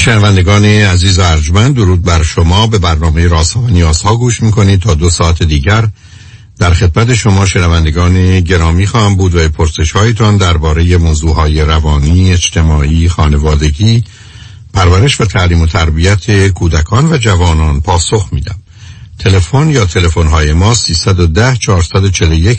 شنوندگان عزیز و ارجمند، درود بر شما. به برنامه رازها و نیازها گوش میکنید. تا 2 ساعت دیگر در خدمت شما شنوندگان گرامی خواهم بود و پرسش هایتان درباره موضوعهای روانی، اجتماعی، خانوادگی، پرورش و تعلیم و تربیت کودکان و جوانان پاسخ میدم. تلفن یا تلفن های ما 310 441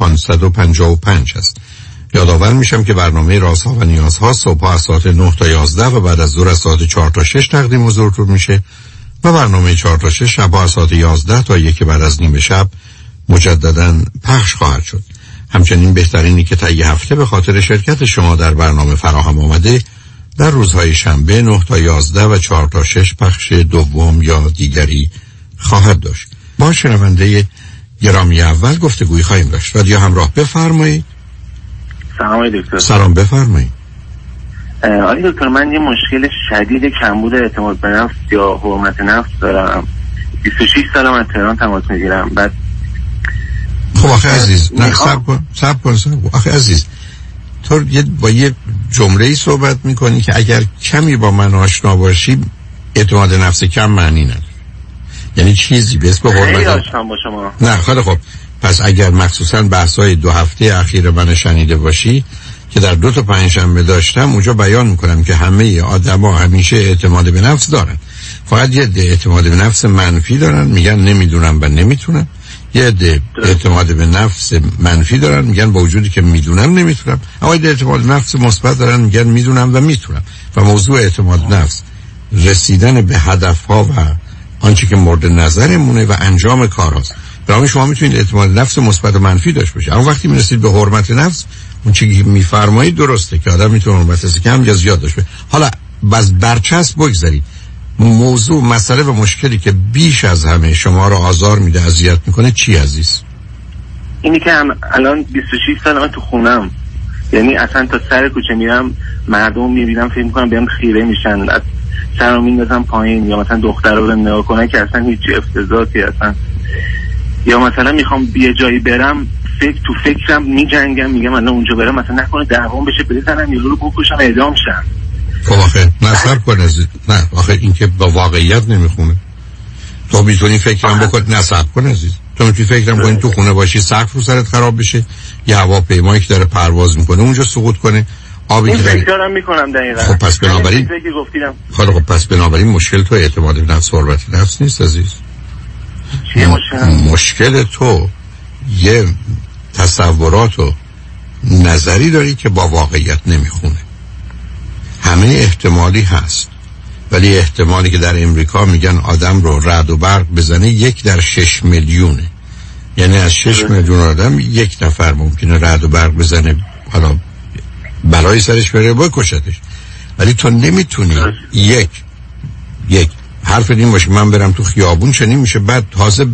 0555 است. یادآور میشم که برنامه رازها و نیازها صبح از ساعت 9 تا 11 و بعد از ظهر از ساعت 4 تا 6 تقدیم حضورتون میشه و برنامه 4 تا 6 شب از ساعت 11 تا 1 بعد از نیم شب مجددا پخش خواهد شد. همچنین بهترینی که تا یه هفته به خاطر شرکت شما در برنامه فراهم آمده در روزهای شنبه 9 تا 11 و 4 تا 6 پخش دوم یا دیگری خواهد داشت. با شنونده گرامی اول گفتگوی خواهیم داشت. رادیو همراه، بفرمایید. سلام دکتر. سلام، بفرمایید. آقای دکتر، من یه مشکل شدید کمبود اعتماد به نفس یا حرمت نفس دارم. 26 سالم از تهران تماس میگیرم. بعد خب آخه عزیز، نه صبر کن. آخه عزیز، تو با یه جمله‌ای صحبت میکنی که اگر کمی با من آشنا باشی اعتماد نفس کم معنی نداره. یعنی چیزی به اسم حرمت. خیلی آشنام با شما. نه خیلی خب. پس اگر مخصوصا بحث‌های 2 هفته اخیر من شنیده باشی که در 2 تا پنجشنبه داشتم، اونجا بیان میکنم که همه آدما همیشه اعتماد به نفس دارن، فقط یه عده اعتماد به نفس منفی دارن، میگن نمیدونم و نمیتونم. یه عده اعتماد به نفس منفی دارن، میگن با وجودی که میدونم نمیتونم. اما یه اعتماد به نفس مثبت دارن، میگن میدونم و میتونم. و موضوع اعتماد به نفس رسیدن به هدفها و آنچه که مورد نظرمونه و انجام کارهاست. برای شما میتونید اعتماد نفس مثبت و منفی داشته باشید، اما وقتی میرسید به حرمت نفس، اون چیزی که میفرمایید درسته که آدم میتونه حرمت نفس کم یا زیاد داشته. حالا باز برچسب بگذارید. موضوع، مسئله و مشکلی که بیش از همه شما رو آزار میده، اذیت میکنه چی عزیز؟ اینی که الان 26 سال من تو خونم، یعنی اصلا تا سر کوچه میرم مردم میبینم فکر میکنم بهم خیره میشن، از سرم میندازم پایین، یا مثلا دخترا رو نگاه کنن که اصلا هیچ افتضاحی اصلا، یا مثلا میخوام یه جایی برم تو فکرم میجنگم، میگم الان اونجا برم مثلا نکنه دعوام بشه، بزنم یه رو بکشم اعدام شم. خب آخه نصر کن عزیز. نه آخه این که با واقعیت نمیخونه. تو میتونی فکرم بکن، نصر کن عزیز. تو میتونی فکرم کنی تو خونه باشی سقف رو سرت خراب بشه، یه هواپیمایی که داره پرواز میکنه اونجا سقوط کنه، آبی که این فکرام میکنم دقیقاً. خب پس بنابراین خب پس بنابراین مشکل تو اعتماد به نفس و حرمت نفس نیست عزیز. مشکل تو یه تصورات و نظری داری که با واقعیت نمیخونه. همه احتمالی هست، ولی احتمالی که در امریکا میگن آدم رو رعد و برق بزنه 1 در 6 میلیونه. یعنی از 6 میلیون آدم 1 نفر ممکنه رعد و برق بزنه، حالا بلای سرش بره بکشتش. ولی تو نمیتونی یک حرف این باشه من برم تو خیابون چنین میشه. بعد تازه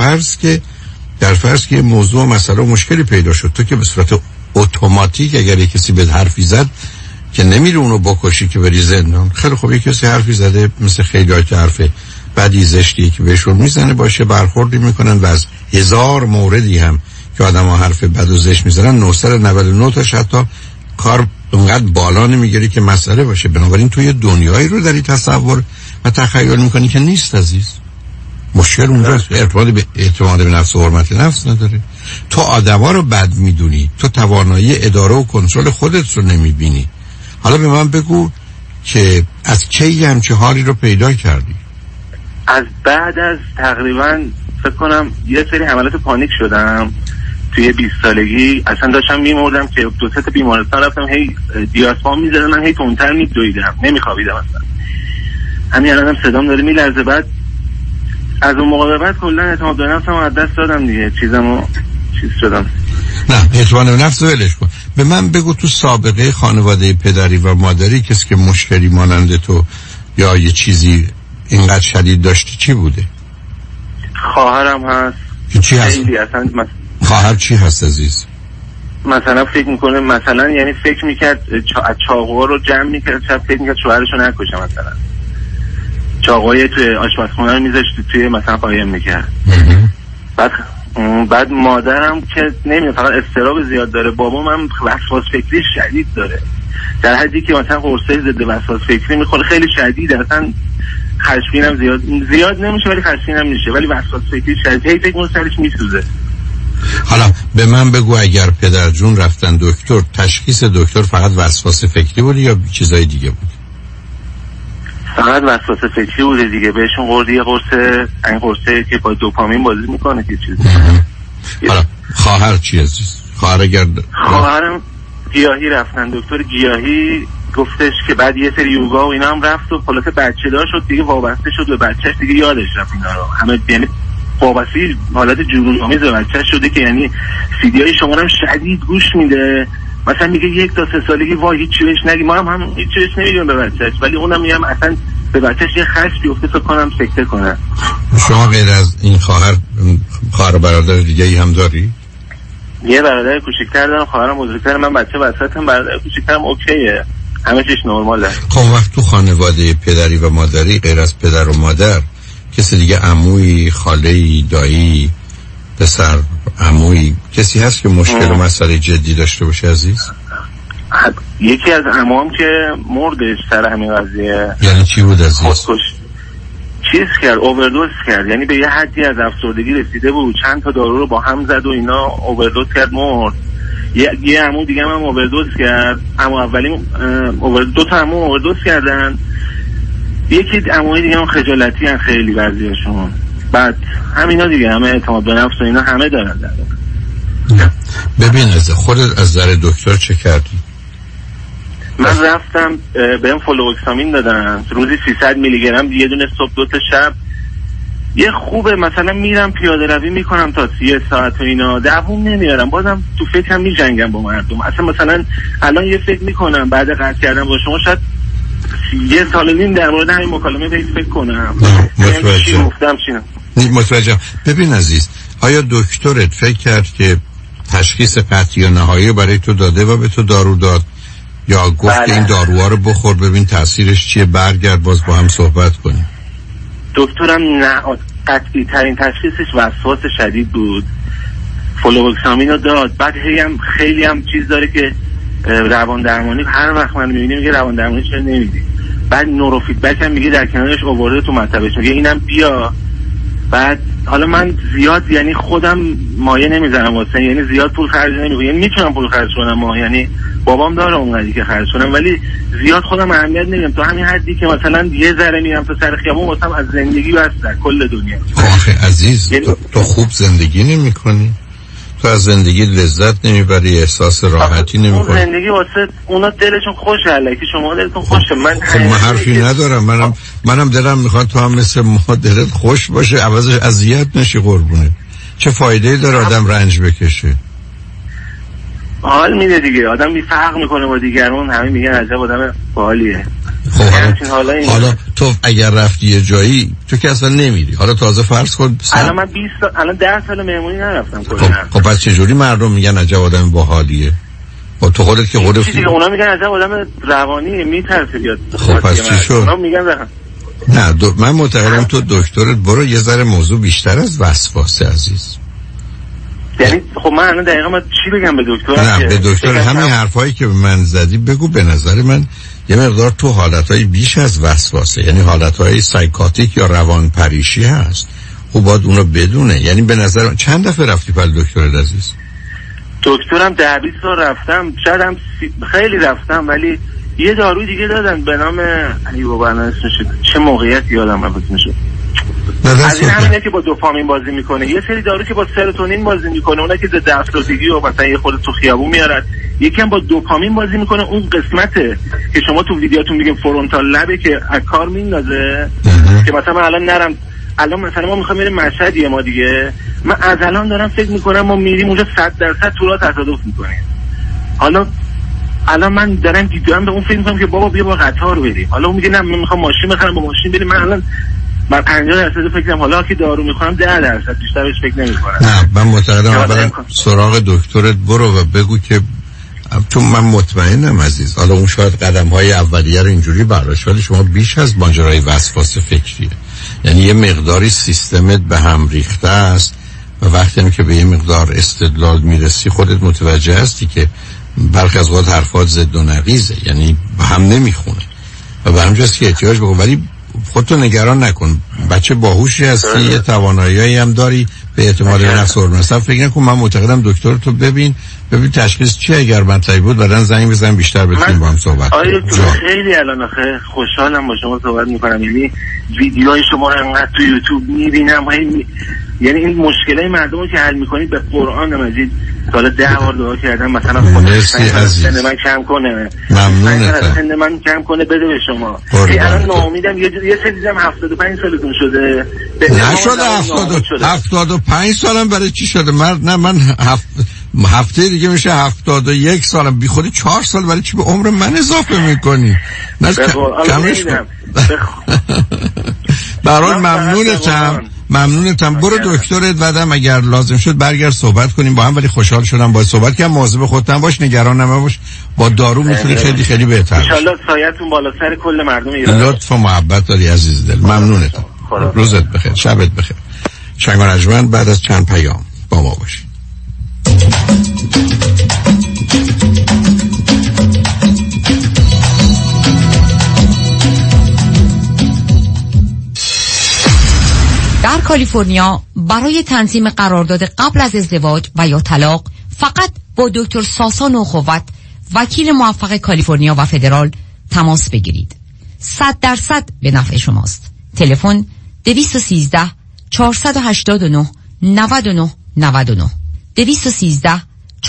در فرض که موضوع مسئله و مشکلی پیدا شد، تو که به صورت اتوماتیک اگر یک کسی به حرفی زد که نمیره اونو بکشی که بری زندان. خیلی خوب یک کسی حرفی زده مثل خیلی‌ها که حرف بدی زشتی که بهشون میزنه باشه برخوردی میکنن، و از 1000 موردی هم که آدم‌ها حرف بد و زشت میزنن 999 تاش حتی کار اونقدر بالا نمیگیری که مسئله باشه. بنابراین تو یه دنیایی رو داری تصور و تخیل میکنی که نیست عزیز. مشکل اونجاست. اعتماد به نفس و حرمت نفس نداره. تو آدما رو بد میدونی، تو توانایی اداره و کنترل خودت رو نمیبینی. حالا به من بگو که از کی همچه حالی رو پیدا کردی؟ از بعد از تقریبا فکر کنم یه سری حملات پانیک شدم توی 20 سالگی. اصلا داشتم میمردم که 2 تا بیمارستان رفتم، هی دیاسپام میزدن، من هی تندتر میدویدم، نمیخوابیدم اصلا. همین الانم صدام داره میلرزه. بعد از اون موقع بعد کلا اعتماد به نفسم از دست دادم دیگه، چیز شدم. نه اعتماد به نفس ولش کن. به من بگو تو سابقه خانواده پدری و مادری کسی که مشکلی مانند تو یا یه چیزی اینقدر شدید داشتی چی بوده؟ خواهرم هست. چی هست؟ خواهر چی هست عزیز؟ مثلا فکر میکنه، مثلا یعنی فکر میکرد چاقوها رو جمع میکرد، شب فکر میکرد شوهرشو نکشه، مثلا چاقوهای توی آشپزخونه رو میذاشت توی مثلا قایم میکرد. بعد مادرم که نمیدونم فقط استراب زیاد داره، بابام هم وسواس فکری شدید داره. در حدی که مثلا قرصای ضد وسواس فکری میخوره خیلی شدید، اصلا خشمگینم زیاد نمیشه ولی خشمگینم میشه، ولی وسواس فکری شدید، هی فکر سرش میسوزه. حالا به من بگو اگر پدر جون رفتن دکتر، تشخیص دکتر فقط وسواس فکری بود یا چیزای دیگه بود؟ فقط وسواس فکری بوده دیگه. بهشون قرص یه قرصه که با دوپامین بازی میکنه که چیزی. حالا خواهر چی عزیز؟ خواهرم گیاهی رفتن دکتر گیاهی، گفتش که بعد یه سری یوگا و اینا هم رفت و خلاصه بچه دار شد دیگه، وابسته شد به بچهش دیگه، یادش رفت اینا رو همه، یعنی وابسته حالت جنون‌آمیز به بچهش شده که یعنی سیدیای شما رو شدید گوش میده، مثلا میگه 1 تا 3 سالگی وای هیچ بهش نگی، ما هم هیچ بهش نمیگیم به بچهش، ولی اونم میگم اصلا به بچهش یه خشم بیفته فکر کنم سکته کنه. شما غیر از این خواهر برادر دیگه ای هم داری؟ یه برادر کوچیک‌تر دارم، خواهرم بزرگتر، من بچه وسطم، برادر کوچیک‌ترم اوکیه، همه چیز نرماله. خب وقت تو خانواده پدری و مادری غیر از پدر و مادر کسی دیگه، عمویی، خاله‌ای، دایی، پسر، عمویی، کسی هست که مشکل و مسئله جدی داشته باشه عزیز؟ یکی از عمام که مردش سر همین قضیه. یعنی چی بود عزیز؟ چیز کرد، اووردوز کرد، یعنی به یه حدی از افسردگی رسیده بود، چند تا دارو رو با هم زد و اینا، اووردوز کرد مرد. یه عمو دیگه هم اووردوز کرد، عمو اولی 2 تا عمو اووردوز کردن، یکی عموی دیگه هم خجالتی ان خیلی بعضیاشون. بعد همینا دیگه، همه اعتماد به نفس و اینا همه دارن. ببین از خودت از نظر دکتر چه کردی؟ من رفتم بهم فلوکسامین دادن روزی 300 میلی گرم، یه دونه صبح 2 تا شب. یه خوبه مثلا میرم پیاده روی میکنم تا 30 ساعت و اینا، دووم نمیارم، بازم تو فکرم میجنگم با مردم. اصلا مثلا الان یه فکر میکنم بعد قطع کردم با شما شاید 1 سال و نیم در مورد همین مکالمه بهش فکر کنم. متوجهم. ببین عزیز، آیا دکترت فکر کرد که تشخیص قطعی و نهایی برای تو داده و به تو دارو داد، یا گفت که این داروها رو بخور ببین تاثیرش چیه، برگرد باز با هم صحبت کنیم؟ دکترم نه، قطعی ترین تشخیصش وسواس شدید بود، فلوکسامین رو داد. بعد خیلی هم چیز داره که روان درمانی، هر وقت من میبینیم میگه روان درمانی چرا نمیدی، بعد نورو فیدبک هم میگه در کنارش آورده تو مطبش، میگه اینم بیا. بعد حالا من زیاد یعنی خودم مایه نمیزنم واسه، یعنی زیاد پول خرج نمیکنم، یعنی میتونم پول خرج کنم، یعنی بابام داره اونقدری که خرج کنم، ولی زیاد خودم اهمیت نمیدم، تو همین حدی که مثلا یه ذره میرم تو سر خیابون واسم از زندگی بسته کل دنیا. آخه عزیز تو خوب زندگی نمیکنی؟ تو از زندگی لذت نمیبری، احساس راحتی نمیکنی؟ زندگی واسه اونا دلشون خوشه، الکی شما دلتون خوشه. من حرفی ندارم، منم دلم میخواد تو هم مثل ما دلت خوش باشه، عوضش اذیت نشی قربونه. چه فایده‌ای داره آدم رنج بکشه؟ حال میده دیگه، آدم فرق میکنه با دیگران، همه میگن عجب آدم باحالیه. خب حالا تو اگر رفتی یه جایی تو که اصلا نمیری، حالا تازه فرض کن الان من 20 سال، الان 10 سال مهمونی نرفتم کلا. خب پس چجوری مردم میگن عجب آدم باحالیه؟ و تو خودت که گفتی اونا میگن عجب آدم روانی، میترسه بیاد. خب پس چی شد؟ اونا میگن نه من معتقدم تو دکترت برو یه ذره موضوع بیشتر از وسواسه عزیز. یعنی خب من الان دقیقاً من چی بگم به دکتر؟ نه به دکتر همین حرفایی که به من زدی بگو. به نظر من یه مقدار تو حالتهای بیش از وسواسه، یعنی حالتهای سایکاتیک یا روان پریشی هست، خوب باید اون رو بدونه. یعنی به نظر من چند دفعه رفتی پل دکتر عزیز؟ دکترم 10-20 بار رفتم، شاید هم خیلی رفتم، ولی یه داروی دیگه دادن به نام علی بابا اسمش چه موقعیت یادم نمیاد. از این همینه که با دوپامین بازی میکنه، یه سری دارو که با سروتونین بازی میکنه، اونا که ضد افسردگی و مثلا یه خورده تو خیابون میارن، یکم با دوپامین بازی میکنه، اون قسمته که شما تو ویدیوتون میگین فرونتال لبه که از کار میندازه، که مثلا من الان نرم، الان مثلا ما میخوایم بریم مشهدیه، ما دیگه من از الان دارم فکر میکنم ما میریم اونجا 100% تو راه تصادف میکنیم. حالا الان من دارم دیدم به اون فکر میکنم که بابا بیا با قطار بریم، حالا اون میگه نه من میخوام ماشین بخرم با ماشین بریم. من الان من 50% فکرم حالا که دارو میخورم 10% بیشترش فکر نمیکنم. نه من معتقدم اولا سراغ دکترت برو و بگو که چون من مطمئنم عزیز، حالا اون شاید قدم‌های اولیه رو اینجوری برداشت، ولی شما بیش از ماجرای وسواس فکریه، یعنی یه مقداری سیستمت به هم ریخته است و وقتی هم که به یه مقدار استدلال میرسی خودت متوجه هستی که برخی از وقت حرفات ضد و نقیضه، یعنی هم نمیخونه و به همجاست که احتیاج بکن. ولی خودتو نگران نکن، بچه باهوشی هستی، یه توانایی هم داری، به اعتماد به نفس مثلا فکر نکن. من معتقدم دکتر تو ببین تشخیص چیه، اگر مطلبی بود بعدن زنگ بزن بیشتر بتونیم با هم صحبت کنیم. خیلی الان آخه خوشحالم با شما صحبت میکنم، یعنی ویدیوهای شما رو انقدر تو یوتیوب میبینم، یعنی این مشکلای مردم رو که حل میکنید به قرآن مجید سال 10 بار دعا کردم مثلا خدا سن من کم کنه، ممنونتم، سن من کم کنه بده به شما. الان ناامیدم، یه سری دیدم 75 سالتون شده. نشده 75 سالم برای چی شده؟ من هفته دیگه میشه 71 سالم، بی خودی 4 سال برای چی به عمر من اضافه میکنی؟ نه کمش کن. برای ممنونتم. برو دکترت بعدم اگر لازم شد برگرد صحبت کنیم با هم. ولی خوشحال شدم باهات صحبت کردم. مواظب خودت باش، نگران نباش، با دارو میتونی خیلی خیلی بهتر بشی. ان شاء الله سایه‌تون بالا سر کل مردم ایران. لطف و محبت داری عزیز دل. ممنونتم. روزت بخیر، شبت بخیر. شنگ رجمن بعد از چند پیام با ما باشید. در کالیفرنیا برای تنظیم قرارداد قبل از ازدواج و یا طلاق فقط با دکتر ساسا نوخوت، وکیل موفق کالیفرنیا و فدرال تماس بگیرید. 100% به نفع شماست. تلفن 213 489 99 99 213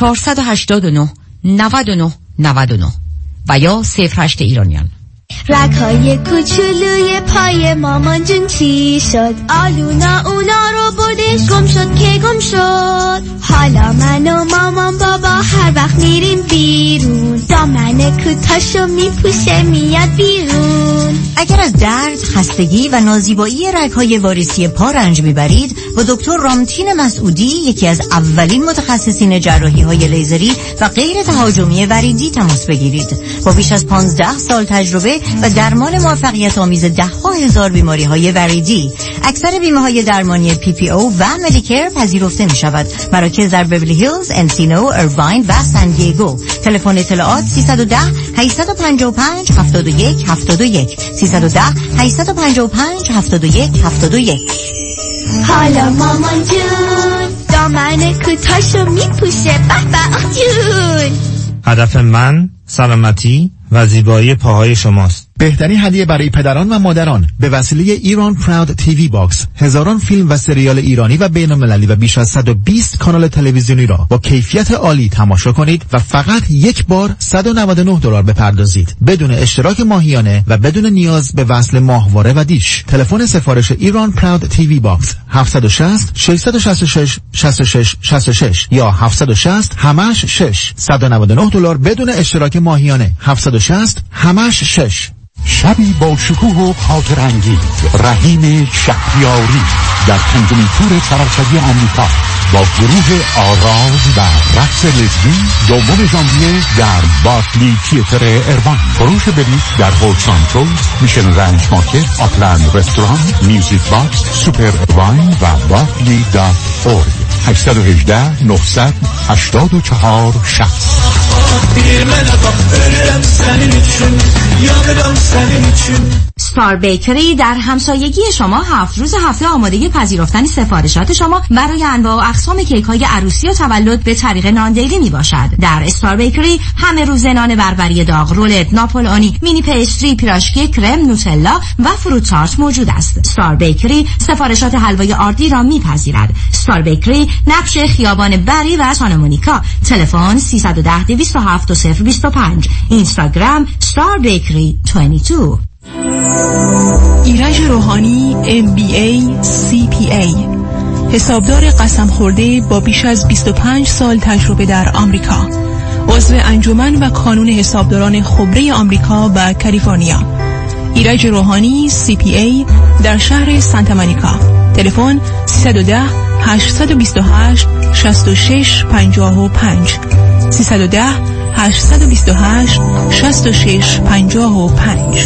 489 99 99 و یا 08 ایرانیان. رگ‌های کوچولوی پای مامان جون چی شد؟ آلونا اونا رو بردش، گم شد که گم شد. حالا من و مامان بابا هر وقت میریم بیرون، دامن کوتاشو میپوشه میاد بیرون. اگر از درد، خستگی و نازیبایی رگ‌های واریسی پا رنج میبرید، با دکتر رامتین مسعودی، یکی از اولین متخصصین جراحی‌های لیزری و غیر تهاجمی وریدی تماس بگیرید. با بیش از 15 سال تجربه و درمان موفقیت آمیز 10,000 بیماری‌های وریدی، اکثر بیمه‌های درمانی PPO و مدیکر پذیرفته می‌شود. مراکز در بیولی هیلز، انسینو، ایرواین و سان دیگو. تلفن اطلاعات 310 855 71 71 310 855 71 71. حالا مامان جون دامن کوتاشو میپوشه، به جون. هدف من سلامتی و زیبایی پاهای شماست. بهترین هدیه برای پدران و مادران به وسیله ایران پراود تیوی باکس، هزاران فیلم و سریال ایرانی و بین‌المللی و بیش از 120 کانال تلویزیونی را با کیفیت عالی تماشا کنید و فقط یک بار $199 بپردازید، بدون اشتراک ماهیانه و بدون نیاز به وصل ماهواره و دیش. تلفن سفارش ایران پراود تیوی باکس 760 666 66 66 یا 760 همش 6 $199 بدون اشتراک ماهیانه. 760 همش 6. شبی با شکوه و خاطر انگیز، رحیم شهریاری در 5مین تور سراسری آمریکا با گروه آراز و رقص لزبی 2 ژانویه در بارکلی تیاتر ایران. فروش بلیط در هول سانترو، میشن رنج مارکت، آپلند رستوران، میوزیک باکس، سوپر واین و barclay.org. 818 984 60. ستار بیکری در همسایگی شما 7 روز هفته آماده پذیرفتن سفارشات شما برای انواع و اقسام کیک های عروسی و تولد به طریق ناندیلی می باشد. در استار بیکری همه روز نان بربری داغ، رولت، ناپولئونی، مینی پیستری، پیراشکی، کرم، نوتلا و فروت تارت موجود است. استار بیکری سفارشات حلوای آردی را میپذیرد. استار بیکری نقش خیابان بری و سانتا مونیکا. تلفن 310 207 025. اینستاگرام استار بیکری 22. ایرج روحانی MBA CPA، حسابدار قسم خورده با بیش از 25 سال تجربه در آمریکا، عضو انجمن و کانون حسابداران خبره آمریکا و کالیفرنیا. ایرج روحانی CPA در شهر سانتا مونیکا. تلفن 310 828 66 55 310 828 66 55.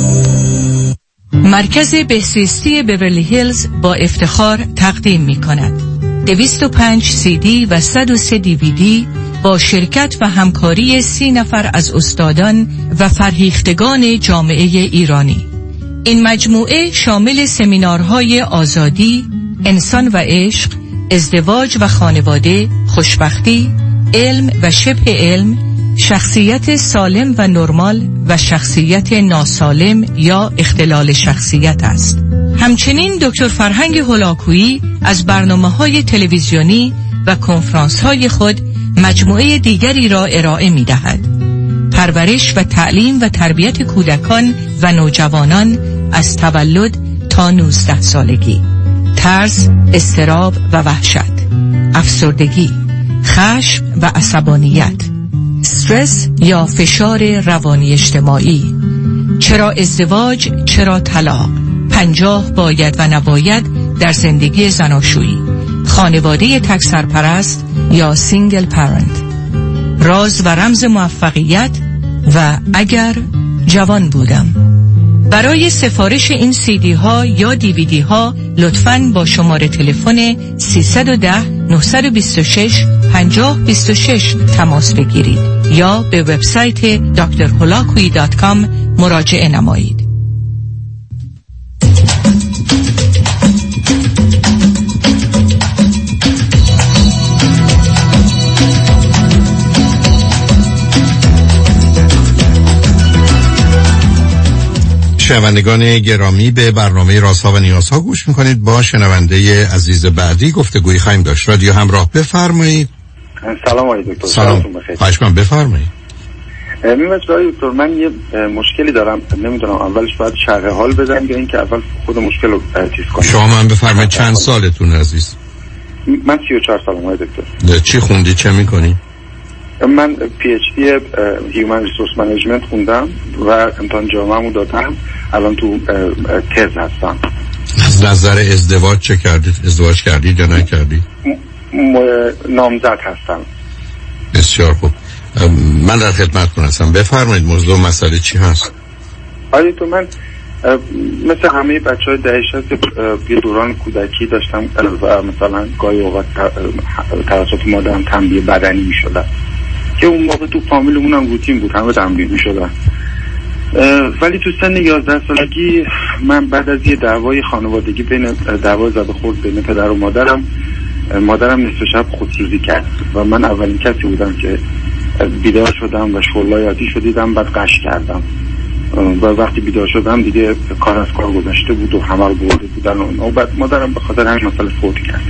مرکز بهزیستی بیورلی هیلز با افتخار تقدیم می کند 205 CD و 103 DVD با شرکت و همکاری 30 نفر از استادان و فرهیختگان جامعه ایرانی. این مجموعه شامل سمینارهای آزادی، انسان و عشق، ازدواج و خانواده، خوشبختی، علم و شبه علم، شخصیت سالم و نرمال و شخصیت ناسالم یا اختلال شخصیت است. همچنین دکتر فرهنگ هولاکویی از برنامه‌های تلویزیونی و کنفرانس‌های خود مجموعه دیگری را ارائه می‌دهد. پرورش و تعلیم و تربیت کودکان و نوجوانان از تولد تا 19 سالگی، ترس، اضطراب و وحشت، افسردگی، خشم و عصبانیت، استرس یا فشار روانی اجتماعی، چرا ازدواج، چرا طلاق، 50 باید و نباید در زندگی زناشویی، خانواده تک سرپرست یا سینگل پرنت، راز و رمز موفقیت و اگر جوان بودم. برای سفارش این CD ها یا DVD ها لطفاً با شماره تلفن 310 926 5026 تماس بگیرید یا به وبسایت drholakui.com مراجعه نمایید. شنوندگان گرامی، به برنامه رازها و نیازها گوش میکنید. با شنونده عزیز بعدی گفتگویی خواهیم داشت. رادیو همراه، بفرمایید. سلام آقای دکتر. سلام. خواهش کنم بفرمایید. می‌بینید آقای دکتر، من یه مشکلی دارم، نمیدونم اولش باید شرح حال بدم یا اینکه اول خود مشکل رو چیز کنم. شما من بفرمایید چند سالتون عزیز؟ من 34 سالم آقای دکتر. چی خوندی، چه میکنی؟ من PhD Human Resource Management خوندم و امتحان جامعه‌مو دادم. الان تو تز هستم. از نظر ازدواج چه کردید؟ ازدواج کردید یا نکردید؟ نامزد هستم. بسیار خوب. من در خدمتتون هستم. بفرمایید موضوع مسئله چی هست؟ آره تو من مثل همه بچه‌های دهه 60 یه دوران کودکی داشتم و مثلا گاهی اوقات توسط مادرم تنبیه بدنی می‌شدم که اون موقع تو فامیلمون هم روتین بود، همه تنبیه می‌شدن. ولی تو سن 11 سالگی من بعد از یه دعوای خانوادگی دعوای زد و خورد بین پدر و مادرم نصف شب خودسوزی کرد و من اولین کسی بودم که بیدار شدم و شعله‌ی آتیش رو دیدم، بعد قش کردم و وقتی بیدار شدم دیگه کار از کار گذشته بود و همه رو برده بودن و بعد مادرم به خاطر همین مسئله فوت کرد.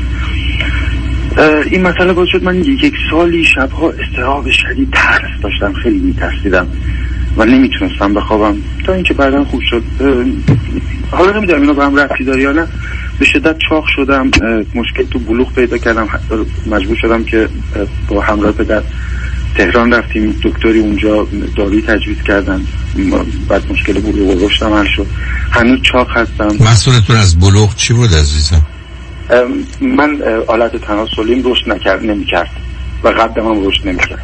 این مسئله باعث شد من یک سالی شبها اضطراب شدید، ترس داشتم، خیلی می‌ترسیدم و نمیتونستم بخوابم تا اینکه بعداً خوب شد. حالا نمیدونم اینو با هم ربطی داره یا نه، به شدت چاق شدم، مشکل تو بلوغ پیدا کردم، مجبور شدم که با همراه پدر تهران رفتیم، دکتری اونجا دارویی تجویز کردن، بعد مشکل بلوغ و رشدم حل شد. هنوز چاق هستم. مسئولتون از بلوغ چی بود عزیزم؟ من آلت تناسلیم رشد نمی‌کرد و قدم هم رشد نمی‌کرد.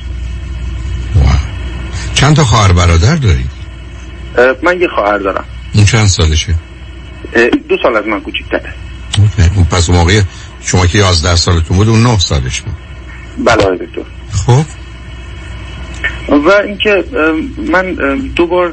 چند تا خواهر برادر داری؟ من یه خواهر دارم. اون چند سالشه؟ 2 سال از من کوچیک‌تره. اون پس اون موقع شما که 11 سالتون بود اون 9 سالش بود. بله دکتر. خب و اینکه من 2 بار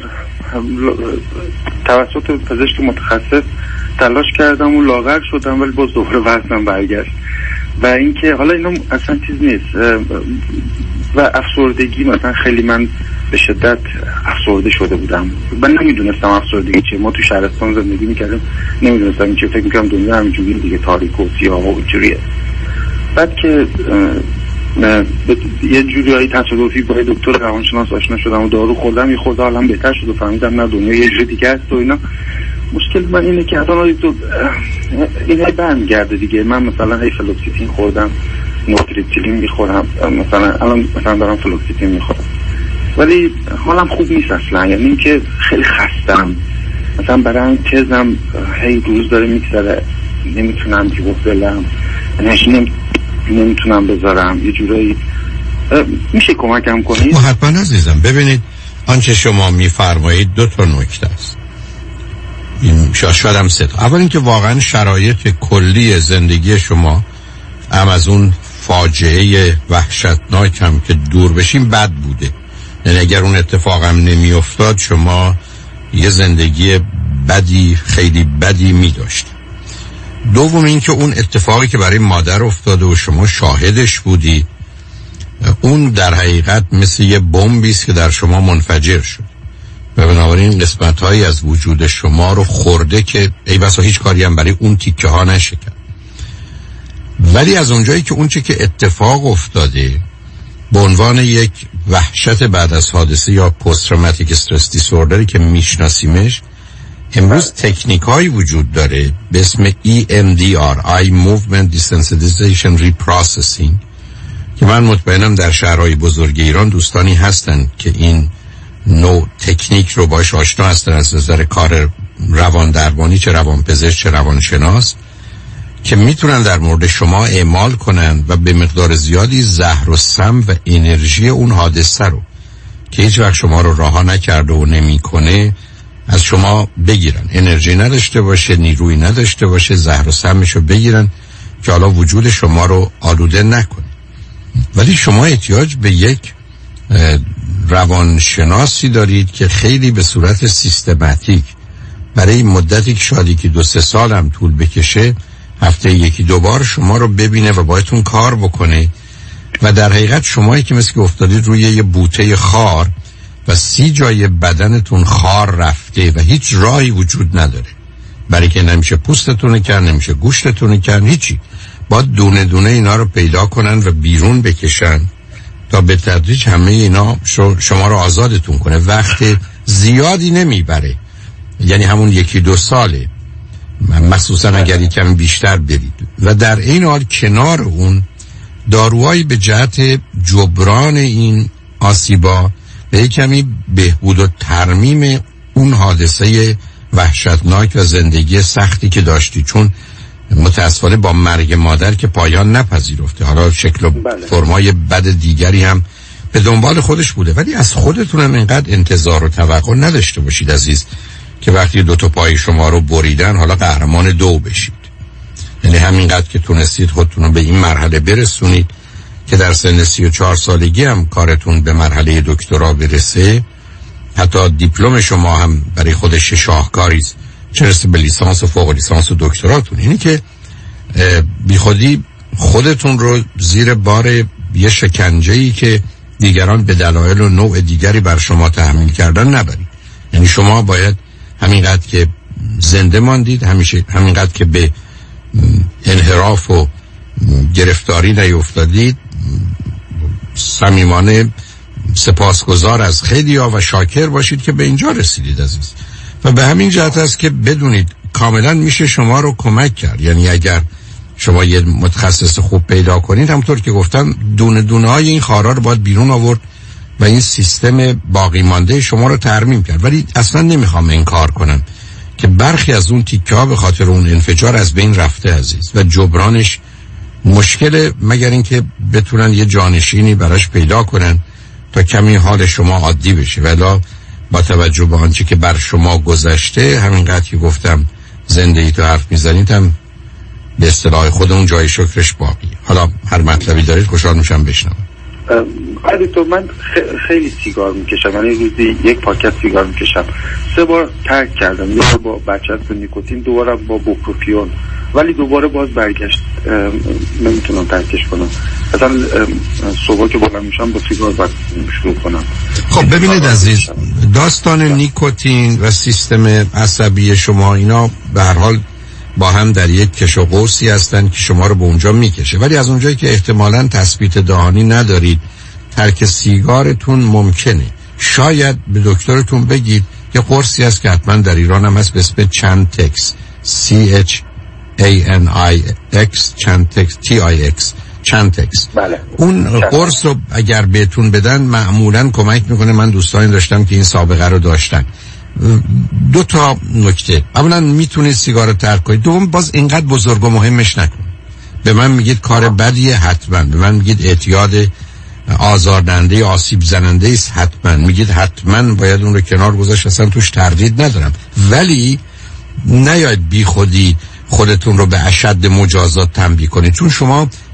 توسط پزشک متخصص تلاش کردم و لاغر شدم ولی باز دوباره وزنم برگشت و اینکه حالا اینا اصلا چیز نیست و افسردگی مثلا خیلی من به شدت افسرده شده بودم. من نمیدونستم افسردگی چیه، ما تو شهرستان زندگی میکردیم، نمیدونستم این چیه، فکر میکردم دنیا همینجوری دیگه تاریک و سیاه و اینجوریه. بعد که یه جوری تصادفی با دکتر روانشناس آشنا شدم و دارو خوردم، یه خورده حالم بهتر شد و فهمیدم نه دنیا یه جوری دیگه است و اینا. مشکل من اینه که الان تو این برمیگرده دیگه. من مثلا فلوکسیتین خوردم، نوتریتیلین میخورم، مثلا الان مثلا دارم فلوکسیتین میخورم ولی حالم خوب نیست اصلا، یعنی اینکه خیلی خستم، مثلا برای این تزم هی روز داره میگذره، نمیتونم دیوفلم، نمیتونم بذارم، یه جورایی میشه کمکم کنید؟ حتما عزیزم. ببینید آنچه شما میفرمایید 2 تا نکته است، این شاید هم 3 تا. اول اینکه واقعا شرایط کلی زندگی شما هم از اون فاجعه وحشتناک هم که دور بشیم بد بوده. یعنی اگر اون اتفاق هم نمی افتاد شما یه زندگی بدی، خیلی بدی می داشت. دوم این که اون اتفاقی که برای مادر افتاده و شما شاهدش بودی، اون در حقیقت مثل یه بمبی است که در شما منفجر شد و بنابراین قسمت‌هایی از وجود شما رو خورده که ای بسا هیچ کاری هم برای اون تیکه ها نشه کرد. ولی از اونجایی که اون چه که اتفاق افتاده به عنوان یک وحشت بعد از حادثه یا پست تروماتیک استرس دیسوردری که میشناسیمش، امروز تکنیک هایی وجود داره به اسم EMDR Eye Movement Desensitization Reprocessing که من مطمئنم در شهرهای بزرگ ایران دوستانی هستن که این نوع تکنیک رو باش آشنا هستن از نظر کار روان درمانی، چه روان پزشک چه روانشناس، که میتونن در مورد شما اعمال کنن و به مقدار زیادی زهر و سم و انرژی اون حادثه رو که هیچ وقت شما رو رها نکرده و نمیکنه از شما بگیرن. انرژی نداشته باشه، نیروی نداشته باشه، زهر و سمشو بگیرن که حالا وجود شما رو آلوده نکنه. ولی شما احتیاج به یک روانشناسی دارید که خیلی به صورت سیستماتیک برای مدتی که شاید که 2-3 سال هم طول بکشه هفته 1-2 بار شما رو ببینه و باهاتون کار بکنه و در حقیقت شمایی که مثل که افتادید روی یه بوته خار و 30 جای بدنتون خار رفته و هیچ راهی وجود نداره، برای که نمیشه پوستتون کرد، نمیشه گوشتتون کرد، هیچی. باید دونه دونه اینا رو پیدا کنن و بیرون بکشن تا به تدریج همه اینا شما رو آزادتون کنه. وقت زیادی نمیبره، یعنی همون 1-2 ساله، مخصوصا اگر کمی بیشتر برید. و در این حال کنار اون داروهایی به جهت جبران این آسیبا به کمی بهبود و ترمیم اون حادثه وحشتناک و زندگی سختی که داشتی، چون متاسفانه با مرگ مادر که پایان نپذیرفته، حالا شکل و فرمای بد دیگری هم به دنبال خودش بوده. ولی از خودتون هم اینقدر انتظار و توقع نداشته باشید عزیز که وقتی 2 پای شما رو بریدن حالا قهرمان 2 بشید. یعنی همینقدر که تونستید خودتون رو به این مرحله برسونید که در سن 34 سالگی هم کارتون به مرحله دکترا برسه، حتی دیپلم شما هم برای خودش شاهکاری است، چه رسه به لیسانس و فوق لیسانس و دکتراتون. اینی که بی خودی خودتون رو زیر بار یه شکنجه‌ای که دیگران به دلایل و نوع دیگری بر شما تحمیل کردن نبرید. یعنی شما باید همینقدر که زنده ماندید، همینقدر که به انحراف و گرفتاری نیفتادید، صمیمانه سپاسگزار از خیلی‌ها و شاکر باشید که به اینجا رسیدید عزیز. و به همین جهت است که بدونید کاملا میشه شما رو کمک کرد. یعنی اگر شما یه متخصص خوب پیدا کنید، همونطور که گفتم دونه دونه های این خارا رو باید بیرون آورد و این سیستم باقی مانده شما رو ترمیم کرد. ولی اصلا نمیخوام انکار کنم که برخی از اون تیکه ها به خاطر اون انفجار از بین رفته عزیز و جبرانش مشکل، مگر اینکه بتونن یه جانشینی براش پیدا کنن تا کمی حال شما عادی بشه. ولی با توجه به آنچه که بر شما گذشته، همینقدر که گفتم زندگی تو حرف میزنید هم به اصطلاح خودمون جای شکرش باقی. حالا هر مطلبی دارید خوشحال میشم بشنوم. تو من خیلی سیگار میکشم، یعنی روزی 1 پاکت سیگار میکشم. 3 بار ترک کردم، 1 بار با بچت نیکوتین، 2 بار با بوپروپیون، ولی دوباره باز برگشت. نمیتونم ترکش کنم. اصلا صبح که بالا میشم با سیگار باید شروع کنم. خب ببینید عزیز، داستان نیکوتین و سیستم عصبی شما اینا به هر حال با هم در یک کش و قوسی هستن که شما رو به اونجا میکشه. ولی از اونجایی که احتمالاً تثبیت دهانی ندارید، ترک سیگارتون ممکنه. شاید به دکترتون بگید یه قرصی هست که حتما در ایران هم هست به اسم چنتکس، CHANIX، چنتکس. بله. اون قرص رو اگر بهتون بدن معمولاً کمک میکنه. من دوستانی داشتم که این سابقه رو داشتن. 2 تا نکته: اولا میتونید سیگار رو ترک کنید. دوم باز اینقدر بزرگ و مهمش نکنید. به من میگید کار بدیه، حتما. به من میگید اعتیاد آزاردهنده آسیب زننده است، حتما. میگید حتما باید اون رو کنار گذاشت، اصلا توش تردید ندارم. ولی نیاید بی خودی خودتون رو به اشد مجازات تنبیه کنید، چون شما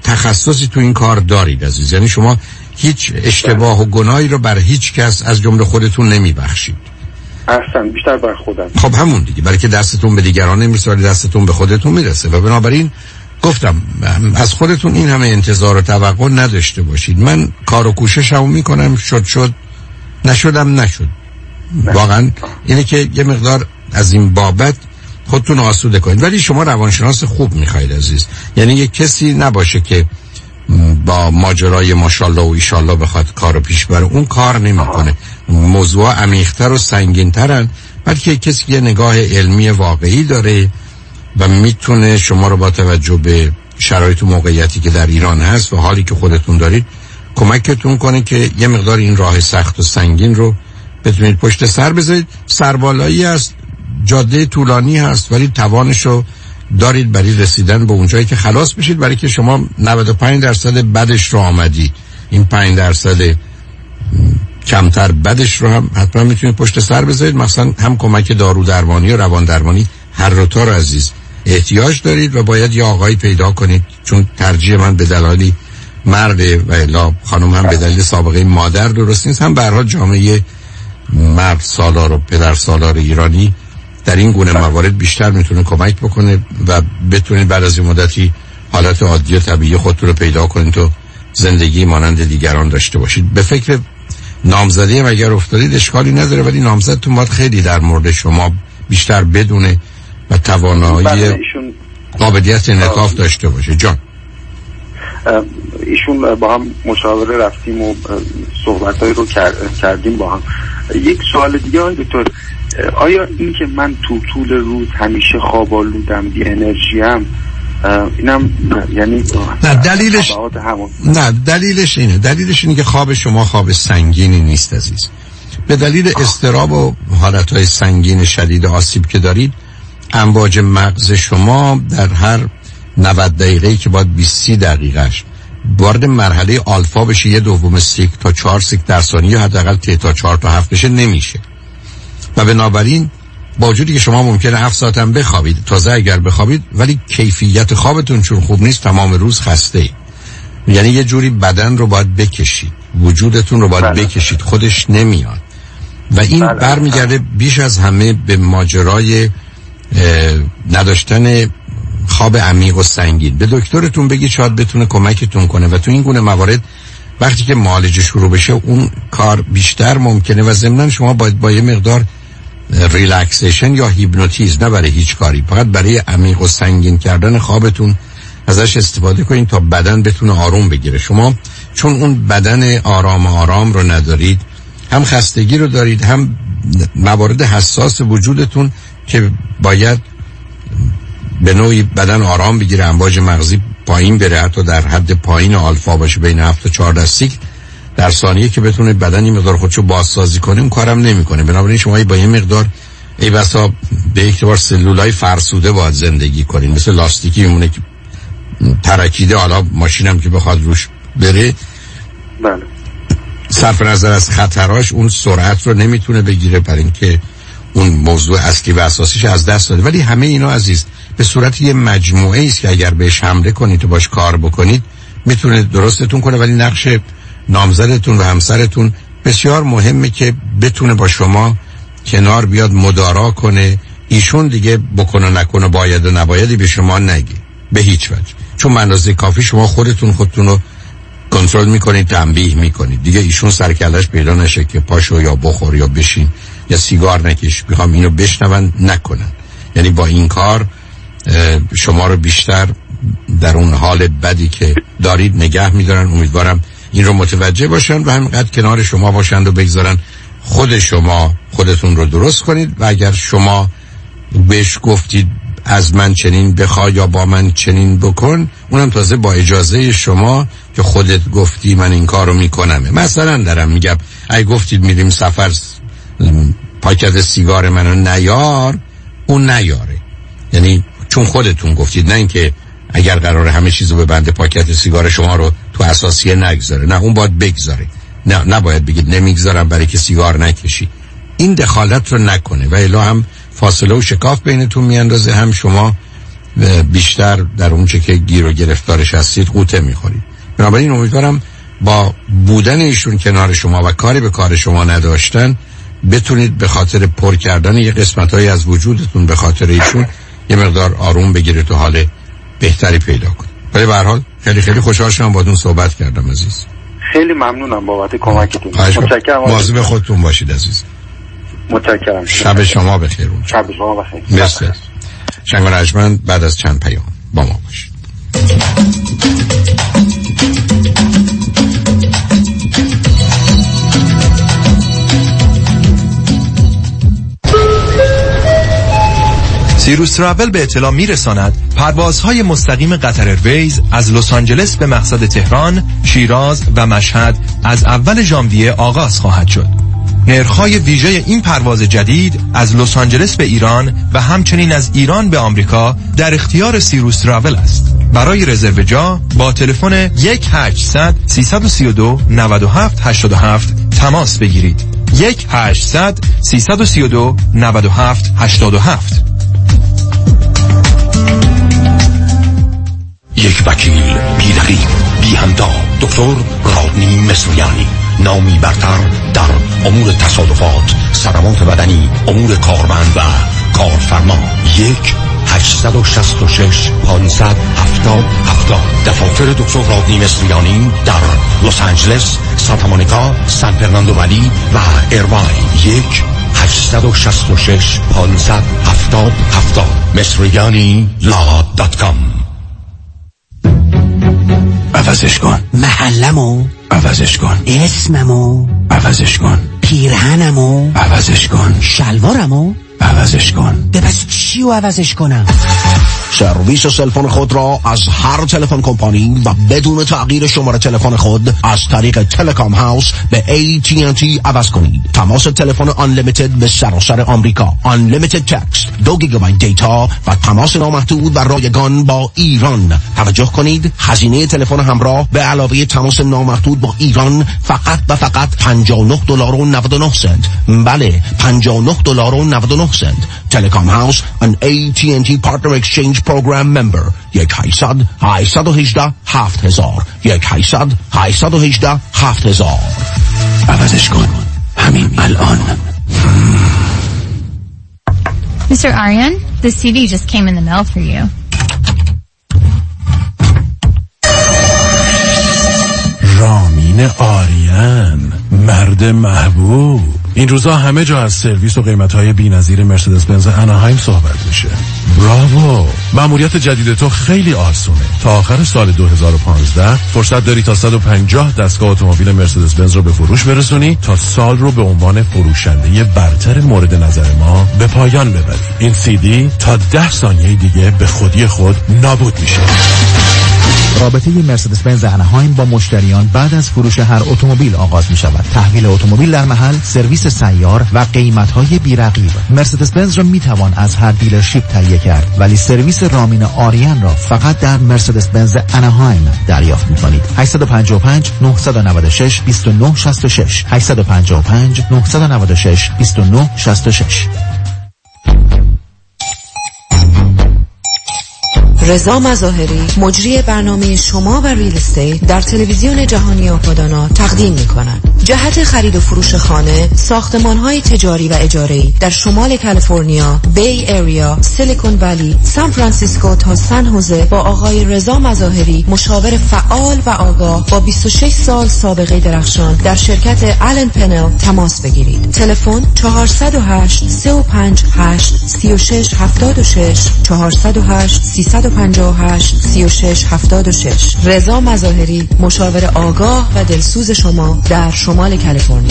تخصصی تو این کار دارید عزیز. یعنی شما هیچ اشتباه و گناهی رو بر هیچ کس از جمله خودتون نمیبخشید. اصلا بیشتر بر خودم. خب همون دیگه، برای که دستتون به دیگران نمیرسه ولی دستتون به خودتون میرسه و بنابراین گفتم از خودتون این همه انتظار و توقع نداشته باشید. من کار و کوششمو میکنم، شد نشدم نشد. واقعا اینه که یه مقدار از این بابت خودتون آسوده کنید. ولی شما روانشناس خوب میخواید عزیز، یعنی یه کسی نباشه که با ماجرای ماشاءالله و ایشالله بخواد کارو پیش بره. اون کار نمیکنه. موضوع عمیق‌تر و سنگین‌ترن، بلکه کسی که یه نگاه علمی واقعی داره و میتونه شما رو با توجه به شرایط و موقعیتی که در ایران هست و حالی که خودتون دارید کمکتون کنه که یه مقدار این راه سخت و سنگین رو بتونید پشت سر بذارید. سربالایی است، جاده طولانی هست، ولی توانشو دارید برای رسیدن به اونجایی که خلاص بشید. برای که شما 95% بدش رو آمدید، این 5% کمتر بدش رو هم حتما میتونید پشت سر بذارید. مثلا هم کمک دارو درمانی و روان درمانی، هر دوتا رو عزیز احتیاج دارید و باید یه آقایی پیدا کنید، چون ترجیح من به دلالی مرده و الا خانم هم به دلیل سابقه مادر درست نیست. هم به هر حال جامعه مرد سالار و پدر سالار ایرانی در این گونه موارد بیشتر میتونه کمک بکنه و بتونید بعد از این مدتی حالت عادی و طبیعی خودتون رو پیدا کنید و زندگی مانند دیگران داشته باشید. به فکر نامزدی هم اگر افتادید اشکالی نداره، ولی نامزدتون باید خیلی در مورد شما بیشتر بدونه و توانایی قابلیت انعطاف داشته باشه. جان ایشون با هم مشاوره رفتیم و صحبت‌هایی رو کردیم با هم. یک سوال دیگه آقای دکتر، آیا این که من طول روز همیشه خواب آلودم، بی انرژیم، اینم یعنی دلیلش اینه که خواب شما خواب سنگینی نیست عزیز. به دلیل اضطراب و حالتهای سنگین شدید آسیب که دارید، امواج مغز شما در هر 90 دقیقه‌ای که باید 20 دقیقه‌اش وارد مرحله آلفا بشه، 1/2 سیک تا 4 سیک در ثانیه یا حداقل تا 4 تا 7 بشه نمیشه. و بنابراین با وجودی که شما ممکنه 7 ساعت هم بخوابید، تازه اگر بخوابید، ولی کیفیت خوابتون چون خوب نیست تمام روز خسته اید. یعنی یه جوری بدن رو باید بکشید، وجودتون رو باید بکشید، خودش نمیاد. و این برمیگرده بیش از همه به ماجرای نداشتن خواب عمیق و سنگین. به دکترتون بگید شاید بتونه کمکتون کنه و تو این گونه موارد وقتی که معالجه شروع بشه اون کار بیشتر ممکنه و ضمناً شما باید با یه مقدار ریلکسیشن یا هیپنوتیزم، نه برای هیچ کاری، فقط برای عمیق و سنگین کردن خوابتون ازش استفاده کنین تا بدن بتونه آروم بگیره. شما چون اون بدن آرام رو ندارید، هم خستگی رو دارید، هم موارد حساس وجودتون که باید به نوعی بدن آرام بگیره، امواج مغزی پایین بره، حتی در حد پایین آلفا باشه بین 7 تا 14 سیک در ثانیه که بتونه بدن این مقدار خودشو بازسازی کنه، اون کارم نمیکنه. بنابراین شما با این مقدار ای بسا به اعتبار سلولای فرسوده باید زندگی کنین، مثل لاستیکی میمونه که ترکیده، حالا ماشینم که بخواد روش بره بله صرف نظر از خطراش اون سرعت رو نمیتونه بگیره، برای اینکه اون موضوع اصلی و اساسیش از دست داده. ولی همه اینا عزیز به صورت یه مجموعه است که اگر بهش حمله کنید و باش کار بکنید میتونه درستتون کنه. ولی نقش نامزدتون و همسرتون بسیار مهمه که بتونه با شما کنار بیاد، مدارا کنه. ایشون دیگه بکنه نکنه، باید و نبایدی به شما نگه به هیچ وجه، چون به اندازه کافی شما خودتون رو کنترل میکنید، تنبیه میکنید. دیگه ایشون سرکلش پیدا نشه که پاشو یا بخور یا بشین یا سیگار نکش، میخوام اینو بشنون نکنن. یعنی با این کار شما رو بیشتر در اون حال بدی که دارید نگه میدارن. امیدوارم این رو متوجه باشن و همینقدر کنار شما باشند و بگذارن شما خودتون رو درست کنید. و اگر شما بهش گفتید از من چنین بخواه یا با من چنین بکن، اونم تازه با اجازه شما که خودت گفتی من این کار رو میکنم. مثلا دارم میگم اگه گفتید میریم سفر پاکت سیگار منو نیار، اون نیاره، یعنی چون خودتون گفتید، نه اینکه اگر قراره همه چیزو به بند پاکت سیگار شما رو تو اساسیه نگذاره، نه اون باید بگذاره. نه نباید بگید نمیگذارم برای که سیگار نکشی. این دخالت رو نکنه و الا هم فاصله و شکاف بینتون میاندازه، هم شما بیشتر در اون چه که گیر و گرفتارش هستید قوطه میخورید. بنابراین امیدوارم با بودن ایشون کنار شما و کاری به کار شما نداشتن بتونید به خاطر پر کردن یه قسمتایی از وجودتون به خاطر ایشون یه مقدار آروم بگیرید و حال بهتری پیدا کنید. ولی به هر حال خیلی خیلی خوشحال شدم باهاتون صحبت کردم عزیز. خیلی ممنونم بابت کمکتون. متشکرم. مواظب خودتون باشید عزیز. متشکرم. شب شما بخیر. شب شما بخیر. مرسی. شنگ و رجمند بعد از چند پیام با ما باشید. سیروس تراول به اطلاع میرساند پروازهای مستقیم قطر ایرویز از لس آنجلس به مقصد تهران، شیراز و مشهد از اول ژانویه آغاز خواهد شد. نرخ‌های ویژه این پرواز جدید از لس آنجلس به ایران و همچنین از ایران به آمریکا در اختیار سیروس تراول است. برای رزرو جا با تلفن 1-800-332-9787 تماس بگیرید. 1-800-332-9787. یک وکیل بی رقیب بی همتا، دکتر رادنی مصریانی، نامی برتر در امور تصادفات، صدمات بدنی، امور کارمند و کارفرما. 1-866-570-7070. دفاتر دکتر رادنی مصریانی در لس آنجلس، سانتا مونیکا، سان فرناندو ولی و ایرواین. 1-866-570-7070. مصریانی.com. عوضش کن. محلمو عوضش کن. اسممو عوضش کن. پیرهنمو عوضش کن. شلوارمو عوضش کن. پس چیو عوضش کنم؟ سرویس سلفون خود را از هر تلفن کمپانی و بدون تغییر شماره تلفن خود از طریق تلکام هاوس به AT&T عوض کنید. تماس تلفن انلیمیتد به سراسر آمریکا، انلیمیتد تکست، 2 گیگابایت دیتا و تماس نامحدود و رایگان با ایران. توجه کنید هزینه تلفن همراه به علاوه تماس نامحدود با ایران فقط و فقط $59.99. بله، $59.99. تلکام هاوس an AT&T Partner Exchange Program member. 1-800-818-7000. 1-800-818-7000. عوضش کن همین الان. Mr. Aryan, the CD just came in the mail for you. رامین آریان، مرد محبوب. این روزا همه جا از سرویس و قیمت‌های بی‌نظیر مرسدس بنز اناهایم صحبت میشه. براوو. مأموریت جدید تو خیلی آسونه. تا آخر سال 2015 فرصت داری تا 150 دستگاه اتومبیل مرسدس بنز رو به فروش برسونی تا سال رو به عنوان فروشنده برتر مورد نظر ما به پایان ببری. این CD تا 10 ثانیه دیگه به خودی خود نابود میشه. رابطه مرسدس بنز اناهایم با مشتریان بعد از فروش هر اتومبیل آغاز می شود. تحویل اتومبیل در محل، سرویس سیار و قیمت‌های بی‌رقیب. مرسدس بنز را می توان از هر دیلرشیپ تهیه کرد، ولی سرویس رامین آریان را فقط در مرسدس بنز اناهایم دریافت می کنید. 855 996 2966 855 996 2966. رضا مظاهری، مجری برنامه شما و ریل استیت در تلویزیون جهانی آپادانا تقدیم می‌کند. جهت خرید و فروش خانه، ساختمان‌های تجاری و اجاره‌ای در شمال کالیفرنیا، بی ایریا، سیلیکون ولی، سان فرانسیسکو تا سن هوزه با آقای رضا مظاهری، مشاور فعال و آگاه با 26 سال سابقه درخشان در شرکت آلن پنل تماس بگیرید. تلفن 408 358 3676 408 358 3676. رضا مظاهری، مشاور آگاه و دلسوز شما در شمال کالیفرنیا.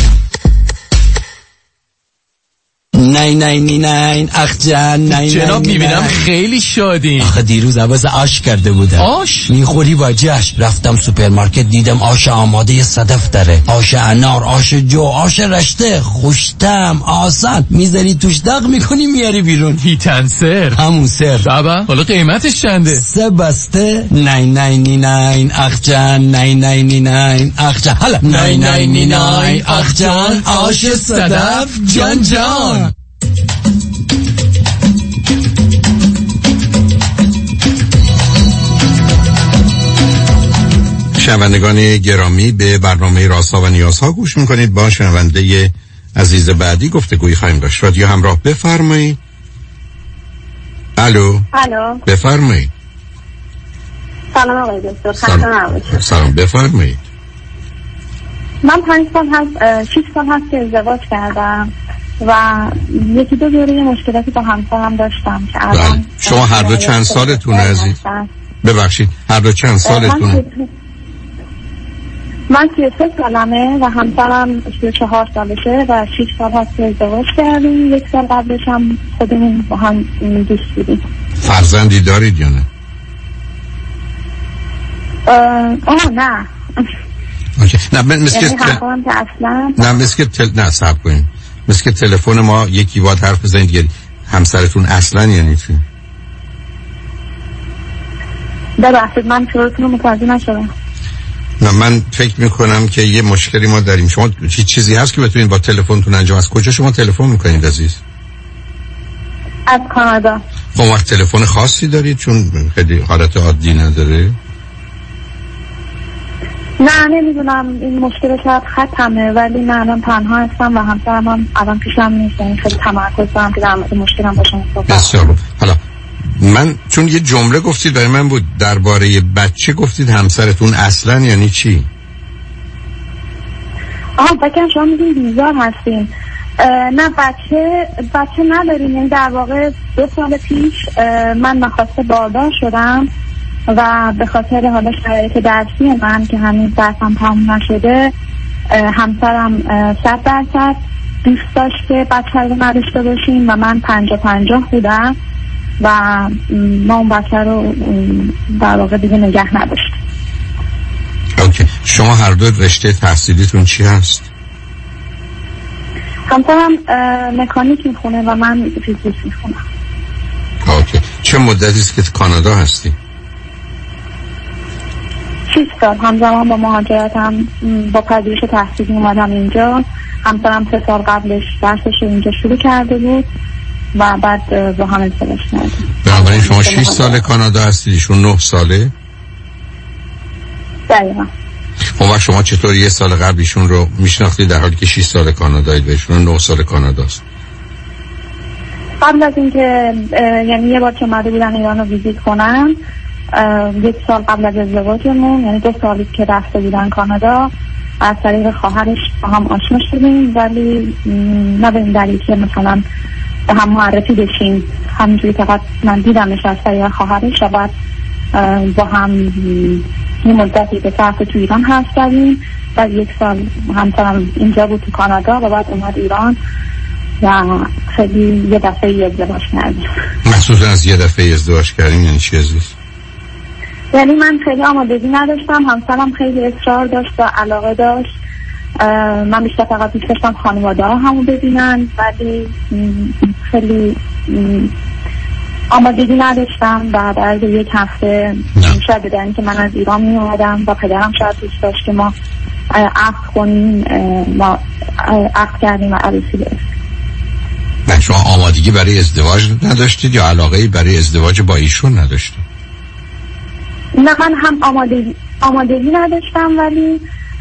999 اخجان. جناب میبینم خیلی شادی. آخه دیروز عوض آش کرده بودم. آش؟ میخوری با جشن. رفتم سوپرمارکت دیدم آش آماده صدف داره. آش انار، آش جو، آش رشته. خوشتم، آسان. میذاری توش داغ میکنی میاری بیرون. هیتن سر. همون سر. بابا حالا قیمتش چنده؟ 3 بسته 999 اخجان. 999 اخجان. حالا 999 اخجان. آش صدف جان جان. شنوندگان گرامی، به برنامه رازها و نیازها گوش میکنید. با شنونده عزیز بعدی گفتگویی خواهیم داشت. رادیو همراه، بفرمایید. الو. بفرمایید. سلام آقای دکتر. سلام بفرمایید. من 6 سال هست که ازدواج کردم و یکی دو دوره مشکلاتی با همسرم داشتم که الان. شما هر دو چند سالتون عزیز؟ ببخشید، هر دو چند سالتون؟ من 33 سالمه و همسرم 34 سالشه و 6 سال هست که ازدواج کردیم. 1 سال قبلش هم خودمون با هم دوست بودیم. فرزندی دارید یا نه؟ نه. اوکی. نه مثل که اصلا نه مثل نه صبر کنین. مثل که تلفن ما یکی وقت حرف بزنید دیگه همسرتون اصلا یعنی چی؟ ببخشید من شروعتون رو متوجه نشدم. نه من فکر میکنم که یه مشکلی ما داریم. شما چیزی هست که بتونید با تلفنتون انجام؟ از کجا شما تلفن میکنید عزیز؟ از کانادا. خب وقت تلفن خاصی دارید چون خیلی حالت عادی نداره؟ نه نمیدونم، این مشکل شاید خطمه، ولی من الان تنها هستم و همسرم هم الان پیشم نیست. یعنی خیلی تمرکز دارم که در مورد مشکلم با شما صحبت. بسیار حالا من چون یه جمله گفتید برای من بود درباره بچه، گفتید همسرتون اصلا یعنی چی؟ فکرم شما میگین بیزار هستیم. نه بچه نداریم. یعنی در واقع 2 سال پیش من ناخواسته باردار شدم و به خاطر حالا شرایط درسی من که هنوز درسم تموم نشده، همسرم 100% دوست داشت که بچه رو نداشته باشیم و من 50-50 بودم و ما اون بچه رو در واقع دیگه نگه نداشتیم. اوکی. شما هر دو رشته تحصیلیتون چی هست؟ همسرم مکانیک میخونه و من فیزیک میخونم. اوکی. چه مدتی است که کانادا هستی؟ 6 سال. همزمان با مهاجرتم با پذیرش تحصیلی اومدم اینجا. همسرم 3 سال قبلش درسش رو اینجا شروع کرده بود و بعد با هم ازدواج کردیم. بنابراین شما 6 سال کانادا هستید، ایشون 9 ساله؟ دقیقا. خب شما چطور 1 سال قبل ایشون رو میشناختید در حالی که 6 سال کانادایید و ایشون 9 سال کاناداست؟ قبل از اینکه یعنی یه بار که اومده بودن ایران رو ویزیت کنم، 1 سال قبل از ازدواجمون، یعنی 2 سالی که رفته بودن کانادا، از طریق خواهرش با هم آشنا شدیم، ولی نه به این دلیل که مثلا به هم معرفی بشیم، همینجوری فقط من دیدمش از طریق خواهرش و بعد با هم یه مدتی به طرف تو ایران حرف زدیم. بعد 1 سال همسرم اینجا بود تو کانادا و بعد اومد ایران و خیلی یه دفعه ازدواج کردیم. مخصوصا از یه دفعه ازدواج کردیم یعنی چی عزیز؟ یعنی من خیلی آمادگی نداشتم، همسرم خیلی اصرار داشت و علاقه داشت. من بیشتر فقط دوست داشتم خانواده ها همو ببینن، ولی خیلی آمادگی نداشتم و بعد 1 هفته شاید بدن که من از ایران می اومدم و پدرم شاید دوست داشت که ما عقد کنیم. ما عقد کردیم و عروسی گرفتیم. من شما آمادگی برای ازدواج نداشتید یا علاقه برای ازدواج با ایشون نداشتید؟ نه من هم آمادگی نداشتم، ولی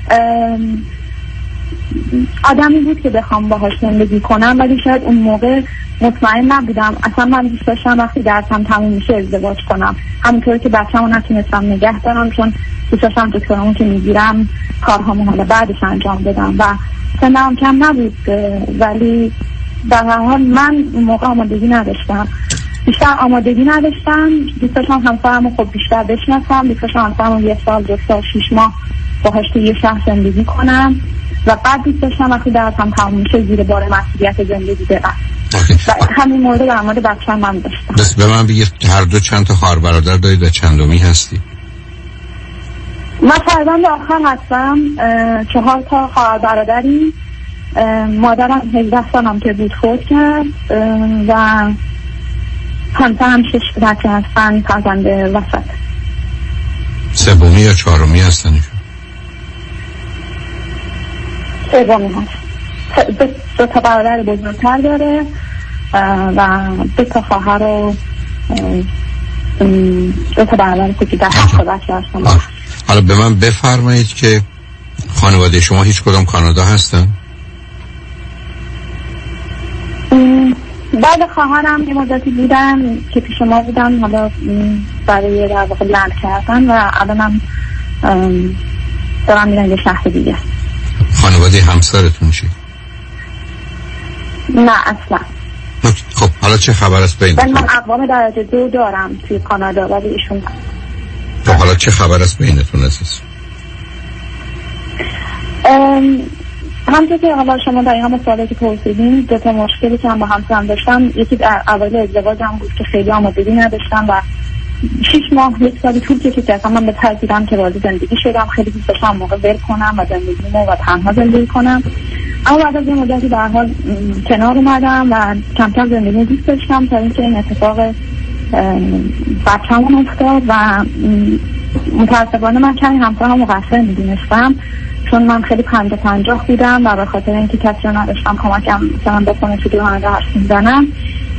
آدمی بود که بخوام باهاش زندگی کنم، ولی شاید اون موقع مطمئن نبودم. اصلا من دوست داشتم وقتی درسم تموم میشه ازدواج کنم، همونطور که بچه‌مو نتونستم نگه دارم چون دوست داشتم دکترامو که میگیرم کارهامو حالا بعدش انجام بدم و سنم کم نبود، ولی در هر حال من اون موقع آمادگی نداشتم. بیشتر آمادگی نداشتم، دوست داشتم همسرمو خب بیشتر بشناسم، دوست داشتم همسرمو 1 سال 2 سال 6 ماه باهاش تو یه شهر زندگی کنم و بعد دوست داشتم وقتی درسم تموم میشه زیر بار مسئولیت زندگی برم. و همین مورد در مورد بچه‌م من داشتم. بس به من بگید هر دو چند تا خواهر برادر دارید و چندمی هستی؟ من فرزند آخر هستم. 4 تا خواهر برادریم. مادرم 18 سالم که بود فوت کرد و همسرم 6 بچه هستن، فرزند وسط. سومی یا چهارمی هستن ایشون؟ سومی هست. 2 تا برادر بزرگتر داره و 2 تا خواهر و 2 تا برادر کوچیک‌تر. 7 تا بچه هستن. حالا به من بفرمایید که خانواده شما هیچ کدام کانادا هستن؟ بعد خواهرم یه مدتی بودن که پیش ما بودن، حالا برای در واقع لند کردن و الانم دارم میرن یه شهر دیگه. خانواده همسرتون چی؟ نه اصلا. خب حالا چه خبر است بینتون؟ من اقوام درجه 2 دارم توی کانادا ولی ایشون. خب حالا چه خبر است بینتون عزیز؟ همونطور که حالا شما در این همه سوالی که پرسیدین، دو تا مشکلی که هم با همسرم داشتم، یکی در اول ازدواجم بود که خیلی آمادگی نداشتم و 6 ماه یک سالی طول کشید که اصلا من بپذیرم که وارد زندگی شدم. خیلی دوست داشتم موقع ول کنم و زندگیمو و تنها زندگی کنم، اما بعد از یه مدتی به هر حال کنار اومدم و کم کم زندگی دوست داشتم تا اینکه این اتفاق بچه‌مون افتاد و متأسفانه من کمی همسرم مقصر می‌دونستم، چون من خیلی 50-50 بودم و به خاطر اینکه کسی رو نداشتم کمکم مثلا بکنه تو دوران حرف میزنم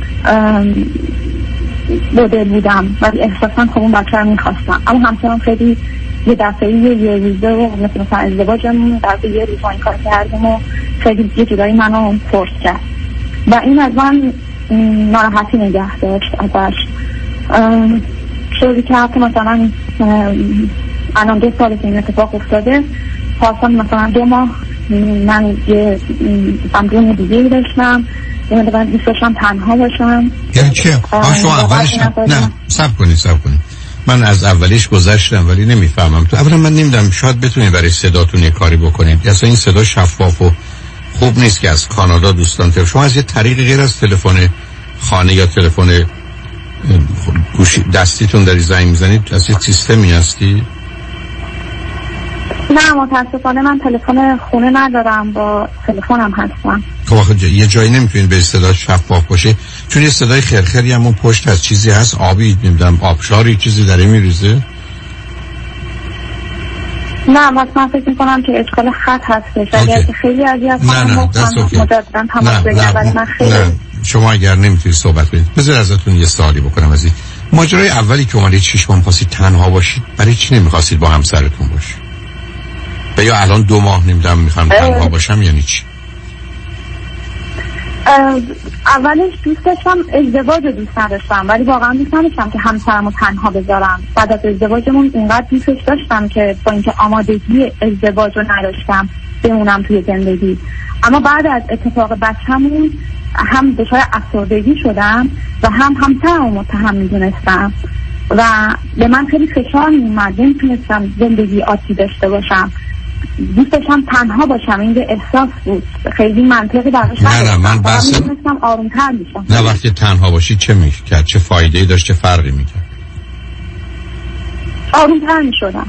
بودل بودم ولی احساساً خب اون بچه رو میخواستم. اما همسرم خیلی یه دفعه یه روزه و مثلا ازدواجمون در یه روز این کار کردیم و خیلی یه جورایی منو فورس کرد و این از من ناراحتی نگه داشت ازش. شروعی که حتی مثلا الان 2 ساله که این اتفاق افتاده، پاسم مثلا 2 ماه من یه سندروم دیگه داشتم، یه مدت دوست داشتم تنها باشم. یعنی چه؟ شما اولش نه صبر کنید من از اولیش گذشتم ولی نمیفهمم. تو اولا من نمیدونم شاید بتونید برای صداتون یه کاری بکنید. اصلا این صدا شفاف و خوب نیست که از کانادا دوستان شما از یه طریق غیر از تلفن خانه یا تلفن گوشی دستیتون داری زنگ میزنید از یه سیستمی هستی؟ نه متاسفانه من تلفن خونه ندارم، با تلفنم هستم. خب آخه یه جایی نمیتونید به صدا شفاف باشه چون یه صدای خرخری هم اون پشت از چیزی هست، آبی نمیدونم آبشاری چیزی داره میریزه. نه من فکر میکنم که اشکال خط هستش. اگر که خیلی اذیت نه مجددا تماس بگیرم ولی من خیلی شما اگر نمیتونید صحبت کنید بذار ازتون یه سوالی بکنم. از این ماجرای اولی که اومدید 6 ماه پاسی تنها باشید برای چی نمیخواستید با همسرتون باشید؟ و یا الان 2 ماه نمیدونم میخوام تنها باشم یعنی چی؟ اولش دوست داشتم ازدواج دوست نداشتم ولی واقعا دوست نداشتم که همسرمو تنها بذارم. بعد از ازدواجمون اینقدر دوستش داشتم که با اینکه آمادگی ازدواج رو نداشتم بمونم توی زندگی، اما بعد از اتفاق بچه‌مون هم دچار افسردگی شدم و هم همسرمو متهم میدونستم و به من خیلی فشار میومد، نمیتونستم زندگی عادی داشته باشم، دوست داشتم تنها باشم. این احساس بود خیلی منطقی براش نه من بحثم میتونستم آرومتر میشم. نه وقتی تنها باشی چه میکرد؟ چه فایده‌ای داشت؟ چه فرقی میکرد؟ آرومتر میشدم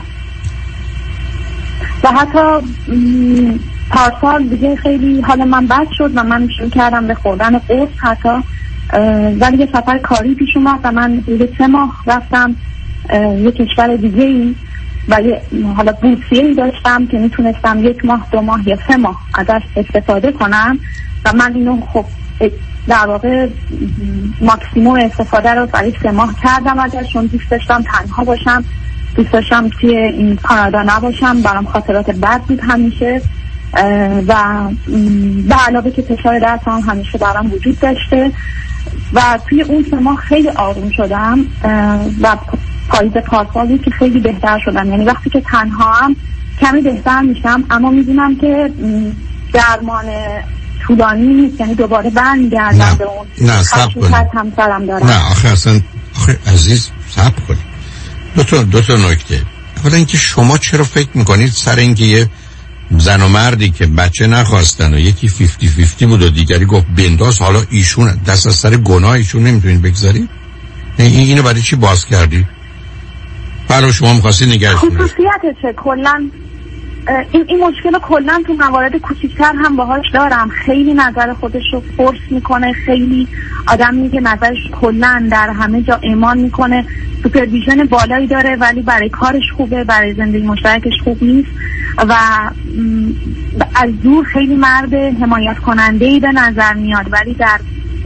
و حتی پارسال دیگه خیلی حال من بد شد و من شروع کردم به خوردن قرص حتی، ولی یه سفر کاری پیش اومد و من حدود 3 ماه رفتم یه کشور دیگه ای و یه حالا بورسیه‌ای داشتم که میتونستم 1 ماه 2 ماه یا 3 ماه ازش استفاده کنم و من اینو خب در واقع ماکسیموم استفاده رو برای 3 ماه کردم ازش، چون دوست داشتم تنها باشم، دوست داشتم توی این کانادا نباشم، برام خاطرات بد بود همیشه و به علاوه که فشار درس هم همیشه برام وجود داشته و توی اون 3 ماه خیلی آروم شدم و پاییز پارسالی که خیلی بهتر شدم. یعنی وقتی که تنها هم کمی بهتر میشم اما میدونم که درمان طولانی نیست، یعنی دوباره برمیگردم به اون. نه صبر کنید. نه آخه عزیز صبر کنید. دو تا نکته. اولا اینکه شما چرا فکر میکنید سر اینکه یه زن و مردی که بچه نخواستن و یکی 50-50 بود و دیگری گفت بنداز، حالا ایشون دست از سر گناه ایشون نمیتونید بگذارید؟ اینو برای چی باز کردی؟ برای شما می‌خواستی نگهش داری؟ خصوصیتشه کلاً این مشکل کلاً تو موارد کوچیک‌تر هم باهاش دارم. خیلی نظر خودش رو فورس میکنه، خیلی آدم میگه نظرش کلاً در همه جا ایمان میکنه، سوپرویژن بالایی داره ولی برای کارش خوبه، برای زندگی مشترکش خوب نیست و از دور خیلی مرد حمایت کننده‌ای به نظر میاد ولی در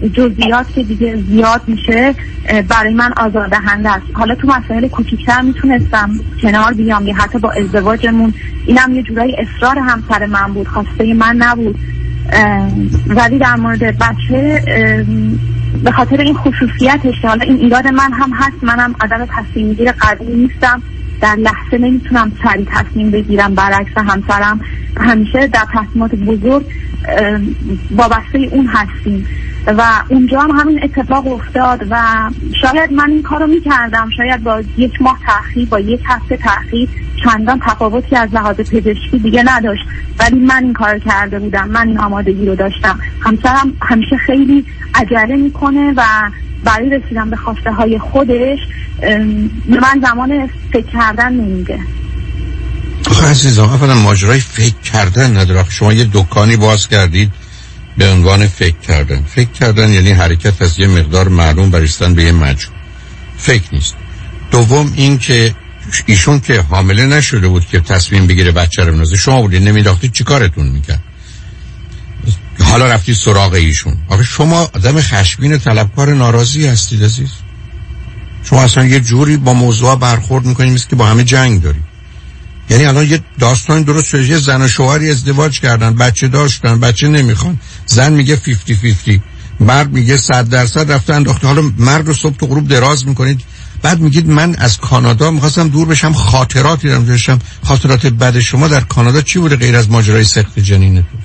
جزئیات که دیگه زیاد میشه برای من آزاردهنده است. حالا تو مسائل کوچیک‌تر میتونستم کنار بیام، یا حتی با ازدواجمون اینم یه جورایی اصرار همسر من بود، خواسته من نبود. ولی در مورد بچه به خاطر این خصوصیتش، حالا این ایراد من هم هست، منم آدم تصمیم میگیر قوی نیستم، در لحظه نمیتونم سریع تصمیم بگیرم، برعکس همسرم همیشه در تصمیمات بزرگ وابسته اون هستیم و اونجا هم همین اتفاق افتاد و شاید من این کارو میکردم، شاید با 1 ماه تأخیر، با 1 هفته تأخیر چندان تفاوتی از لحاظ پزشکی دیگه نداشت، ولی من این کار کرده بودم، من این آمادگی رو داشتم. همسرم همیشه خیلی عجله میکنه و برای رسیدن به خواسته های خودش من زمان فکر کردن نمیده. آخه عزیزم اولا ماجرای فکر کردن نداره. شما یه دکانی باز کردید به عنوان فکر کردن. فکر کردن یعنی حرکت از یه مقدار معلوم برستن به یه مجموع. فکر نیست. دوم این که ایشون که حامله نشده بود که تصمیم بگیره بچه رو بنازه، شما بودید نمیداختید چی کارتون میکرد؟ حالا رفتید سراغ ایشون. آخه شما آدم خشمگین طلبکار ناراضی هستید عزیز. شما اصلا یه جوری با موضوع برخورد میکنید مثل که با همه جنگ دارید. یعنی الان یه داستان درست شده، یه زن و شوهری ازدواج کردن، بچه داشتن، بچه نمیخوان، زن میگه 50-50، مرد میگه 100% رفته انداخته. حالا مرد رو صبح تو غروب دراز میکنید، بعد میگید من از کانادا میخواستم دور بشم، خاطراتی داشتم. خاطرات بد شما در کانادا چی بوده غیر از ماجرای سقط جنینتون؟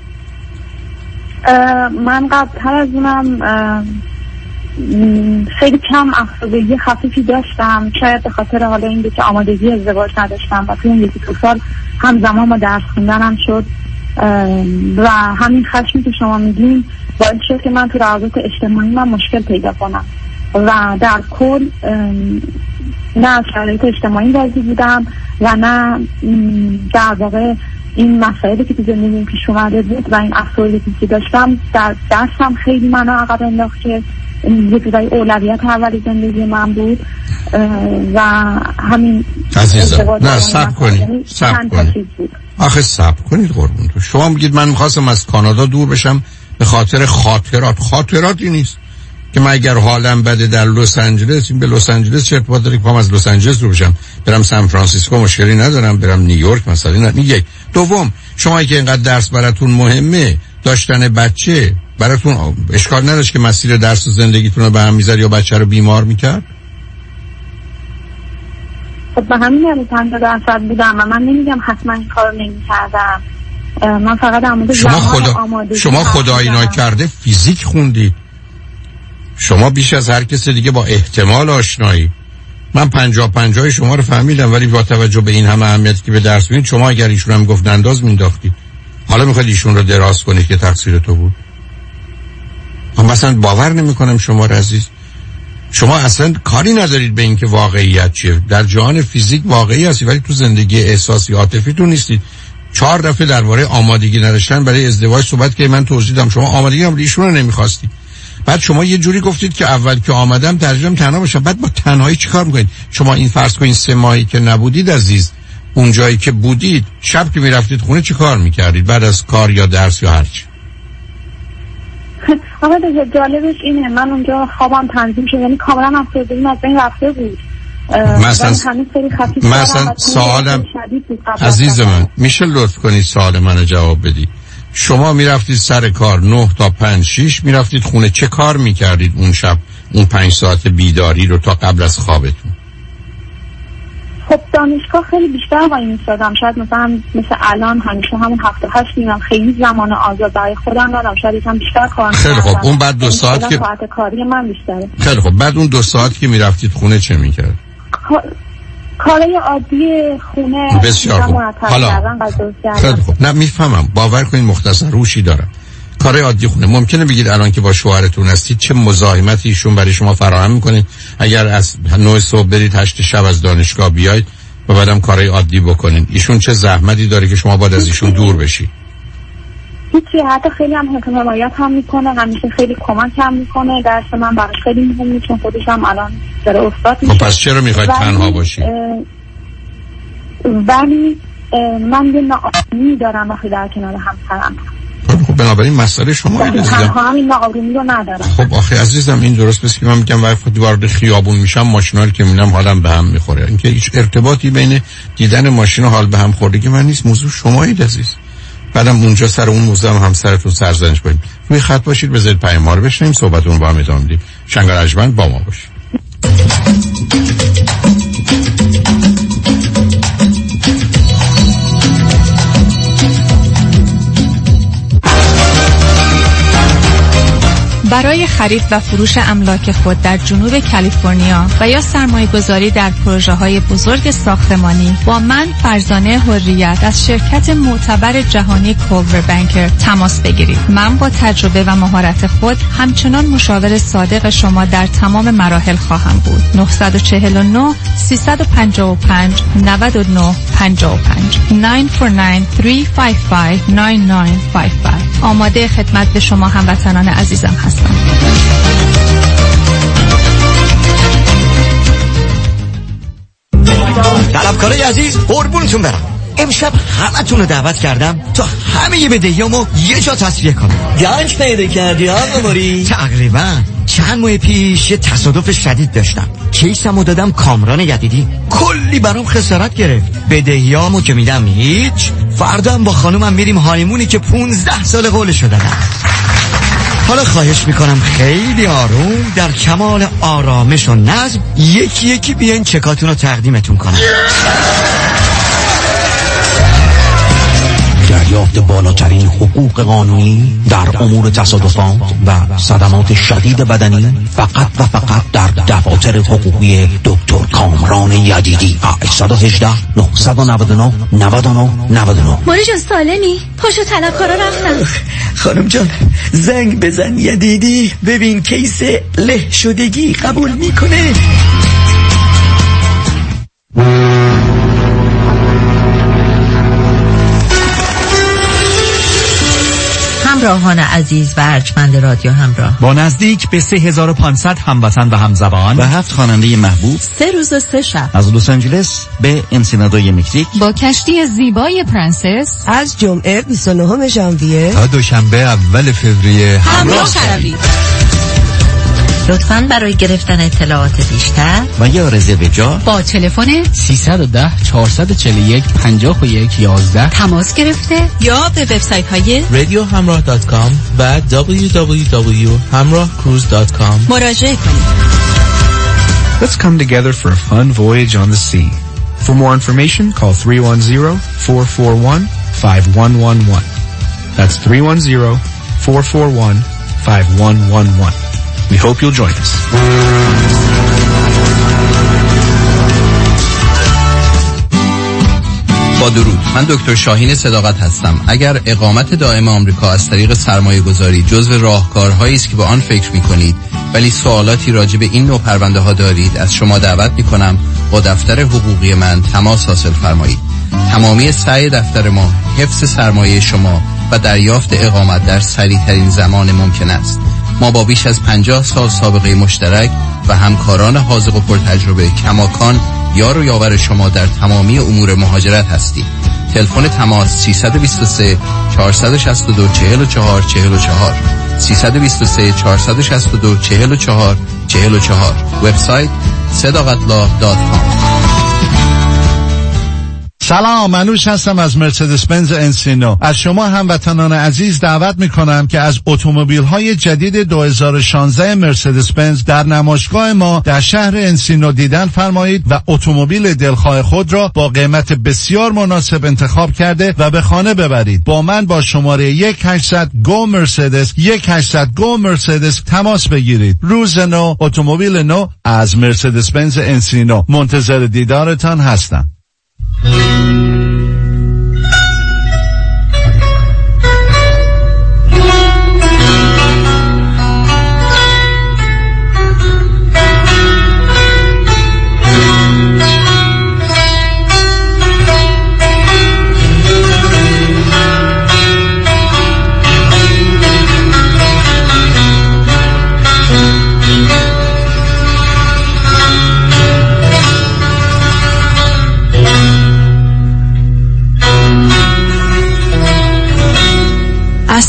من قبل‌تر از اونم خیلی کم افسردگی خفیفی داشتم، شاید به خاطر حالا این که آمادگی ازدواج نداشتم و توی این 1-2 سال همزمان با درس خوندنم شد و همین خشمی که شما میگین باعث شد که من تو روابط اجتماعی من مشکل پیدا کنم و در کل نه از شرایط اجتماعی راضی بودم و نه در واقع این مسائلی که تو زندگیم پیش اومده بود و این افسردگی که داشتم در درسم خیلی منو عقب انداخت که یه جورایی اولویت اولی زندگی من بود و همین عزیزم نه صبر کنید آخه صبر کنید قربون تو. شما میگید من میخواستم از کانادا دور بشم به خاطر خاطراتی نیست که من اگر حالم بده در لس آنجلس، این به لس آنجلس چه ارتباط داره که من از لس آنجلس دور بشم برم سان فرانسیسکو مشکلی ندارم، برم نیویورک مثلا نه. یک دوم شما که اینقدر درس براتون مهمه، داشتن بچه براتون اشکال نداشت که مسیر درس و زندگیتون رو به هم میذاری یا بچه رو بیمار میکرد؟ خب به همین یعنی 50% بودم و من نمیگم حتما این کار نمیکردم، من فقط آماده شما خدایی ناکرده فیزیک خوندید، شما بیش از هر کس دیگه با احتمال آشنایی. من 50-50 شما رو فهمیدم، ولی با توجه به این همه اهمیتی که به درس میدید شما اگر ایشون هم گفت انداز مینداختید، حالا میخواید ایشون رو دراز کنید که تقصیر تو بود. من مثلا باور نمیکنم شما رو عزیز. شما اصلا کاری ندارید به این که واقعیت چیه. در جهان فیزیک واقعی هستی ولی تو زندگی احساسی عاطفی تو نیستید. 4 دفعه درباره آمادگی نداشتن برای ازدواج صحبت که من توضیح دادم، شما آمادگی هم ایشون رو نمیخواستید. بعد شما یه جوری گفتید که اول که آمدم ترجیحاً تنها باشم. بعد با تنهایی چیکار میکنید؟ شما این فرض کنید 3 ماهی که نبودید عزیز، اون جایی که بودید شب که میرفتید خونه چیکار میکردید بعد از کار یا درس یا هر چی؟ آقا جالبش اینه من اونجا خوابم تنظیم شد، یعنی کاملا افسردگی از بین رفته بود. مثلا سوالم عزیز من میشه لطف کنید سوال منو جواب بدید؟ شما میرفتید سر کار 9 تا 5-6 میرفتید خونه، چه کار میکردید اون شب اون 5 ساعت بیداری رو تا قبل از خوابتون؟ خب دانشگاه خیلی بیشتر وای میستادم، شاید مثلا مثل الان همیشه همون 7-8 میرم، خیلی زمان آزاد برای خودم ندارم، شاید یکم بیشتر کار می‌کردم. خیلی خب اون بعد 2 ساعت که ساعت کاری من بیشتره. خیلی خب بعد اون 2 ساعت که میرفتید خونه چه میکرد؟ کارهای عادی خونه. بسیار خوب. حالا خیلی خوب نه میفهمم، باور کنید مختصر روشی دارم. کارهای عادی خونه ممکنه بگید الان که با شوهرتون هستید چه مزاحمتی ایشون برای شما فراهم میکنه اگر از 9 صبح برید 8 شب از دانشگاه بیاید و بعدم کارهای عادی بکنین؟ ایشون چه زحمتی داره که شما باید از ایشون دور بشی؟ هیچی، حتی خیلی هم حمایت هم میکنه، همیشه خیلی کمک هم میکنه، درس من براش خیلی مهمه چون خودش هم الان داره استاد میشه. پس چرا میخواید تنها باشی؟ ولی من یه ناآرامی دارم وقتی در کنار همسرم. خب بنابراین مسئله شما تنها همین آرومی رو ندارم. خب آخه عزیزم این درست نیست که من میگم وقتی وارد خیابون میشم ماشینال که میبینم حالم به هم میخوره. اینکه هیچ ارتباطی بین دیدن ماشین و حال به هم خوردگی من نیست. موضوع شمایید عزیز. بعدم اونجا سر اون موضوع هم همسرتون سرزنش کنید. روی خط باشید، بذارید پیام ما رو بشنویم، صحبتون با هم ادامه بدیم. شنگار ارجمند با ما باشید. برای خرید و فروش املاک خود در جنوب کالیفرنیا و یا سرمایه‌گذاری در پروژه‌های بزرگ ساختمانی با من فرزانه حریت از شرکت معتبر جهانی کولور بانکر تماس بگیرید. من با تجربه و مهارت خود همچنان مشاور صادق شما در تمام مراحل خواهم بود. 949 355 99 55 949 355 9955. آماده خدمت به شما هموطنان عزیزم هستم. طلبکارای عزیز قربونتون برم. امشب همتون رو دعوت کردم تا همه بدهیامو یه جا تصفیه کنم. گنج پیدا کردی آقا موری؟ تقریبا چند ماه پیش یه تصادف شدید داشتم. کیسمو دادم کامران یدیدی، کلی برام خسارت گرفت. بدهیامو که میدم هیچ. فردا هم با خانومم میریم هانیمونی که 15 سال قولشو دادم. حالا خواهش میکنم خیلی آروم در کمال آرامش و نظم یکی یکی بیاین چکاتون رو تقدیمتون کنم. دریافت بالاترین حقوق قانونی در امور تصادفات و صدمات شدید بدنی فقط و فقط در دفاتر حقوقی دکتر کامران یدیدی. 818 999 99 99. موری جان سالمی؟ پاشو طلبکارا رفتن. خانم جان زنگ بزن یدیدی ببین کیس له شدگی قبول میکنه. همراهان عزیز و ارجمند رادیو همراه، با نزدیک به 3500 هموطن و همزبان و 7 خواننده محبوب 3 روز و 3 شب از لس آنجلس به انسینادوی مکزیک با کشتی زیبای پرنسس از جمعه 29 ژانویه تا دوشنبه اول فوریه همراه شوید. لطفاً برای گرفتن اطلاعات بیشتر و یا رزرو جا با تلفن 310 441 51 11 تماس گرفته یا به وبسایت های radiohamrah.com و www.hamrahcruise.com مراجعه کنید. Let's come together for a fun voyage on the sea. For more information, call 310-441-5111. That's 310-441-5111. We hope you'll join us. با درود، من دکتر شاهین صداقت هستم. اگر اقامت دائم آمریکا از طریق سرمایه گذاری جزو راهکارهایی است که به آن فکر می کنید ولی سوالاتی راجع به این نوع پرونده ها دارید، از شما دعوت می کنم با دفتر حقوقی من تماس حاصل فرمایید. تمامی سعی دفتر ما حفظ سرمایه شما و دریافت اقامت در سریع‌ترین زمان ممکن است. ما با بیش از 50 سال سابقه مشترک و همکاران حاذق و پرتجربه کماکان یار و یاور شما در تمامی امور مهاجرت هستیم. تلفن تماس 323 462 44 44 323 462 44 44. وبسایت sadaqatlah.com. سلام، منوش هستم از مرسدس بنز انسینو. از شما هموطنان عزیز دعوت میکنم که از اتومبیل‌های جدید 2016 مرسدس بنز در نمایشگاه ما در شهر انسینو دیدن فرمایید و اتومبیل دلخواه خود را با قیمت بسیار مناسب انتخاب کرده و به خانه ببرید. با من با شماره 1800 گو مرسدس 1800 گو مرسدس تماس بگیرید. روز نو، اتومبیل نو از مرسدس بنز انسینو. منتظر دیدارتان هستم.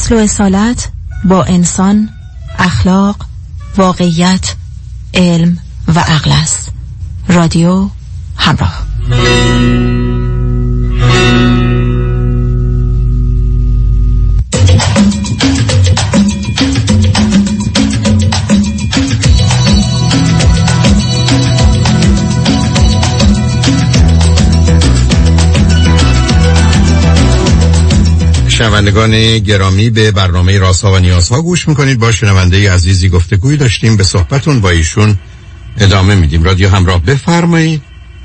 اصل و اصالت با انسان، اخلاق، واقعیت، علم و عقل است. رادیو همراه. شنوندگان گرامی، به برنامه رازها و نیازها گوش میکنید. با شنونده عزیزی گفتگویی داشتیم، به صحبتون با ایشون ادامه میدیم. رادیو همراه، بفرمایید.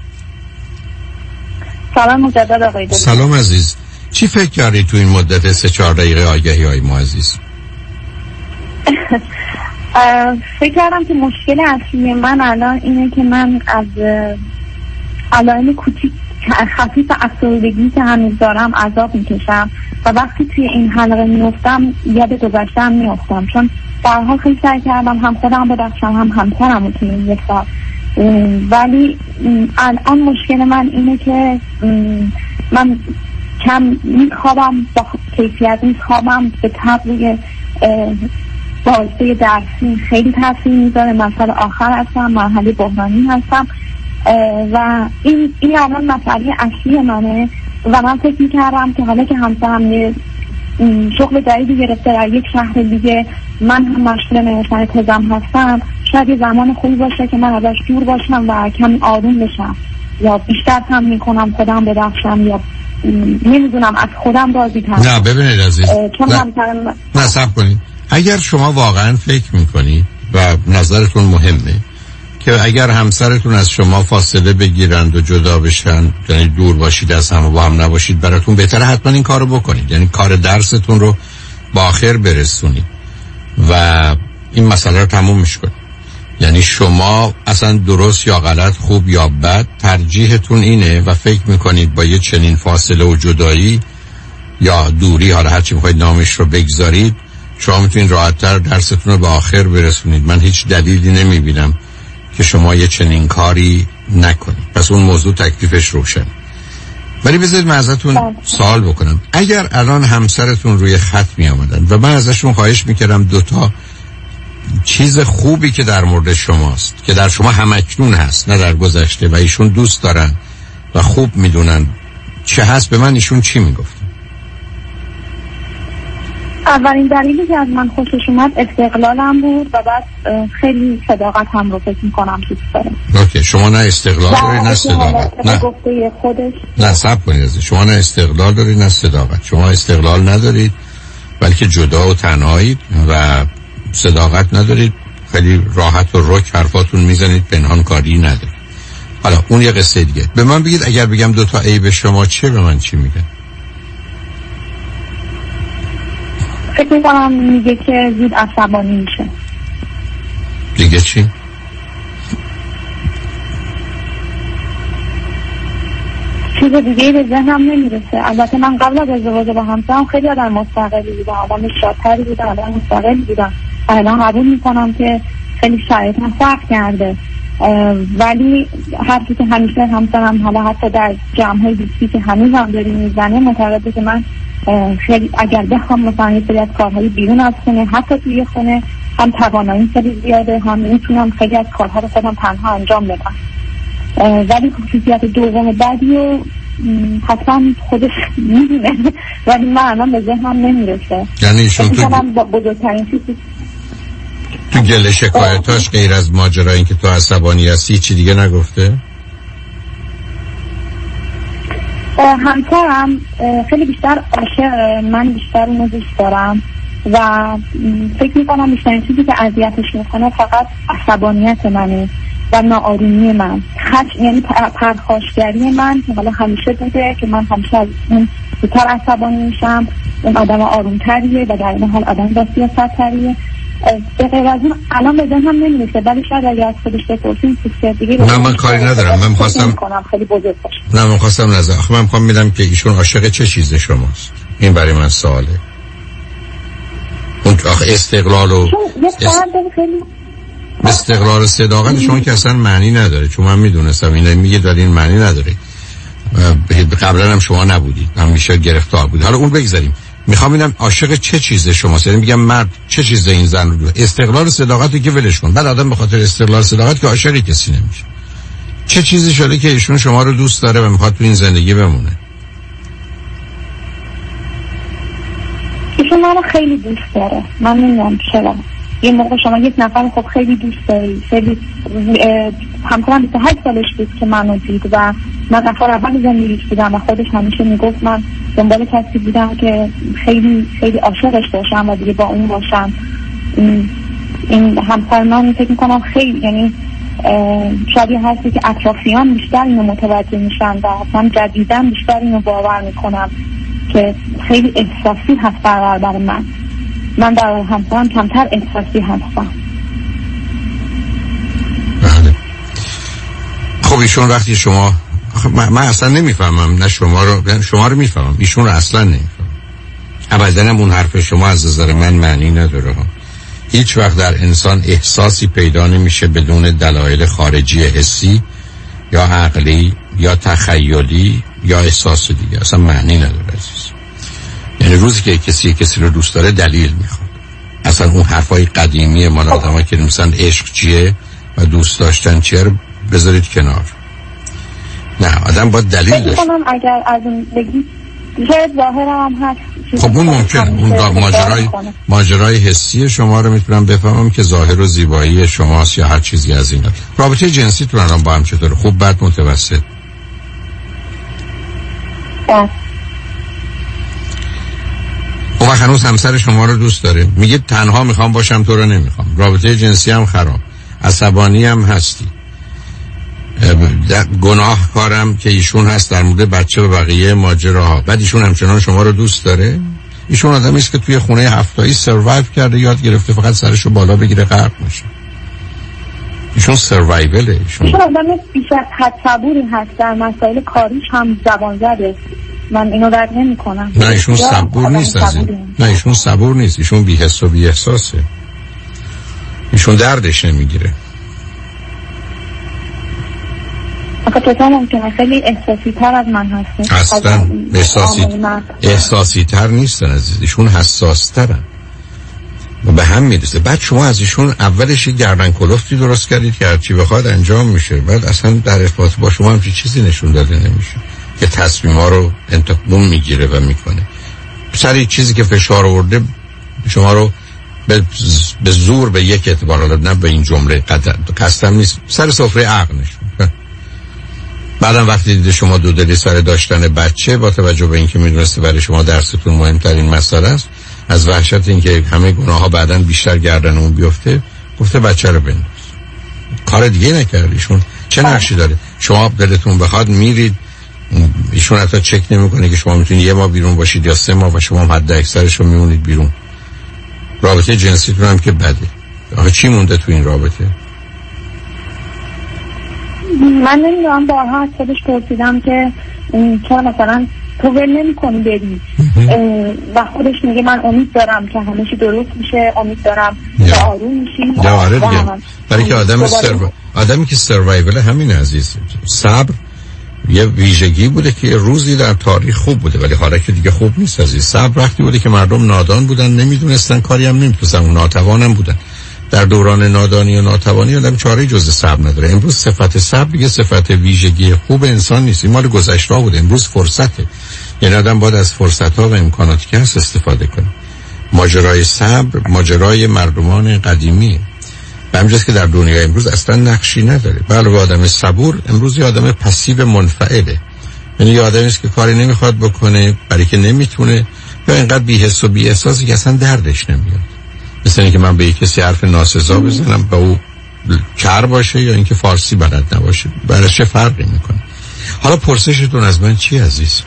سلام مجدد آقای دکتر. سلام عزیز، چی فکر کردی تو این مدت 3-4 دقیقه آگهی های ما عزیز؟ فکر کردم که مشکل اصلی من الان اینه که من از علائم کوچیک خفیف افسردگی که هنوز دارم عذاب میکشم و وقتی توی این حلقه میافتم یاد گذشته‌ام میافتم، چون در حال خیلی سعی کردم هم خودم بدخشم هم همسرم رو توی این یک سال، ولی الان مشکل من اینه که من کم میخوابم، با کیفیت میخوابم، به طبع بازده درسی خیلی تاثیر میذاره. مسئله آخر هستم، مرحله بحرانی هستم و این الان مسئله اصلی منه و من فکر میکردم که حالا که همسرم یه شغل جدیدی گرفته در یک شهر دیگه، من هم مشغول نوشتن تزم هستم، شاید یه زمان خوبی باشه که من ازش دور باشم و کمی آروم بشم یا بیشتر هم میکنم خودم بدخشم یا نمیدونم از خودم راضی ترم. نه ببینید عزیز، چون نه صبر کنید. اگر شما واقعا فکر میکنید و نظرتون مهمه که اگر همسرتون از شما فاصله بگیرند و جدا بشن، یعنی دور باشید از هم و با هم نباشید، براتون بهتره حتما این کارو بکنید، یعنی کار درستون رو با آخر برسونید و این مسئله رو تموم میشه. یعنی شما اصلا درست یا غلط، خوب یا بد، ترجیحتون اینه و فکر میکنید با یه چنین فاصله و جدایی یا دوری، حالا هرچی میخواید نامش رو بگذارید، شما میتونید راحت‌تر درستون رو به آخر برسونید. من هیچ دلیلی نمیبینم که شما یه چنین کاری نکنید. پس اون موضوع تکلیفش روشن. ولی بذارید من ازتون سوال بکنم. اگر الان همسرتون روی خط می آمدن و من ازشون خواهش میکردم 2 چیز خوبی که در مورد شماست، که در شما همکنون هست نه در گذشته، و ایشون دوست دارن و خوب میدونن چه هست، به من ایشون چی میگفتن؟ اولین دلیلی که از من خوشش اومد استقلالم بود و بعد خیلی صداقت هم رو فکر میکنم دوست دارم. اوکی، شما نه استقلال دارید نه صداقت. نه گفته خودش. نه صبر کنید عزیز، شما نه استقلال دارید نه صداقت. شما استقلال ندارید بلکه جدا و تنهایید و صداقت ندارید، خیلی راحت و رک حرفاتون میزنید، پنهان کاری ندارید. حالا اون یه قصه دیگه. به من بگید اگر بگم 2 عیب شما چیه، به من چی میگن؟ فکر میکنم میگه که زود عصبانی میشه. دیگه چی؟ چیز دیگه به ذهنم نمیرسه. البته من قبل از ازدواج با همسرم خیلی آدم مستقلی بودم، آدم شادتری بودم، آدم مستقلی بودم. الان قبول میکنم که خیلی شرایطم فرق کرده، ولی حرفی که همیشه همسرم حالا حتی در جمع‌های دوستی که هنوز هم داریم میزنه، معتقده که من خیلی اگر بخوام مثلا یه سری از کارهای بیرون از خونه، حتی توی خونه، هم توانایی خیلی زیاده، هم میتونم خیلی از کارها رو خودم تنها انجام بدم. ولی خصوصیت دوم بعدی رو حتما خودش میدونه ولی من الان به ذهنم نمیرسه. یعنی ایشون با بزرگترین چیزی تو گله شکایتاش غیر از ماجرا این که تو عصبانی هستی چی دیگه نگفته؟ همسرم خیلی بیشتر عاشق من، بیشتر اونو دوست دارم و فکر میکنم بیشترین چیزی که اذیتش میکنه فقط عصبانیت منه و ناآرومی من، یعنی پرخاشگری من که حالا همیشه بوده که من همیشه از اون زودتر عصبانی میشم. اون آدم آرومتریه و در این حال آدم با سیاست‌تریه. به غیر از اون الان به ذهنم نمیرسه، ولی شاید اگر از خودش بپرسیم چیز دیگه. نه من کاری ندارم، من خواستم خیلی بزرگ باشه. نه من خواستم نظر من میخوام میدم که ایشون عاشق چه چیز شماست. این برای من سواله. اون استقلال و استقلال صداقت شما که اصلا معنی نداره، چون من میدونستم این میگه داره این معنی نداره. قبلا هم شما نبودید، همیشه گرفتار بود. حالا اون بگذاریم. میخوام ببینم عاشق چه چیز شماست. یعنی میگم مرد چه چیز این زن رو دوست، استقلال و صداقتی که ولش کن، بعد آدم به خاطر استقلال و صداقت که عاشق کسی نمیشه. چه چیزی شده که ایشون شما رو دوست داره و میخواد تو این زندگی بمونه؟ ایشون منو خیلی دوست داره. من نمیدونم چرا. یه موقع شما یک نفر خب خیلی دوست داری، خیلی همکارم 28 سالش بود که منو دید و من نفر اول زندگیش بودم و خودش همیشه میگفت من دنبال کسی بودم که خیلی خیلی عاشقش باشم و دیگه با اون باشم. این همکار من فکر میکنم خیلی، یعنی شبیه هستی که اطرافیان بیشتر اینو متوجه میشن و من جدیداً بیشتر اینو باور میکنم که خیلی احساسی هست برای من در همسرم کمتر احساسی هستم. بله. خب ایشون وقتی شما من اصلا نمیفهمم، نه شما رو میفهمم، ایشون رو اصلا نمیفهمم. ابدا هم اون حرف شما از نظر من معنی نداره. هیچ وقت در انسان احساسی پیدا نمیشه بدون دلایل خارجی حسی یا عقلی یا تخیلی یا احساس دیگه، اصلا معنی نداره عزیز. یعنی روزی که کسی رو دوست داره دلیل میخواد. اصلا اون حرفای قدیمی مال آدم‌ها که مثلا عشق چیه و دوست داشتن چیه رو بذارید کنار. نه، آدم باید دلیل داشته. اگر از اون بگی شاید ظاهرم هم هست. خب اون ممکنه، اون ماجرای حسی شما رو میتونم بفهمم که ظاهر و زیبایی شماست یا هر چیزی از اینا. رابطه جنسی تو الان با هم چطوره؟ خوب، بد، متوسط؟ اون وقت هنوز همسر شما رو دوست داره؟ میگه تنها میخوام باشم، تو رو نمیخوام. رابطه جنسی هم خراب، عصبانی هم هستی. گناهکارم که ایشون هست در مورد بچه و بقیه ماجراها. بعد ایشون همچنان شما رو دوست داره؟ ایشون آدمی است که توی خونه هفتایی سروایو کرده، یاد گرفته فقط سرشو بالا بگیره غرق میشه. ایشون سروایوله. ایشون آدم بیش از حد صبوری هست، در مسائل کاریش هم زبان زده. من اینو درک نمی‌کنم. نه ایشون صبور نیست عزیز. نه ایشون صبور نیست، ایشون بی‌حس و بی‌احساسه. ایشون دردش نمیگیره. آخه تو ممکنه خیلی احساسی تر از من هستی. اصلا احساسی تر نیستن عزیز، ایشون حساس ترن و به هم میرسه. بعد شما از ایشون اولش گردن کلفتی درست کردید که هرچی بخواد انجام میشه، بعد اصلا در ارتباط با شما همچین چیزی نشون داده نمیشه که تصمیم‌ها رو انتقام میگیره و میکنه. سر چیزی که فشار آورده شما رو به زور به یک اعتبار داد، نه به این جمله قصدم نیست، سر سفره عقل نشون. بعدم وقتی دیده شما دو دلی سر داشتن بچه، با توجه به اینکه میدونسته برای شما درستون مهمترین مسئله است، از وحشت اینکه همه گناه‌ها بعداً بیشتر گردن اون بیفته، گفته بچه رو بنداز. کار دیگه نکردیشون. چه نقشی داره؟ شما دلتون بخواد میرید، ایشون حتی چک نمیکنه که شما میتونید یه ماه بیرون باشید یا 3 ماه و شما هم حد اکثرش رو میمونید بیرون. رابطه جنسیتون هم که بده. آخه چی مونده تو این رابطه؟ من نمیدونم، بارها از خودش پرسیدم که چرا مثلا تو ول نمی‌کنی بری و خودش میگه من امید دارم که همه چی درست میشه، امید دارم که آروم میشی. آره دیگه، برای که آدمی که سروایول همین عزیز. صبر یه ویژگی بوده که روزی در تاریخ خوب بوده، ولی حالا که دیگه خوب نیست عزیز. صبر وقتی بوده که مردم نادان بودن، نمیدونستن، کاری هم نمیتونستن، ناتوان هم بودن. در دوران نادانی و ناتوانی آدم چاره جز صبر نداره. امروز صفت صبر دیگه صفت ویژگی خوب انسان نیست، این مال گذشته بوده. امروز فرصته، یعنی آدم باید از فرصت‌ها و امکاناتی که هست استفاده کنه. ماجرای صبر ماجرای مردمان قدیمی، به همجاست که در دنیای امروز اصلا نقشی نداره. بله آدم صبور امروز یه آدم پسیو منفعله، یعنی یه آدمی است که کاری نمیخواد بکنه برای که نمیتونه، یا اینقدر بی‌حس و بی‌احساسی که اصلا دردش نمیاد. مثل اینکه من به یک کسی حرف ناسزا بزنم با او کر باشه یا اینکه فارسی بلد نباشه، برای چه فرقی میکنه؟ حالا پرسشتون از من چی عزیز؟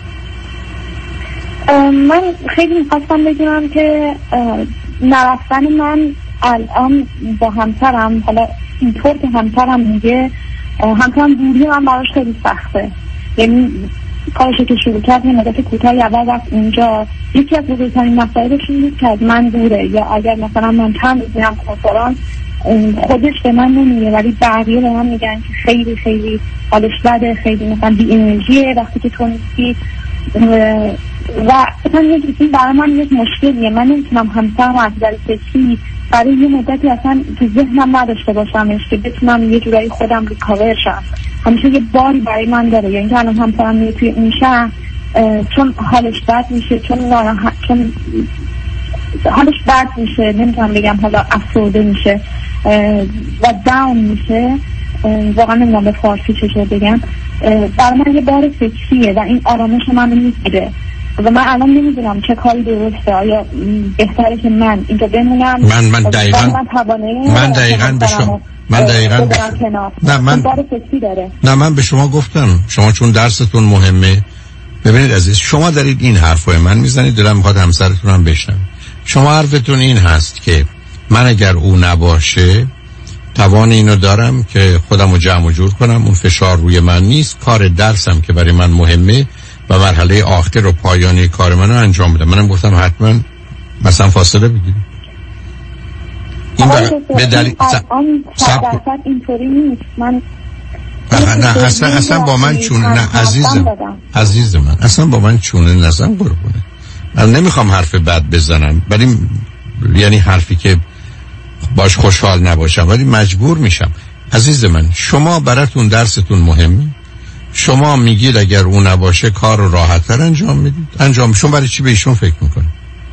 من خیلی میخواستم بدونم که نرفتن من الان با همسرم، حالا اینطور که همسرم میگه، همسرم دوری من براش خیلی سخته. یعنی کارشو که شروع کرد یه مدت کوتاهی اول رفت اونجا، یکی از بزرگترین مسائلش این بود که از من دوره، یا اگر مثلا من چند روز میرم کنفرانس خودش به من نمیگه ولی بقیه به من میگن که خیلی خیلی حالش بده، خیلی مثلا بی انرژیه وقتی که تو نیستی. و اصلا این برای من یک مشکلیه. من نمیتونم همسرم از نظر فکری برای یه مدتی اصلا تو ذهنم نداشته باشمش که بتونم یه جورایی خودم ریکاور شم. همیشه یه باری برای من داره. یعنی که الان همسرم میره توی این شهر چون حالش بد میشه، چون حالش بد میشه، نمیتونم بگم حالا افسرده میشه و داون میشه، واقعا نمیدونم به فارسی چطور بگم، برای من یه بار فکریه و این آرامش منو میگیره و من الان نمیدونم چه کاری درسته. آیا بهتره که من اینجا بمونم؟ من به شما گفتم شما چون درستون مهمه. ببینید عزیز، شما دارید این حرفای من میزنید، دلم میخواد همسرتون هم بشنوه. شما حرفتون این هست که من اگر او نباشه توان اینو دارم که خودم رو جمع و جور کنم، اون فشار روی من نیست، کار درسم که برای من مهمه و مرحله آخر و پایانی کار منو انجام بدم. منم گفتم حتما مثلا فاصله بگیریم. این به دلیل اینطوری نیست. من نه اصلا با من چونه نه عزیز من اصلا با من چونه نزن قربونه. من نمیخوام حرف بد بزنم، ولی یعنی حرفی که باش خوشحال نباشم ولی مجبور میشم. عزیز من، شما براتون درستون مهمه. شما میگید اگر اون نباشه کار رو راحت‌تر انجام میدید. شما برای چی به ایشون فکر میکنید؟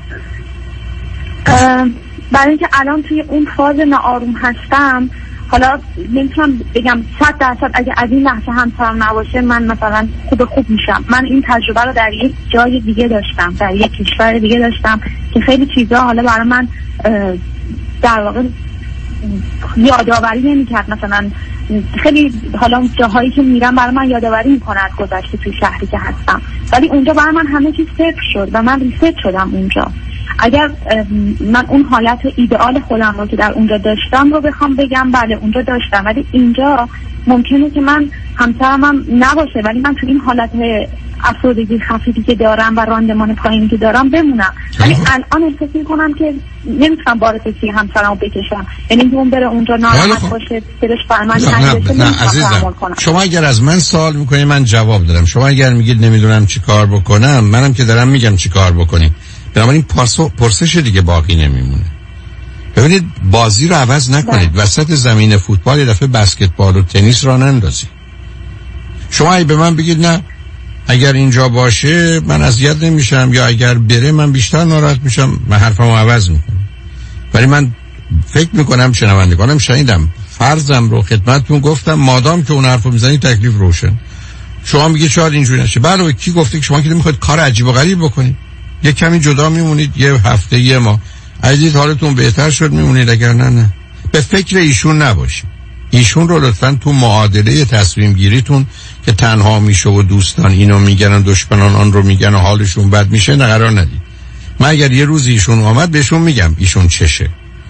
برای اینکه الان توی اون فاز ناآروم هستم. حالا نمیتونم بگم 100% اگه از این لحظه همسرم نباشه من مثلا خوب میشم. من این تجربه رو در یک جای دیگه داشتم، در یک کشور دیگه داشتم که خیلی چیزا حالا برای من در واقع یادآوری نمی‌کرد. مثلا خیلی حالا جاهایی که میرم برای من یادآوری میکنه از گذشته توی شهری که هستم، ولی اونجا برای من همه چیز صفر شد و من ریست شدم اونجا. اگر من اون حالت ایدئال خودم رو که در اونجا داشتم رو بخوام بگم بله اونجا داشتم، ولی اینجا ممکنه که من همسرم هم نباشه ولی من تو این حالت افسردگی خفیفی که دارم و راندمان پایینی که دارم بمونم. ولی الان احساس میکنم که نمیتونم بار فکری همسرم رو بکشم، یعنی که اون بره اونجا ناراحت باشه، دلش بر من تنگ بشه. نه عزیزم، شما اگر از من سوال میکنید من جواب دارم. شما اگر میگید نمیدونم چی کار بکنم، منم که دارم میگم چی کار بکنیم. بنابراین پرسش دیگه باقی نمیمونه. ببینید بازی رو عوض نکنید. وسط زمین فوتبال یه دفعه بسکتبال و تنیس را نندازید. شما اگه به من بگید نه اگر اینجا باشه من اذیت نمیشم یا اگر بره من بیشتر ناراحت میشم، من حرفمو عوض میکنم. ولی من فکر میکنم شنوندگانم شنیدم فرضم رو خدمتتون گفتم، مادام که اون حرفو میزنید تکلیف روشن. شما میگید شاید اینجوری نشه. بله کی گفته که شما که نمیخواید کار عجیب و غریب بکنید؟ یه کمی جدا میمونید، یه هفته یه ماه، اگه دید حالتون بهتر شد میمونید، اگر نه به فکر ایشون نباشید. ایشون رو لطفاً تو معادله تصمیم گیریتون که تنها میشه و دوستان اینو میگن و دشمنان آن رو میگن و حالشون بد میشه نه قرار ندید. من اگر یه روز ایشون اومد بهشون میگم ایشون چشه.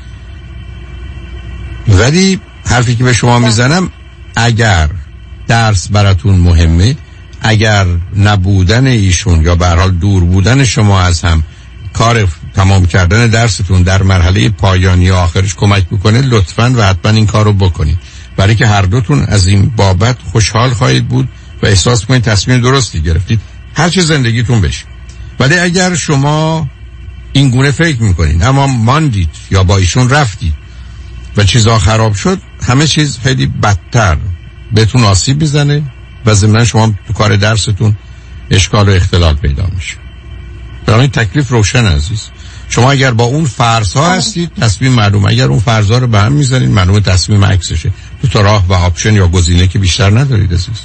ولی حرفی که به شما میزنم، اگر درس براتون مهمه، اگر نبودن ایشون یا به هر حال دور بودن شما از هم کار تمام کردن درستون در مرحله پایانی آخرش کمک بکنه، لطفاً و حتما این کار رو بکنید، برای که هر دوتون از این بابت خوشحال خواهید بود و احساس کنید تصمیم درستی گرفتید هر چه زندگیتون بشه. ولی اگر شما این گونه فکر میکنید اما ماندید یا با ایشون رفتید و چیزا خراب شد، همه چیز خیلی بدتر بهتون آسیب میزنه و ضمن شما تو کار درستون اشکال و اختلال پیدا میشه. برای تکلیف روشن عزیز. شما اگر با اون فرض‌ها هستید تصمیم معلومه، اگر اون فرض‌ها رو به هم می‌زنید معلومه تصمیم عکسشه. تو تا راه و آپشن یا گزینه که بیشتر ندارید عزیز.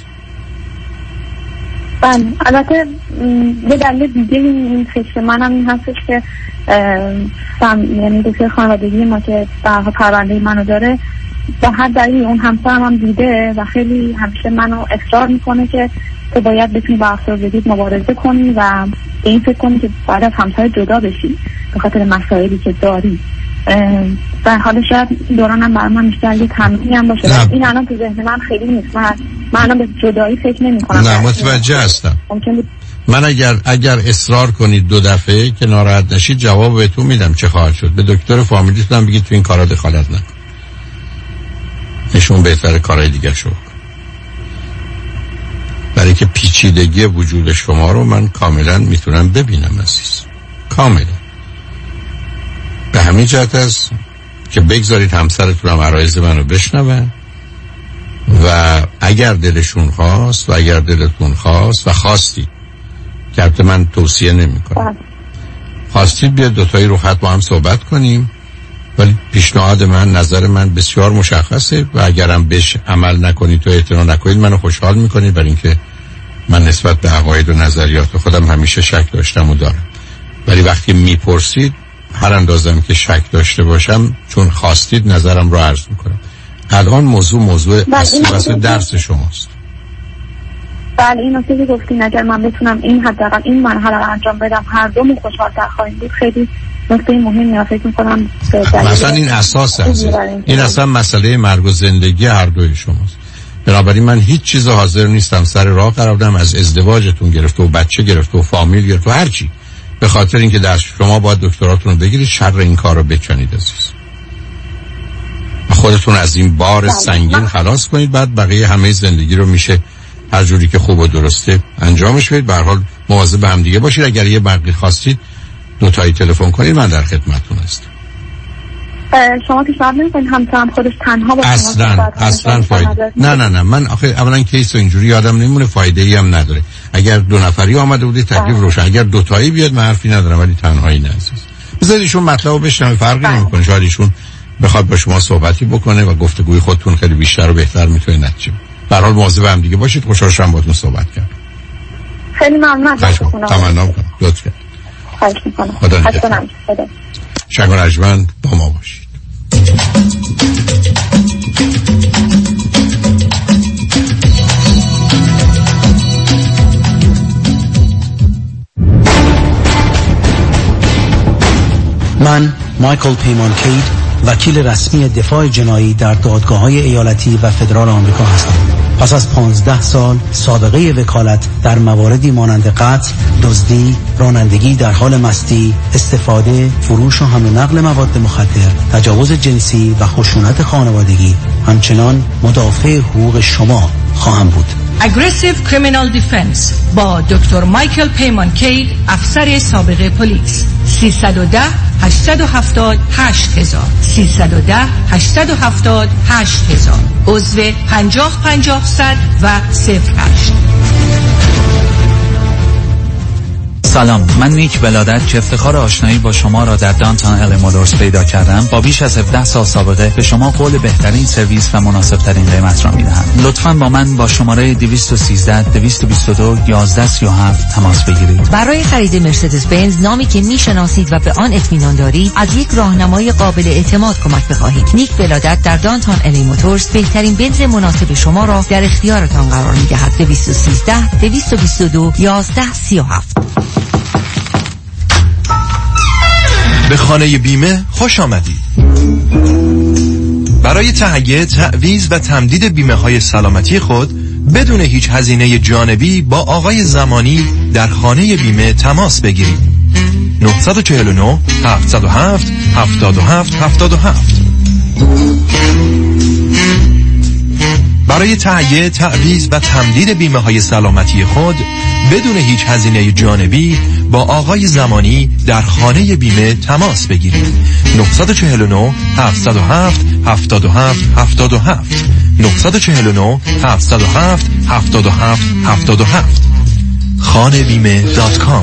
بله، البته به دلیل دیگه این فکر منم این هستش که یعنی دکتر خانوادگی ما که در پرونده منو داره به هر دلیل اون همسرم هم دیده و خیلی همیشه منو اصرار میکنه که تو باید بتونی با افسردگی مبارزه کنی و به این فکر کنی که باید از همسر جدا بشی به خاطر مسائلی که داری. در حال شاید دورانم برای من بیشتر یه تمرینی هم باشه. این الان تو ذهن من خیلی نیست. من الان به جدایی فکر نمی کنم. نه متوجه هستم. من اگر اصرار کنید 2 دفعه که ناراحت نشید جواب بهتون میدم چه خواهد شد. به دکتر فامیلیتون هم بگید تو این کارا دخالت نکن. نشون بهتره کارهای دیگه شو. برای که پیچیدگی وجود شما رو من کاملا میتونم ببینم عزیز، کاملا. به همین جهت است که بگذارید همسرتون هم عرایض منو بشنون و اگر دلشون خواست و اگر دلتون خواست و خواستید، که البته من توصیه نمی کنم، خواستید بیاد دوتایی رو خط با هم صحبت کنیم، ولی پیشنهاد من، نظر من بسیار مشخصه و اگرم بهش عمل نکنید و اعتنا نکنید منو خوشحال میکنید، برای اینکه من نسبت به عقاید و نظریات خودم همیشه شک داشتم و دارم. ولی وقتی میپرسید هر اندازم که شک داشته باشم، چون خواستید نظرم رو عرض میکنم. الان موضوع اصلی درس شماست. بله این نکته که گفتین اگر من بتونم این حداقل این مرحله رو انجام بدم هر دومون خوشحال‌تر خواهیم بود. خیلی نکته مهمی فکر می‌کنم. مثلا این اساس است. این اصلا مسئله مرگ و زندگی هر دوی شماست. بنابراین من هیچ چیز حاضر نیستم سر راه قرار بدم، از ازدواجتون گرفته و بچه گرفته و فامیل گرفته و هر چی، به خاطر اینکه دست شما باید دکتراتون رو بگیرید، شر این کار رو بکنید عزیز. خودتون از این بار سنگین خلاص کنید، بعد بقیه همه زندگی رو میشه هر جوری که خوب و درسته انجامش بدید. به هر حال مواظب هم دیگه باشید. اگر یه برقی خواستید دوتایی تلفن کنید، من در خدمتتون هستم. شما پیشنهاد نمی‌کنید همسرم خودش تنها با اصلا فایده نه من آخه اولا کیس اینجوری یادم نمیمونه، فایده ای هم نداره. اگر دو نفری آمده بودی تکلیف روشن، اگر دوتایی بیاد من حرفی ندارم، ولی تنهایی نه عزیز. بذارید ایشون مطلبو بشنوه، فرقی نمی‌کنه. شاید ایشون بخواد با شما صحبتی بکنه و گفتگوی خودتون خیلی بیشتر و بهتر میتونه نتیجه. به هر حال مواظب هم دیگه باشید. خوشحال شدم باهاتون صحبت کردم. خیلی ممنون. تمنا می‌کنم. لطف کنید. خواهش می‌کنم. خدا شنگ و رجمند با ما باشید. من مایکل پیمان کید، وکیل رسمی دفاع جنایی در دادگاه‌های ایالتی و فدرال آمریکا هستم. پس از 15 سال سابقه وکالت در مواردی مانند قتل، دزدی، رانندگی در حال مستی، استفاده، فروش و حمل و نقل مواد مخدر، تجاوز جنسی و خشونت خانوادگی، همچنان مدافع حقوق شما خواهم بود. Aggressive Criminal Defense با دکتر مایکل پیمان کید، افسر سابق پلیس. 310 870 8000 310 870 8000 عضو 50 100 و 08. سلام، من نیک ولادت که افتخار آشنایی با شما را در دانتان ال مولورز پیدا کردم. با بیش از 17 سال سابقه به شما قول بهترین سرویس و مناسب ترین قیمت را میدهم. لطفاً با من با شماره 213 222 1137 تماس بگیرید. برای خرید مرسدس بنز، نامی که میشناسید و به آن اطمینان دارید، از یک راهنمای قابل اعتماد کمک بخواهید. نیک ولادت در دانتان ال مولورز بهترین بنز مناسب شما را در اختیارتان قرار میدهد. 213 222 1137. به خانه بیمه خوش آمدید. برای تهیه، تعویض و تمدید بیمه های سلامتی خود بدون هیچ هزینه جانبی با آقای زمانی در خانه بیمه تماس بگیرید. 949 707 77 77. برای تهیه، تعویض و تمدید بیمه های سلامتی خود بدون هیچ هزینه جانبی با آقای زمانی در خانه بیمه تماس بگیرید. 949 707 77 77 949 707 77 77 khanebime.com.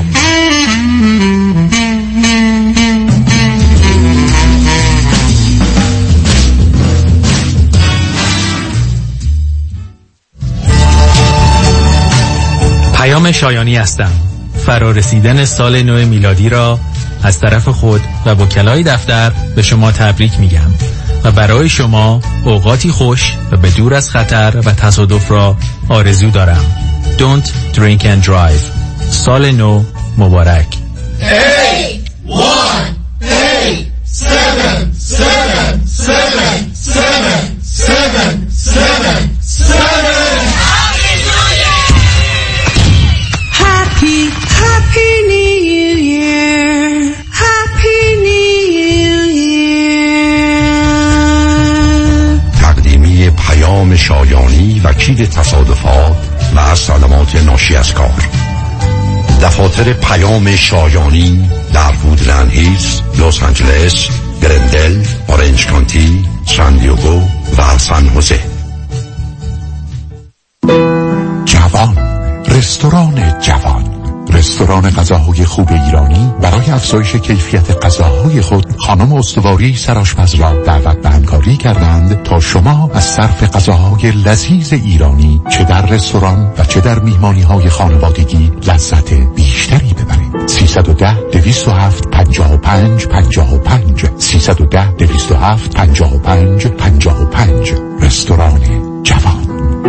پیام شایانی هستم. فرارسیدن سال نو میلادی را از طرف خود و وکلای دفتر به شما تبریک میگم و برای شما اوقاتی خوش و به دور از خطر و تصادف را آرزو دارم. Don't drink and drive. سال نو مبارک. 8 1 8 7 7 7 7 7 7 Happy New Year. Happy New Year. تقدیمی پیام شایانی، وکیل تصادفات و سلامات ناشی از کار. دفاتر پیام شایانی در وودلند هیلز، لس آنجلس، گرندل، اورنج کانتی، سان دیگو و سان خوزه. جوان، رستوران جوان، رستوران غذاهای خوب ایرانی برای افزایش کیفیت غذاهای خود خانم استواری سرآشپز را دعوت به همکاری کردند تا شما از صرف غذاهای لذیذ ایرانی چه در رستوران و چه در میهمانی‌های خانوادگی لذت بیشتری ببرید. 310-207-55-55 310-207-55-55 رستوران جوان.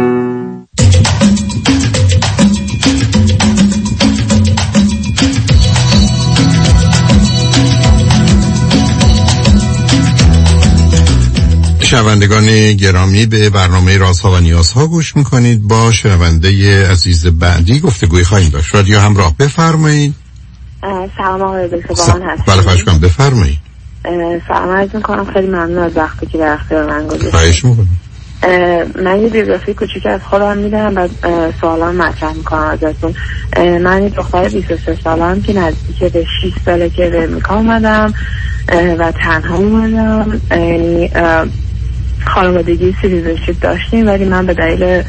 شنوندگان گرامی، به برنامه رازها و نیازها گوش میکنید. با شنونده عزیز بعدی گفتگوی خواهیم داشت. رادیو همراه، بفرمایید. سلام آقای دکتر، باهان هستید؟ بله خواهش کنم، بفرمایید. سلام عرض میکنم، خیلی ممنون از وقتی که در اختیار من گذاشتید. خواهش میکنم. من یه بیوگرافی کوچیک از خودم میدم و سوالام مطرح میکنم ازتون. من یه دختر 23 سالم که نزدیک به 6 ساله که به امریکا اومدم و تنها اومدم. یعنی خانوادگی سیتیزنشیپ داشتیم، ولی من به دلیل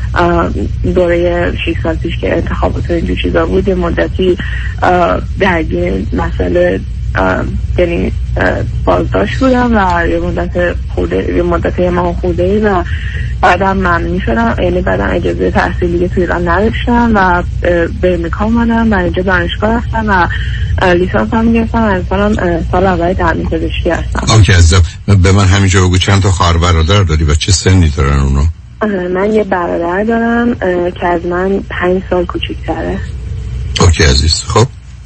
دوره 6 سال پیش که انتخابات و اینجور چیزا بود یه مدتی درگیر مسئله یعنی بازداشت بودم و یه مدت ماه خورده‌ای و بعدم ممنوع شدم. یعنی بعدم اجازه تحصیلی تو ایران نداشتم و به امریکا اومدم و اینجا دانشگاه هستم و لیسانس هم گرفتم. از سال اول تامین پزشکی هستم. اوکی عزیزم، به من همینجا بگو چند تا خواهر برادر داری و چه سنی دارن اونا؟ من یه برادر دارم که از من 5 سال کوچیک‌تره. اوکی عزیز، خب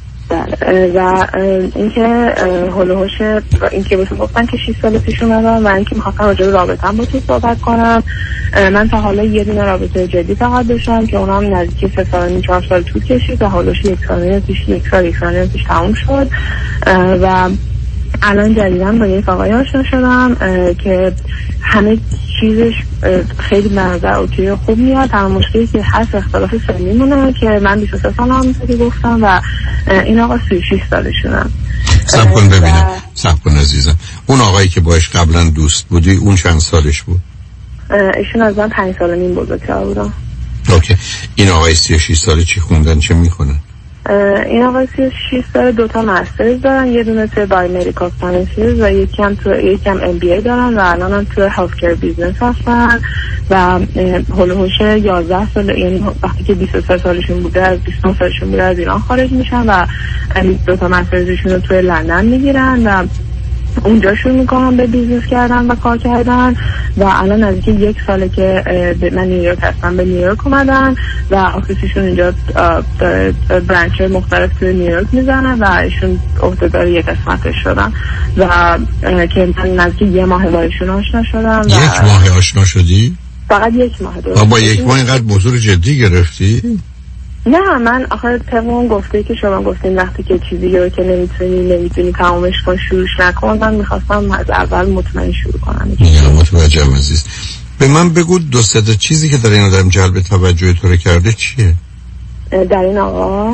و اینکه هلوهوش اینکه بهتون گفتن که 6 سال پیش اومدم و اینکه میخواستم راجع به رابطه‌ام با تو صحبت کنم. من تا حالا یه دونه رابطه جدی فقط داشتم که اونم نزدیک 3 سال 4 سال طول کشید و هلوهوش یک سال پیش تموم شد و الان جدیداً با یک آقای آشنا شدم که همه چیزش خیلی منظر اوکی خوب میاد. تمام مشکلی که هست اختلاف سنی مونه که من 23 سال هم گفتم و این آقا 36 سالشونم. صبر کن ببینم، صبر کن عزیزم. اون آقایی که باش قبلا دوست بودی اون چند سالش بود؟ ایشون از من 5 سال و نیم بزرگتر بودن. اوکی. این آقای 36 ساله چی خوندن، چه میکنن؟ این آقای 36 ساله 2 تا مسترز دارن، یه دونه توی بایومدیکال ساینسز و یکم ام بی ای دارن و الان هم توی هلت کیر بیزنس هستن و هلوهوش 11 سال، یعنی وقتی که 23 سالشون بوده از 29 سالشون بوده از ایران خارج میشن و 2 تا مسترزشون رو توی لندن میگیرن و اونجا شروع میکنم به بیزنس کردن و کار کردن و الان از اینکه 1 ساله که من نیویورک هستم به نیویورک اومدن و آفیسشون اینجا برانچ مختلف توی نیویورک میزنن و ایشون عهدهدار یک قسمتش شدن و که من نزدیک 1 ماه با ایشون آشنا شدم. 1 ماه آشنا شدی؟ فقط 1 ماه. با 1 ماه اینقدر موضوع جدی گرفتی؟ نه، من آخر طبعا گفته که شما گفتین وقتی که چیزی رو که نمیتونی تمامش کن شروعش نکن، من میخواستم از اول مطمئن شروع کنم. نه متوجهم عزیز. به من بگو 2-3 تا چیزی که در این آدم جلب توجه تو رو کرده چیه؟ در این آقا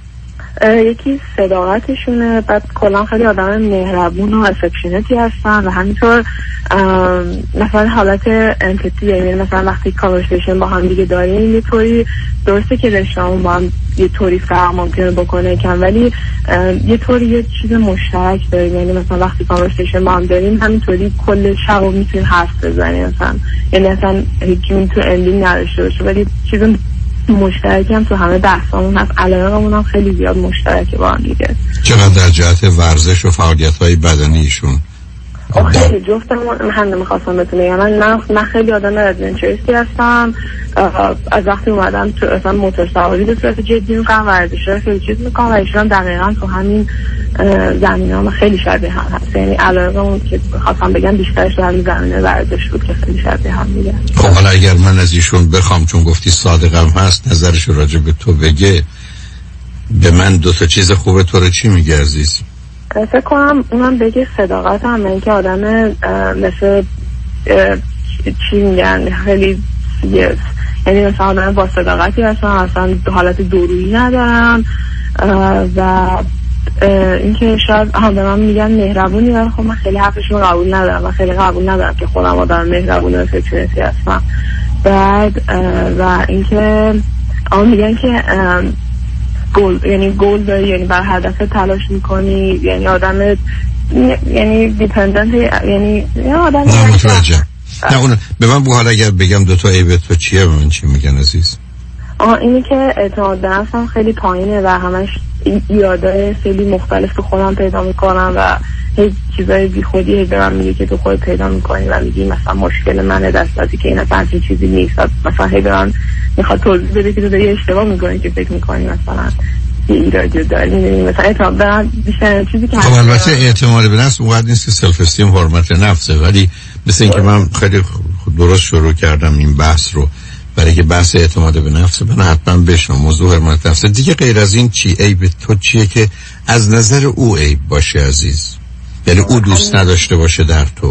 یکی صداقتشونه، بعد کلا خیلی آدم مهربون و افکشنتی هستن و همینطور مثلا حالت امپاتی، یعنی مثلا وقتی کانورسیشن با هم دیگه داریم یه طوری درسته که رشته‌مون با هم یه طوری فرق ممکنه بکنه کم، ولی یه طوری یه چیز مشترک داریم. یعنی مثلا وقتی کانورسیشن با هم داریم همینطوری کل شب رو میتونیم حرف بزنیم مثلا، یعنی اصلا هیچ تو اندینگ نداشته باشه، ولی چیز مشترکی هم تو همه بحثامون هست. علاقمون هم خیلی زیاد مشترکه با هم دیگه. چقدر در جهت ورزش و فعالیت‌های بدنیشون؟ خیلی جفتمون هم نمیخواستم بتونه، من خیلی آدم ادونچریستی هستم. از وقتی اومدم تو اصلا موتور سواری به صورت جدی میکنم، ورزش‌ها خیلی چیز میکنم و ایشون دقیقاً تو همین زمینه‌ها خیلی شبیه هم هست. یعنی علاقمون که خواستم بگم بیشترش در همین زمینه ورزش بود که خیلی شبیه هم دیگه. خب حالا اگر من از ایشون بخوام، چون گفتی صادقم هست، نظرش راجع به تو بگه، به من 2 تا چیز خوبه تو رو چی میگه عزیز؟ فکر کنم اونم بگه صداقت هم، من که آدم مثل چی میگن خیلی yes. یعنی مثلا آدم با صداقتی هستم، اصلا حالت دورویی ندارم و اینکه شاید به من میگن مهربونی، ولی خب من خیلی حرفشون قبول ندارم و خیلی قبول ندارم که خودم آدم مهربونی و فکرتی هستم. بعد و اینکه میگن که گول داری، یعنی بر هدف تلاش میکنی، یعنی آدم یعنی دیپندنت، یعنی آدم متوجه. نه اون به من بگو حالا اگر بگم دو تا عیب تو چیه به من چی میگن عزیز؟ اینی که اعتماد به نفسم خیلی پایینه و همش ایرادای خیلی مختلف که خودم پیدا میکنم و هیچ چیزای بی خودی به من میگه که تو خودت پیدا میکنی و میگی مثلا مشکل منه، دستاتی که این اصلا چیزی نیست. مثلا هی به من میخواد توضیح بده که تو داری اشتباه میکنی که فکر میکنی مثلا یه ایرادی داری. مثلا اعتماد به نفس بیشتر چیزی که خب البته اعتماد به نفس اونقدر نیست که سلف استیم حرمت نفسه، ولی مثل اینکه من خیلی درست شروع کردم این بحث رو برای که بحث اعتماد به نفس من حتما بشنم. موضوع حرمت نفس دیگه غیر از این چی عیب تو چیه که از نظر او عیب باشه عزیز؟ یعنی او دوست نداشته باشه در تو؟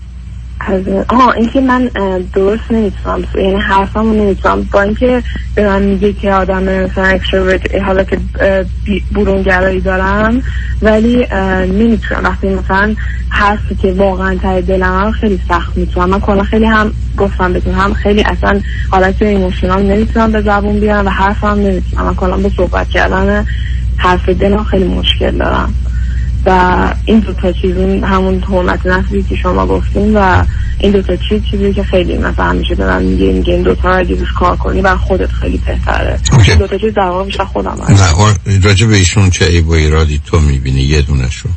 اینکه من درست نمیتونم، یعنی حرفمو نمیتونم، با اینکه به من میگه که آدم مثلا اکستروورت، حالا که برونگرایی دارم، ولی نمیتونم. وقتی مثلا حرفی که واقعا ته دلم خیلی سخت میتونم، من کلا خیلی هم گفتم بهتون هم خیلی اصلا حالت ایموشنال نمیتونم به زبون بیارم و حرفم نمیتونم. من کلا به صحبت کردن حرف دلم خیلی مشکل دارم و این دوتا چیز، همون حرمت نفسی که شما گفتین و این دوتا چیزی که خیلی مثلا همیشه دارم میگه این دوتا رو اگه روش کار کنی برای خودت خیلی بهتره. این دوتا چیز در واقع بیشتر خودم هست. نه راجع به ایشون چه عیب و ایرادی تو میبینی؟ یه دونه شو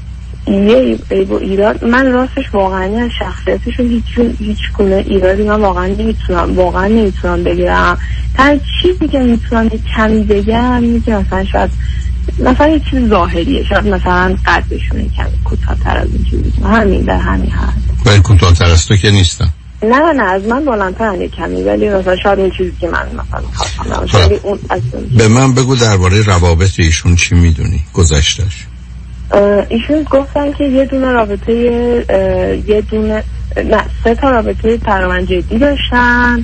یه عیب و ایراد من راستش واقعا از شخصیتشون هیچ گونه ایرادی من واقعا نمیتونم بگیرم. تا چیزی که میتونم کمی بگم اینه که مثلا شاید مثلا یه چیز ظاهریه، شاید مثلا قدشون کمی کوتاه‌تر از این چیزی، همین در همین حد. ولی کوتاه‌تر از تو که نیستن. نه از من بلندترن یه کمی، ولی مثلا شاید این چیزی که من مثلا خواستم اون به من بگو درباره روابط ایشون چی میدونی گذشتش؟ ایشون گفتن که یه دونه رابطه سه تا رابطه تقریبا جدی داشتن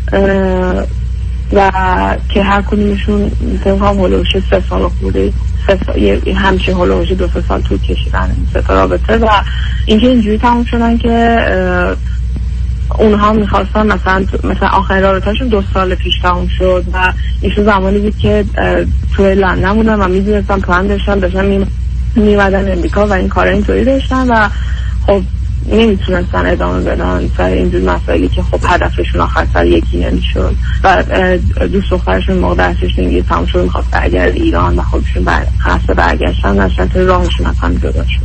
و که هر کدومشون مثلا هولوش 3 سال خورده، همچه هولوش 2-3 سال طول کشیدن این سه تا رابطه و اینکه اینجوری تموم شدن که اونها میخواستن مثلا آخرین رابطه‌شون 2 سال پیش تموم شد و ایشون زمانی بود که توی لندن بودن و میدونستن پلان داشتن میمدن امریکا و این کارا اینطوری داشتن و خب نمیتونستن ادامه بدن سر اینجور مسائلی که خب هدفشون آخر سر یکی نمیشد و دوست دخترشون موقع درسش نمیگه تمام شد میخواست برگرد ایران و خودشون خسته برگشتن نشن توی راهشون از هم جدا شد.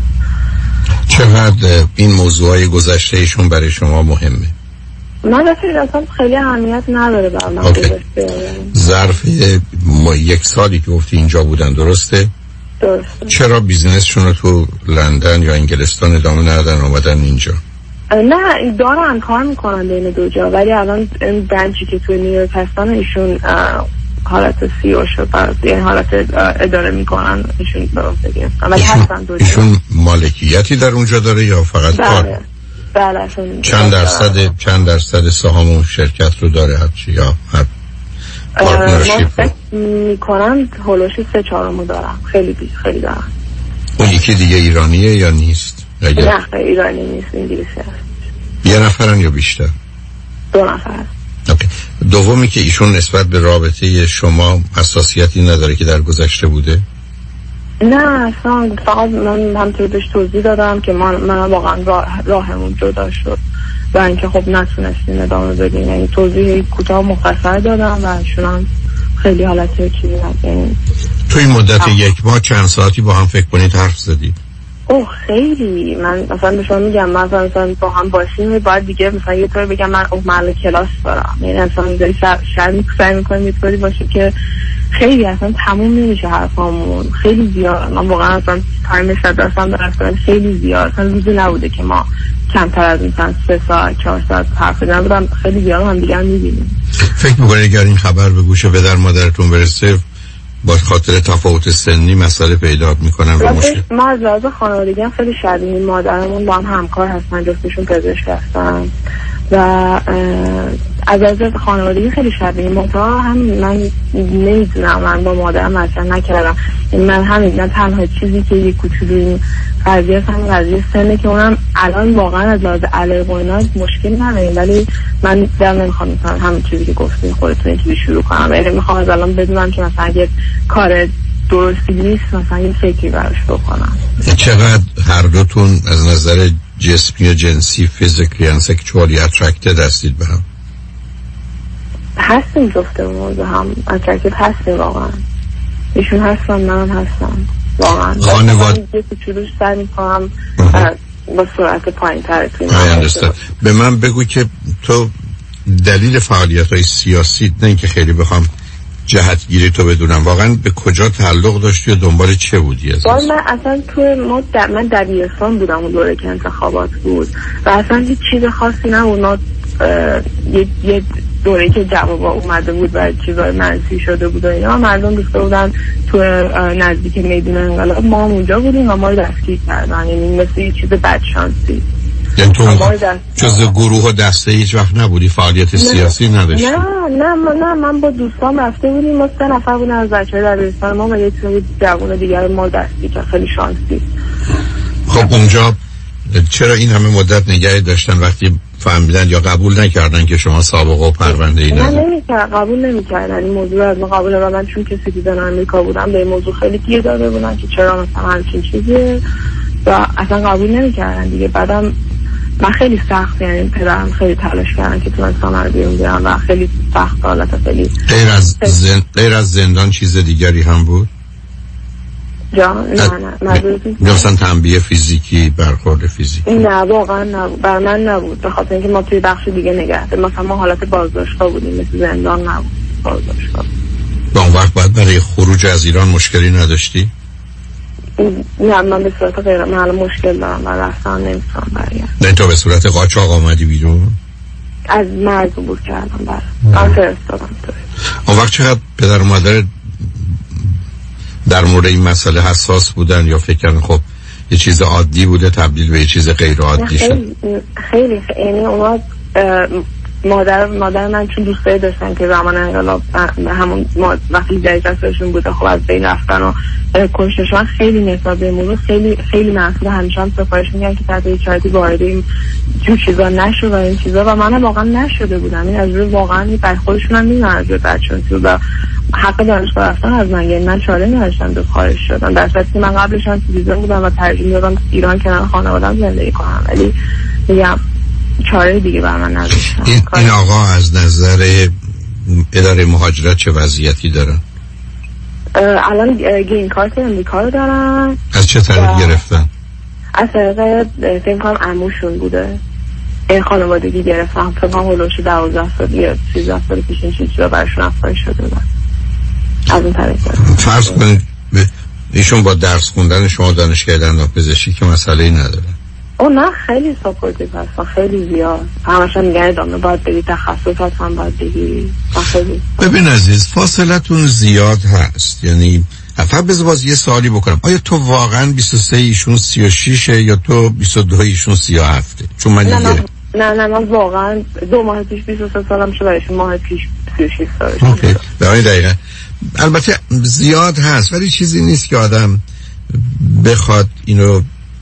چقدر این موضوعای گذشته ایشون برای شما مهمه؟ من اصلا خیلی اهمیت نداره برای من. ظرف 1 سالی که گفتی اینجا بودن درسته؟ درسته. چرا بیزنسشون رو تو لندن یا انگلستان ادامه ندادن اومدن اینجا؟ نه دارن کار میکنن بین دو جا، ولی الان این برنچی که توی نیویورک هستن ایشون حالت CEO شد، یعنی حالت اداره میکنن ایشون درسته گرفتن ولی هستن دو جا. ایشون مالکیتی در اونجا داره یا فقط کار؟ بله. چند درصد سهام اون شرکت رو داره هرچی یا هر پارتنرشیپ رو؟ میکنن هولوش 3/4 دارن، خیلی دارن. اون یکی دیگه ایرانیه یا نیست؟ نه ایرانی نیست، انگلیسی هست. یه نفرن یا بیشتر؟ 2 نفر. اوکی. دومی که ایشون نسبت به رابطه شما حساسیتی نداره که در گذشته بوده؟ نه اصلا، فقط من همطور بهش توضیح دادم که من واقعا راهمون جدا شد و اینکه خب نتونستیم ادامه بدیم، یعنی توضیح کوتاه مختصر دادم و ایشون خیلی حالت چیزی هست. یعنی توی مدت 1 ماه چند ساعتی با هم فکر کنید حرف زدید؟ خیلی. من مثلا به شما میگم مثلا با هم باشیم باید دیگه مثلا یه طور بگم من محل کلاس دارم، یعنی مثلا میذاری سعی میکنیم یه طوری باشه که خیلی اصلا تموم نمیشه حرفامون، خیلی زیاد. من واقعا اصلا تایمش دستم درستان خیلی زیاد، اصلا روزی نبوده که ما کمتر از مثلا 3 ساعت 4 ساعت حرف نبودم، خیلی زیاد هم دیگه میبینیم. فکر میکنه اگر این خبر به گوش پدر مادرتون برسه با خاطر تفاوت سنی مسئله پیدا میکنن و مشکل؟ ما از لحاظ خانوادگی هم خیلی شبیهیم، مادرمون با هم همکار هستن، جفتشون پزشک هستن و از خانوادگی خیلی شبیه منتها هم من نمیدونم، من با مادرم مثلا نکردم، من تنها چیزی که یه کوچولو این قضیه هم قضیه سنه که اونم الان واقعا از لحاظ علایق و اینا مشکل نداریم، ولی من دلم نمیخوام مثلا همین چیزی که گفتین خودتون اینجوری شروع کنم، ولی میخوام از الان بدونم که مثلا اگه کار درستی نیست مثلا یه فکری براش بکنم. چقدر هر دوتون از نظر جسمی و جنسی فیزیکلی and sexually attracted هستید به هم؟ هستیم جفتمون به هم attracted هستیم واقعا. ایشون هستن من هستم واقعا. خانواده یه کوچولوش سعی میکنم با سرعت پایین تر توی به من بگو که تو دلیل فعالیت های سیاسی، نه اینکه خیلی بخوام جهتگیری تو بدونم، واقعا به کجا تعلق داشتی و دنبال چه بودی؟ من اصلا من دبیرستان بودم اون دوره که انتخابات بود و اصلا هیچ چیز خاصی نبود. یه دوره که جوابا اومده بود و چیزای منفی شده بود و اینا، مردم دوسته بودن تو نزدیک میدون انقلاب، ما هم اونجا بودیم و ما رو دستگیر کردن، یعنی مثل یه چیز بدشانسی. یعنی تو جز گروه و دسته هیچ وقت نبودی؟ فعالیت سیاسی نداشتی؟ نه من با دوستام رفته بودیم، ما 3 نفر بودن از بچه‌های دبیرستان ما و یه جوون دیگر ما دستی که خیلی شانسی. خب اونجا چرا این همه مدت نگه داشتن وقتی فهمیدن یا قبول نکردن که شما سابقه و پرونده ای ندارید؟ قبول نمی‌کردن این موضوع از ما قبول و من چون که سیتیزن آمریکا بودم به این موضوع خیلی گیر داده بودن که چرا مثلا همچین چیزیه و اصلا قبول نمی‌کردن دیگه. بعدم من خیلی سخت، یعنی پدرم خیلی تلاش کردن که تونستم رو بیرون بیارم و خیلی سخت حالت خیلی غیر از زندان چیز دیگری هم بود؟ نه مثلا تنبیه فیزیکی، برخورد فیزیکی؟ نه واقعا نبود، بر من نبود، به خاطر اینکه ما توی بخش دیگه نگهده، مثلا ما حالت بازداشتگاه بودیم، مثل زندان نبود، بازداشتگاه. با اون وقت باید برای خروج از ایران مشکلی نداشتی؟ نه من به صورت غیر من مشکل دارم و رفتن نمیتونم برگردم. نه تو به صورت قاچاق آمدی بیرون؟ از مرز عبور کردم من فرستادم. اون وقت چقدر پدر و مادر در مورد این مسئله حساس بودن یا فکر کردن خب یه چیز عادی بوده تبدیل به یه چیز غیر عادی شد؟ خیلی یعنی اونا مادر من چون دوستایی داشتن که زمان انقلاب همون وقتی جایزشون بوده خب از بین رفتن و کشتشون، خیلی نسبت به موضوع خیلی محسوب، همیشه هم سفارش میگن که تحت هیچ شرایطی وارد این جور چیزا نشو و این چیزا و منم واقعا نشده بودم. این از روی واقعا برای خودشون هم میدونن از روی بچه‌هاشون و حق دانشگاه رفتن از من، یعنی من چاره نداشتم به خارج شدم، در صورتی که من قبلش هم سیتیزن بودم و ترجیح دادم ایران کنار خانواده‌ام زندگی کنم، ولی میگم چاره دیگه بر من نداشتم. این آقا از نظر اداره مهاجرت چه وضعیتی دارن؟ الان گرین کارت امریکا رو دارن. از چه طریق گرفتن؟ از طریق فکر کنم عموشون بوده، این خانوادگی گرفتن، فکر کنم هلوش 12 سال یا 13 سال پیش این چیزا براشون افزایش شده بود. از اون طریق فرض کنید ایشون با درس خوندن شما دانشگاه دندانپزشکی که مسئله‌ای نداره؟ نه خیلی ساپورتیو هستن، خیلی زیاد، همشون میگن ادامه باید بری، تخصص هم باید بگیری. ببین عزیز، فاصلتون زیاد هست، یعنی فقط باز یه سوالی بکنم، آیا تو واقعا 23 ایشون 36 یا تو 22 ایشون 37؟ چون من نه من واقعا 2 ماه پیش 23 سالم شد، ایشون ماه پیش 36 سالش. اوکی برای دقیقاً البته زیاد هست، ولی چیزی نیست که آدم بخواد اینو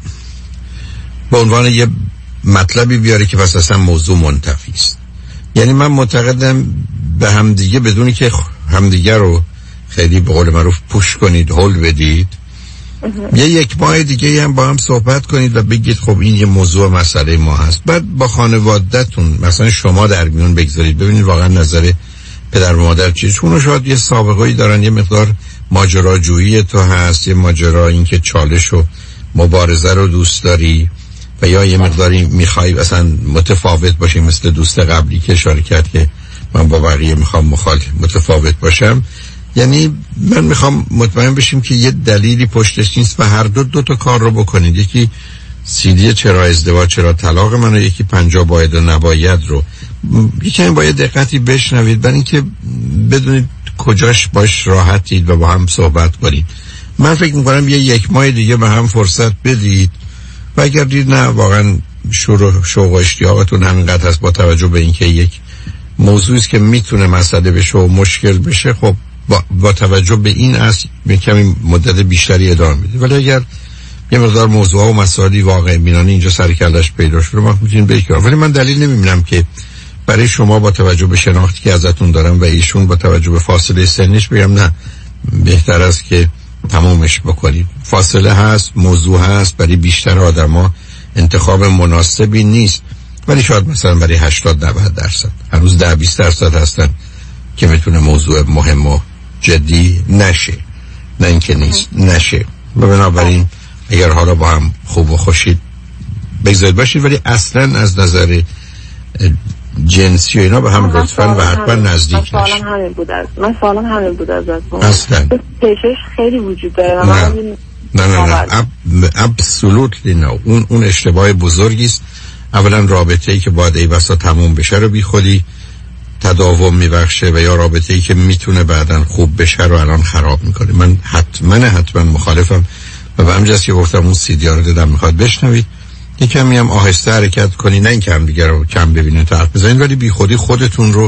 به عنوان یه مطلبی بیاره که پس اصلا موضوع منتفی است. یعنی من معتقدم به همدیگه بدونی که همدیگه رو خیلی به قول معروف پوش کنید، هول بدید، یه 1 ماه دیگه هم با هم صحبت کنید و بگید خب این یه موضوع مسئله ما هست. بعد با خانواده‌تون مثلا شما در میون بگذارید ببینید واقعا نظر پدر و مادر چیه، چون شاید یه سابقه‌ای دارن، یه مقدار ماجراجویی تو هست، یه ماجرا این که چالش و مبارزه رو دوست داری و یا یه مقداری میخوای اصلا متفاوت باشی، مثل دوست قبلی که اشاره کرد که من با بقیه میخوام متفاوت باشم. یعنی من میخوام مطمئن بشیم که یه دلیلی پشتش نیست و هر دو تا کار رو بکنید، یکی CD چرا ازدواج چرا طلاق من و یکی 50 باید و نباید رو یکی با یه دقتی بشنوید، برای اینکه بدونید کجاش باش راحتید و با هم صحبت کنید. من فکر میکنم یه 1 ماه دیگه به هم فرصت بدید و اگر دید نه واقعا شوق و اشتیاقتون همینقدر هست با توجه به اینکه یک موضوعی است که میتونه مسئله بشه و مشکل بشه، خب با توجه به این است کمی مدت بیشتری ادامه میده. ولی اگر یه مقدار موضوع و مسائلی واقع بینانه اینجا سر کلش پیدا شده، ما میتونیم بگیم. ولی من دلیل نمیبینم که برای شما با توجه به شناختی که ازتون دارم و ایشون با توجه به فاصله سنیش بگم نه، بهتر است که تمومش بکنید. فاصله هست، موضوع هست، برای بیشتر آدما انتخاب مناسبی نیست، ولی شاید مثلا برای 80-90% هنوز 10-20% هستن که میتونه موضوع مهم و جدی نشه، نه اینکه نیست نشه. و بنابراین اگر حالا با هم خوب و خوشید بگذارید باشید، ولی اصلا از نظر جنسی و اینا به هم لطفاً و حتما نزدیک نشید. من سوالم همین بود ازتون. اصلا پیشش خیلی وجود داره. نه ابسولوتلی نه. اون اشتباه بزرگی است. اولا رابطه ای که باید ای بسا تموم بشه رو بی خودی تداوم میبخشه و یا رابطه ای که میتونه بعداً خوب بشه رو الان خراب میکنه. من حتما مخالفم و به همجاست که گفتم اون CD رو دادم میخواد بشنوید، یه کمی هم آهسته حرکت کنی، نه این که هم دیگر رو کم ببینید تا حرف بزنید، ولی بی خودی خودتون رو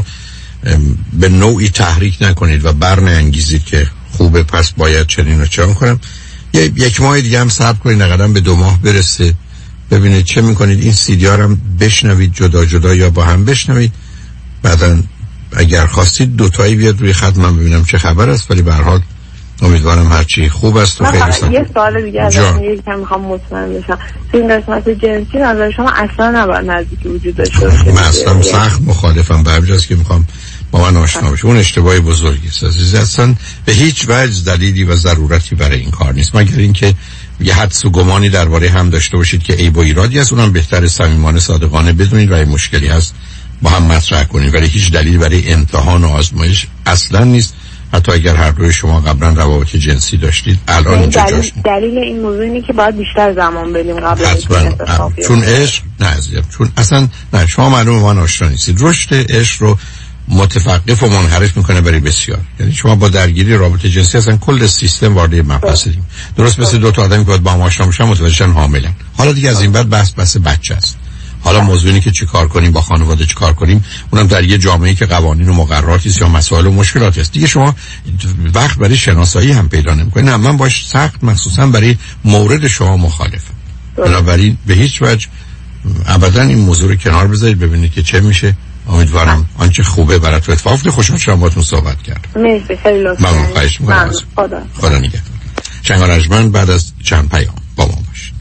به نوعی تحریک نکنید و بر نانگیزید که خوبه پس باید چنین و چنان کنم. یک ماه دیگه هم صبر کنید، نقدم به 2 ماه برسه، ببینید چه میکنید. این CD ها هم بشنوید جدا یا با هم بشنوید. بعدن اگر خواستید دوتایی بیاد روی خط من ببینم چه خبر است، ولی به هر حال امیدوارم هرچی خوب است و خیلی سلام. یه سوال دیگه ازتون یکم میخوام مطمئن بشم، تو این قسمت جنسی نظر شما اصلا نباید نزدیکی وجود داشته باشه؟ من اصلا سخت مخالفم، به همجاست که میخوام با من آشنا بشه. اون اشتباه بزرگی است عزیز. اصلا به هیچ وجه دلیلی و ضرورتی برای این کار نیست، مگر اینکه یه حدس و گمانی درباره هم داشته باشید که عیب و ایرادی است. اونم بهتره صمیمانه صادقانه بدونید و این مشکلی هست با هم مطرح کنید، ولی هیچ دلیلی برای امتحان و آزمایش اصلا نیست. حتی اگر هر دوی شما قبلا روابط جنسی داشتید الان اینجا جاش دلیل این موضوع اینه که باید بیشتر زمان بدیم قبل از چون عشق نه عزیزم، چون اصلا نه، شما معلومه من آشنا نیستید. رشد عشق رو متوقف و منحرف میکنه برای بسیار. یعنی شما با درگیری رابطه جنسی اصلا کل سیستم وارد مبحثیم. درست مثل دو تا آدمی که باید با هم آشنا بشن متوجهن حاملن. حالا دیگه از این بعد بحث بچه است. حالا موضوع اینه که چیکار کنیم با خانواده، چیکار کنیم، اونم در یه جامعه‌ای که قوانین و مقرراتی است یا مسائل و مشکلاتی است. دیگه شما وقت برای شناسایی هم پیدا نمی‌کنید. نه، من باش سخت مخصوصا برای مورد شما مخالفم. بنابراین به هیچ وجه ابدا این موضوع رو کنار بذارید، ببینید که چه میشه. امیدوارم آنچه خوبه براتون اتفاق بیفته. خوشحال شدم باهاتون صحبت کردم. مرسی، خیلی لطفاً. ممنون، خواهش می‌کنم. خدا نگهدار. شنگ رجمن بعد از چند پیام با ما باشید.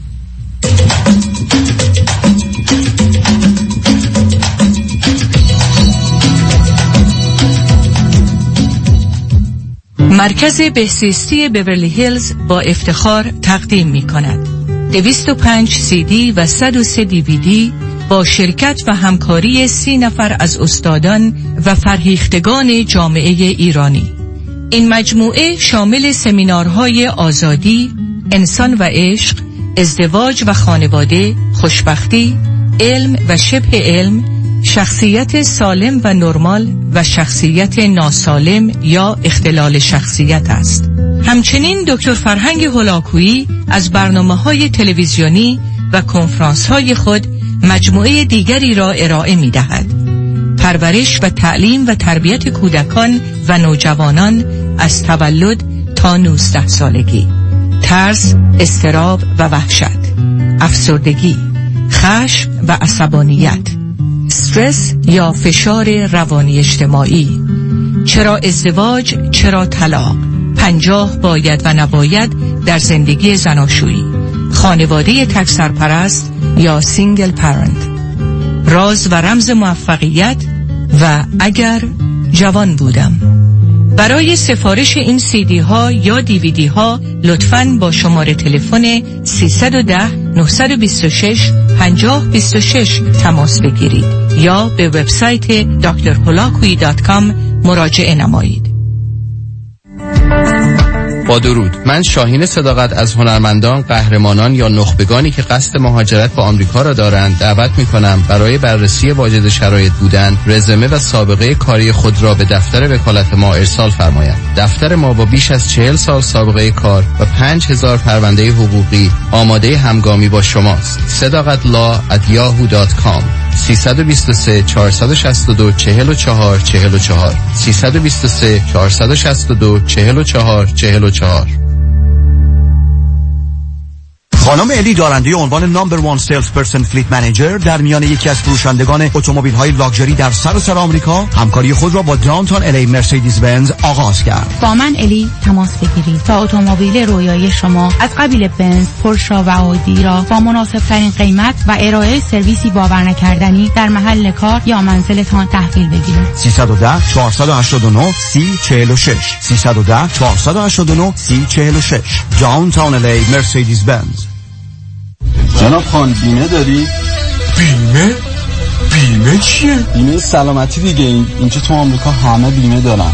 مرکز بهزیستی بیورلی هیلز با افتخار تقدیم می کند 205 CD و 103 DVD با شرکت و همکاری 30 نفر از استادان و فرهیختگان جامعه ایرانی. این مجموعه شامل سمینارهای آزادی، انسان و عشق، ازدواج و خانواده، خوشبختی، علم و شبه علم، شخصیت سالم و نرمال و شخصیت ناسالم یا اختلال شخصیت است. همچنین دکتر فرهنگ هولاکویی از برنامه‌های تلویزیونی و کنفرانس‌های خود مجموعه دیگری را ارائه می‌دهد. پرورش و تعلیم و تربیت کودکان و نوجوانان از تولد تا 19 سالگی، ترس، اضطراب و وحشت، افسردگی، خشم و عصبانیت، استرس یا فشار روانی اجتماعی، چرا ازدواج، چرا طلاق، 50 باید و نباید در زندگی زناشویی، خانواده تک سرپرست یا سینگل پرنت، راز و رمز موفقیت و اگر جوان بودم. برای سفارش این CD ها یا DVD ها لطفاً با شماره تلفن 310 926 5026 تماس بگیرید یا به وبسایت drholakui.com مراجعه نمایید. با درود، من شاهین صداقت از هنرمندان، قهرمانان یا نخبگانی که قصد مهاجرت به آمریکا را دارند دعوت می‌کنم برای بررسی واجد شرایط بودن، رزومه و سابقه کاری خود را به دفتر وکالت ما ارسال فرمایند. دفتر ما با بیش از 40 سال سابقه کار و 5000 پرونده حقوقی آماده همگامی با شماست. sadaqatlaw@yahoo.com 323 462 44 44 323 462 44 44. خانم الی دارنده عنوان نمبر 1 سیلز پرسن فلیت منیجر در میان یکی از فروشندگان اتومبیل‌های لاکچری در سراسر آمریکا همکاری خود را با داونتاون الی مرسدس بنز آغاز کرد. با من الی تماس بگیرید تا اتومبیل رویایی شما از قبیل بنز، پورشه و آودی را با مناسب‌ترین قیمت و ارائه سرویسی باور نکردنی در محل کار یا منزلتان تحویل بگیرید. 310 489 3046 310 489 3046 داونتاون الی مرسدس بنز. جناب خان بیمه داری؟ بیمه؟ بیمه چیه؟ بیمه سلامتی دیگه. اینجا تو آمریکا همه بیمه دارن.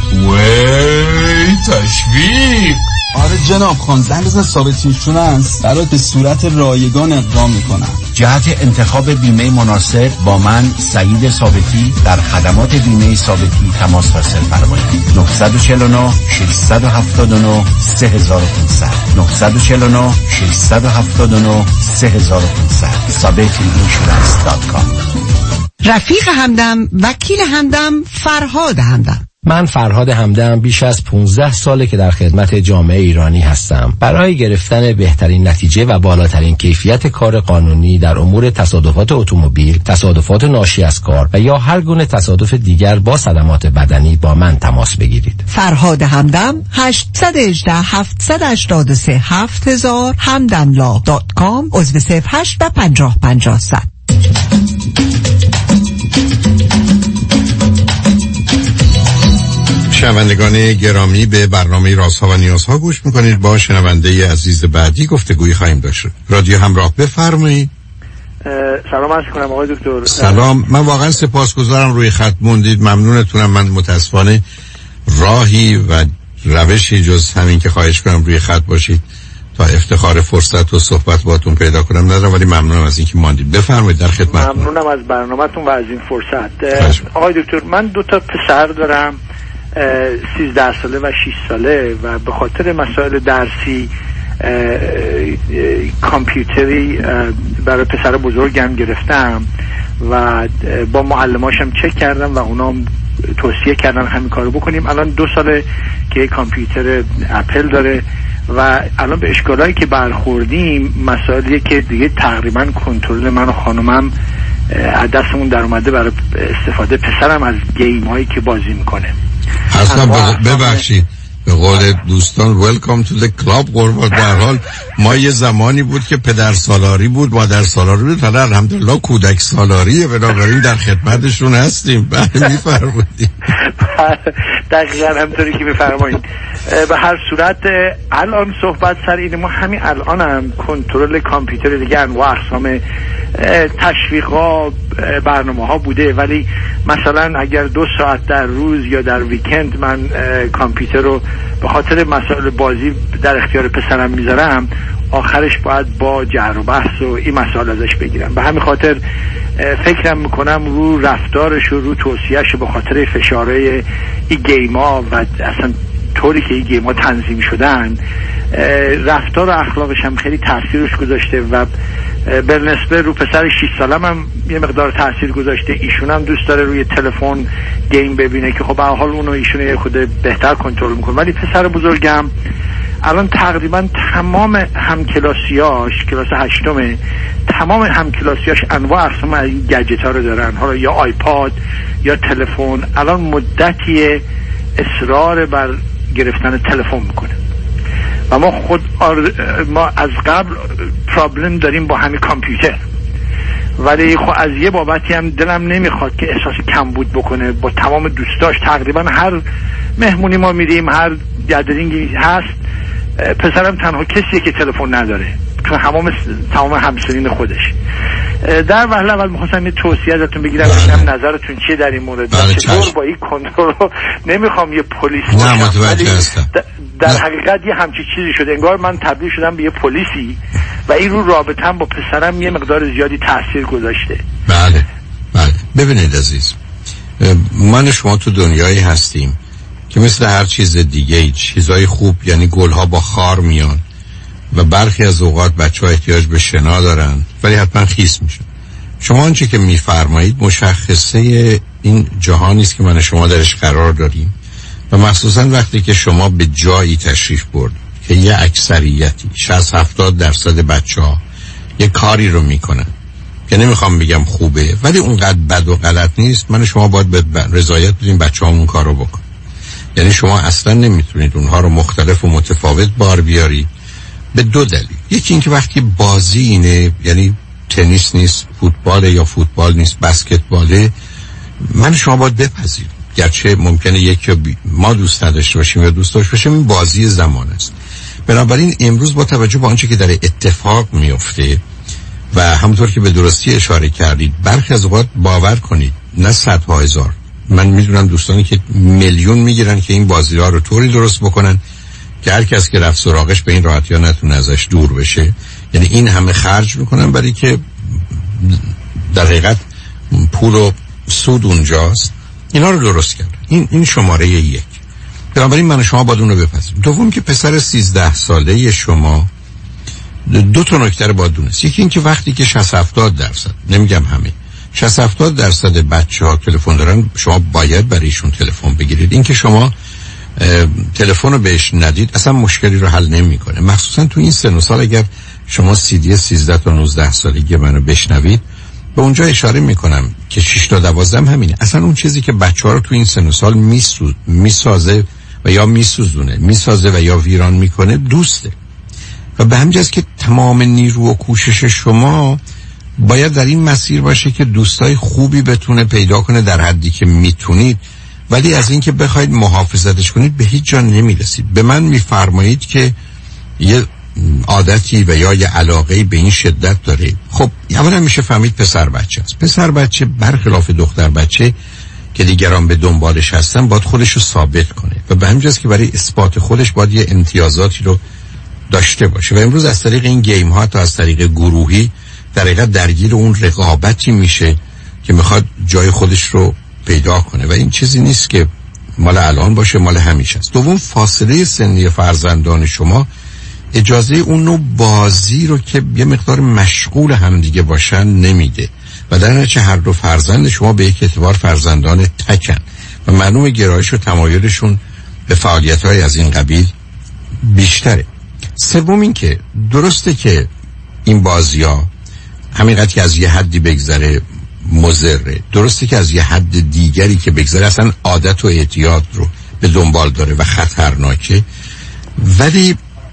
وی تشویق. آره جناب خان، زنگ بزن ثابت اینشورنس برات به صورت رایگان اقدام میکنن. جهت انتخاب بیمه مناسب با من سعید ثابتی در خدمات بیمه ثابتی تماس حاصل فرمایید. 949 679 3500 949 679 3500 sabetiinsurance.com. رفیق همدم، وکیل همدم، فرهاد همدم. من فرهاد همدم بیش از 15 ساله که در خدمت جامعه ایرانی هستم. برای گرفتن بهترین نتیجه و بالاترین کیفیت کار قانونی در امور تصادفات اتومبیل، تصادفات ناشی از کار و یا هر گونه تصادف دیگر با صدمات بدنی با من تماس بگیرید. فرهاد همدم 818 783 7000 hamdamlaw.com عضو 08 و 50 100. شنوندگان گرامی، به برنامه رازها و نیازها گوش میکنید. با شنونده عزیز بعدی گفتگویی خواهیم داشت. رادیو همراه، بفرمایید. سلام عرض کنم آقای دکتر. سلام، من واقعا سپاسگزارم روی خط موندید. ممنونتونم. من متاسفانه راهی و روشی جز همین که خواهش کنم روی خط باشید تا افتخار فرصت و صحبت باهاتون پیدا کنم ندارم، ولی ممنونم از اینکه ماندید. بفرمایید، در خدمتتونم. ممنونم از برنامه‌تون و از این فرصت. آقای دکتر، من 2 تا پسر دارم، 13 ساله و 6 ساله و به خاطر مسائل درسی کامپیوتری برای پسر بزرگم گرفتم و با معلماشم چک کردم و اونام توصیه کردن همین کارو بکنیم. الان 2 ساله که کامپیوتر اپل داره و الان به اشکالایی که برخوردیم مسائلیه که دیگه تقریبا کنترل من و خانمم از دستمون در اومده برای استفاده پسرم از گیم هایی که بازی میکنه. اصلا ببخشید، به قول دوستان welcome to the club قربان. در حال ما یه زمانی بود که پدر سالاری بود، مادر سالاری بود، حالا الحمدلله کودک سالاریه، بنابراین در خدمتشون هستیم. بله میفرمایید. دقیقا همطوری که میفرمایید. به هر صورت الان صحبت سر اینه، ما همین الان هم کنترل کامپیوتر دیگه انواع اقسام تشویق‌ها برنامه‌ها بوده، ولی مثلا اگر 2 ساعت در روز یا در ویکند من کامپیوتر رو به خاطر مسائل بازی در اختیار پسرم میذارم، آخرش باید با جر و بحث و این مسائل ازش بگیرم. به همین خاطر فکرم میکنم رو رفتارش و رو توصیهش به خاطر فشارهای این گیما و اصلا طوری که این گیما تنظیم شدن، رفتار و اخلاقش هم خیلی تاثیرش گذاشته و به نسبت رو پسر 6 سالم هم یه مقدار تاثیر گذاشته. ایشون هم دوست داره روی تلفن گیم ببینه که خب به هر حال اونو ایشون یه خود بهتر کنترل میکنه، ولی پسر بزرگم الان تقریبا تمام همکلاسیاش، کلاس 8م، تمام همکلاسیاش انواع اقسام از این گجت ها رو دارن، حالا یا آیپاد یا تلفن. الان مدتی اصرار بر گرفتن تلفن میکنه و ما از قبل پرابلم داریم با همین کامپیوتر، ولی خب از یه بابتی هم دلم نمیخواد که احساس کمبود بکنه. با تمام دوستاش تقریبا هر مهمونی ما میریم، هر گدرینگی هست، پسرم تنها کسیه که تلفن نداره، تمام همسنین خودش. در وهله اول می‌خواستم یه توصیه ازتون بگیرم، ببینم نظرتون چیه در این مورد. چطور با این کنترل نمیخوام یه پلیس باشم، در حقیقت یه همچی چیزی شده، انگار من تبدیل شدم به یه پلیسی و این رو رابطه‌ام با پسرم یه مقدار زیادی تاثیر گذاشته. بله ببینید عزیز، من شما تو دنیایی هستیم که مثل هر چیز دیگه چیزای خوب، یعنی گلها با خار میان و برخی از اوقات بچه‌ها احتیاج به شنا دارن ولی حتما خیس میشن. شما آنچه که میفرمایید مشخصه این جهانی است که من شما درش قرار داریم و مخصوصا وقتی که شما به جایی تشریف برد که یه اکثریتی 60-70% بچه‌ها یه کاری رو میکنن که نمیخوام بگم خوبه ولی اونقدر بد و غلط نیست، من شما باید به رضایت بدین بچه‌ها اون کارو بکن. یعنی شما اصلا نمیتونید اونها رو مختلف و متفاوت بار بیارید به دو دلیل. یکی اینکه وقتی بازی اینه، یعنی تنیس نیست، فوتبال یا فوتبال نیست، بسکتباله، من شما باید بپذیرید گرچه ممکنه یکی ما دوست نداشته باشیم یا دوست داشته باشیم، این بازی زمان است. بنابراین امروز با توجه به آنچه که در اتفاق میفته و همونطور که به درستی اشاره کردید برخی از اوقات باور کنید نه صدها هزار، من میدونم دوستانی که میلیون میگیرن که این بازی ها رو طوری درست بکنن که هر کس که رفت سراغش به این راحتی ها نتونه ازش دور بشه. یعنی این همه خرج میکنن برای که در حقیقت پول و سود اونجاست. اینا رو درست کرد. این شماره 1. بنابراین من شما باید اون رو بپذیریم. دوم که پسر 13 ساله شما 2 تا نکته رو باید دونست. یکی این که وقتی که 60-70%، نمیگم همه، 60-70% بچه‌ها تلفن دارن، شما باید برایشون تلفن بگیرید. این که شما تلفن رو بهش ندید اصلا مشکلی رو حل نمی‌کنه. مخصوصا تو این سن و سال اگر شما CD 13 تا 19 سالگی منو بشنوید، به اونجا اشاره میکنم که 6 تا 12 همینه. اصلا اون چیزی که بچه‌ها رو تو این سن و سال میسازه و یا میسازه و یا ویران میکنه دوسته. و به همین جاست که تمام نیرو و کوشش شما باید در این مسیر باشه که دوستای خوبی بتونه پیدا کنه در حدی که میتونید، ولی از این که بخواید محافظتش کنید به هیچ جا نمیرسید. به من میفرمایید که یه عادتی و یا یه علاقه‌ای به این شدت داره. خب اولا میشه فهمید پسر بچه است. پسر بچه برخلاف دختر بچه که دیگران به دنبالش هستن باید خودش رو ثابت کنه و به همین جاست که برای اثبات خودش باید یه امتیازاتی رو داشته باشه و امروز از طریق این گیم ها تا از طریق گروهی در حقیقت درگیر اون رقابتی میشه که میخواد جای خودش رو پیدا کنه و این چیزی نیست که مال الان باشه، مال همیشه است. دوم فاصله سنی فرزندان شما اجازه اون نوع بازی رو که یه مقدار مشغول همدیگه باشن نمیده و در نتیجه هر دو فرزند شما به یک اعتبار فرزندان تکن و معلوم گرایش و تمایلشون به فعالیت‌های از این قبیل بیشتره. سوم این که درسته که این بازی‌ها همینقدر که از یه حدی بگذره مضره، درسته که از یه حد دیگری که بگذره اصلا عادت و اعتیاد رو به دنبال داره و خطرناکه، ولی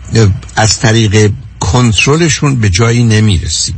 از طریق کنترلشون به جایی نمیرسیم.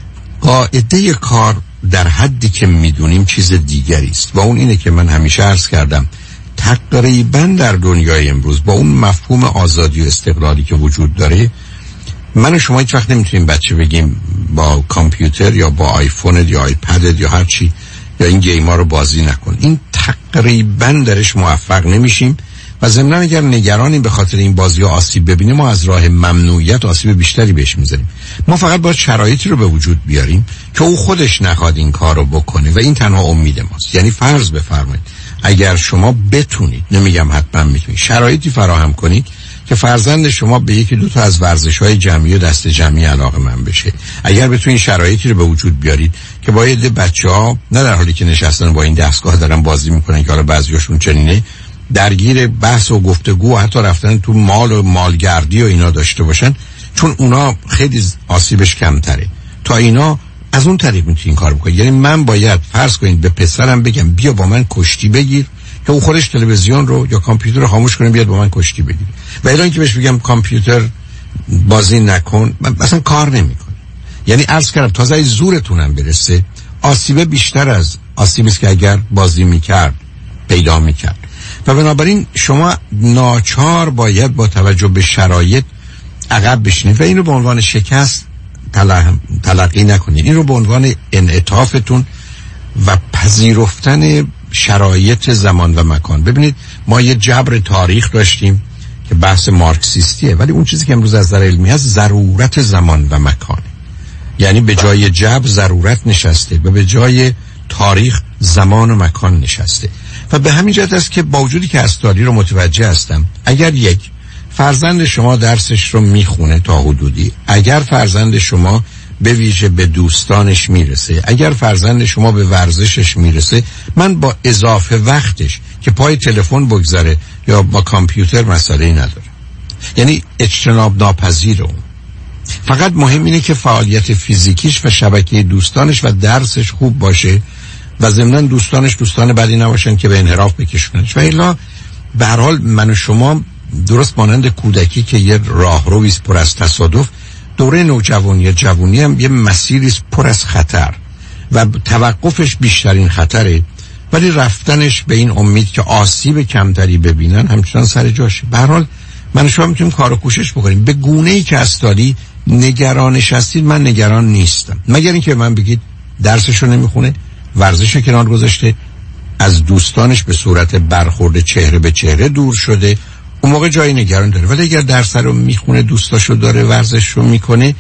قاعده کار در حدی که میدونیم چیز دیگری است و اون اینه که من همیشه عرض کردم تقریبا در دنیای امروز با اون مفهوم آزادی و استقلالی که وجود داره، من و شما هیچ وقت نمیتونیم بچه بگیم با کامپیوتر یا با آیفون یا آیپد یا هر چی یا این گیما رو بازی نکن. این تقریبا درش موفق نمیشیم و ضمناً اگر نگرانیم به خاطر این بازی ها آسیب ببینیم ما از راه ممنوعیت آسیب بیشتری بهش میزنیم. ما فقط باید شرایطی رو به وجود بیاریم که او خودش نخواد این کار رو بکنه و این تنها امید ماست. یعنی فرض بفرمایید اگر شما بتونید، نمیگم حتما میتونید، شرایطی فراهم کنید که فرزند شما به یکی دو تا از ورزش‌های جمعی و دست جمعی علاقه‌مند بشه، اگر بتونید شرایطی رو به وجود بیارید که باید بچه‌ها نه در حالی که نشستن با این دستگاه دارن بازی میکنن که حالا بعضیاشون چنینه، درگیر بحث و گفتگو و حتی رفتن تو مال و مالگردی و اینا داشته باشن، چون اونا خیلی آسیبش کمتره. تا اینا از اون طریق میتونین کار بکنید. یعنی من باید فرض کنید به پسرم بگم بیا با من کشتی بگیر که اون خودش تلویزیون رو یا کامپیوتر رو خاموش کنه بیاد با من کشتی بگیر، و الان که بهش بگم کامپیوتر بازی نکن مثلا کار نمیکنه. یعنی عرض کردم تازه زورتونم برسه آسیب بیشتر از آسیبی است که اگر بازی میکرد پیدا میکرد. و بنابراین شما ناچار باید با توجه به شرایط عقب بشینید و این رو به عنوان شکست تلقی نکنید، این رو به عنوان انعطافتون و پذیرفتن شرایط زمان و مکان. ببینید ما یه جبر تاریخ داشتیم که بحث مارکسیستیه، ولی اون چیزی که امروز از نظر علمی هست ضرورت زمان و مکانه. یعنی به جای جبر ضرورت نشسته و به جای تاریخ زمان و مکان نشسته. و به همین جهت است که با وجودی که استادی رو متوجه هستم، اگر یک فرزند شما درسش رو میخونه تا حدودی، اگر فرزند شما به ویژه به دوستانش میرسه، اگر فرزند شما به ورزشش میرسه، من با اضافه وقتش که پای تلفن بگذره یا با کامپیوتر مسئله‌ای نداره. یعنی اجتناب ناپذیر اون. فقط مهم اینه که فعالیت فیزیکیش و شبکه دوستانش و درسش خوب باشه و ضمناً دوستانش دوستان بدی نباشن که به انحراف بکشونش. و الا به هر حال من و شما درست مانند کودکی که یه راهرویی است پر از تصادف، دوره نوجوانی جوانی هم یه مسیری است پر از خطر و توقفش بیشترین خطره، ولی رفتنش به این امید که آسیب کمتری ببینن همچنان سر جاشه. به هر حال من و شما میتونیم کار و کوشش بکنیم. به گونه‌ای که استادی نگرانش هستید، من نگران نیستم، مگر اینکه من بگید درسشو نمیخونه، ورزشو کنار گذاشته، از دوستانش به صورت برخورد چهره به چهره دور شده، اون موقع جای نگران داره. ولی اگر درس رو میخونه، دوستاشو داره، ورزششو میکنه،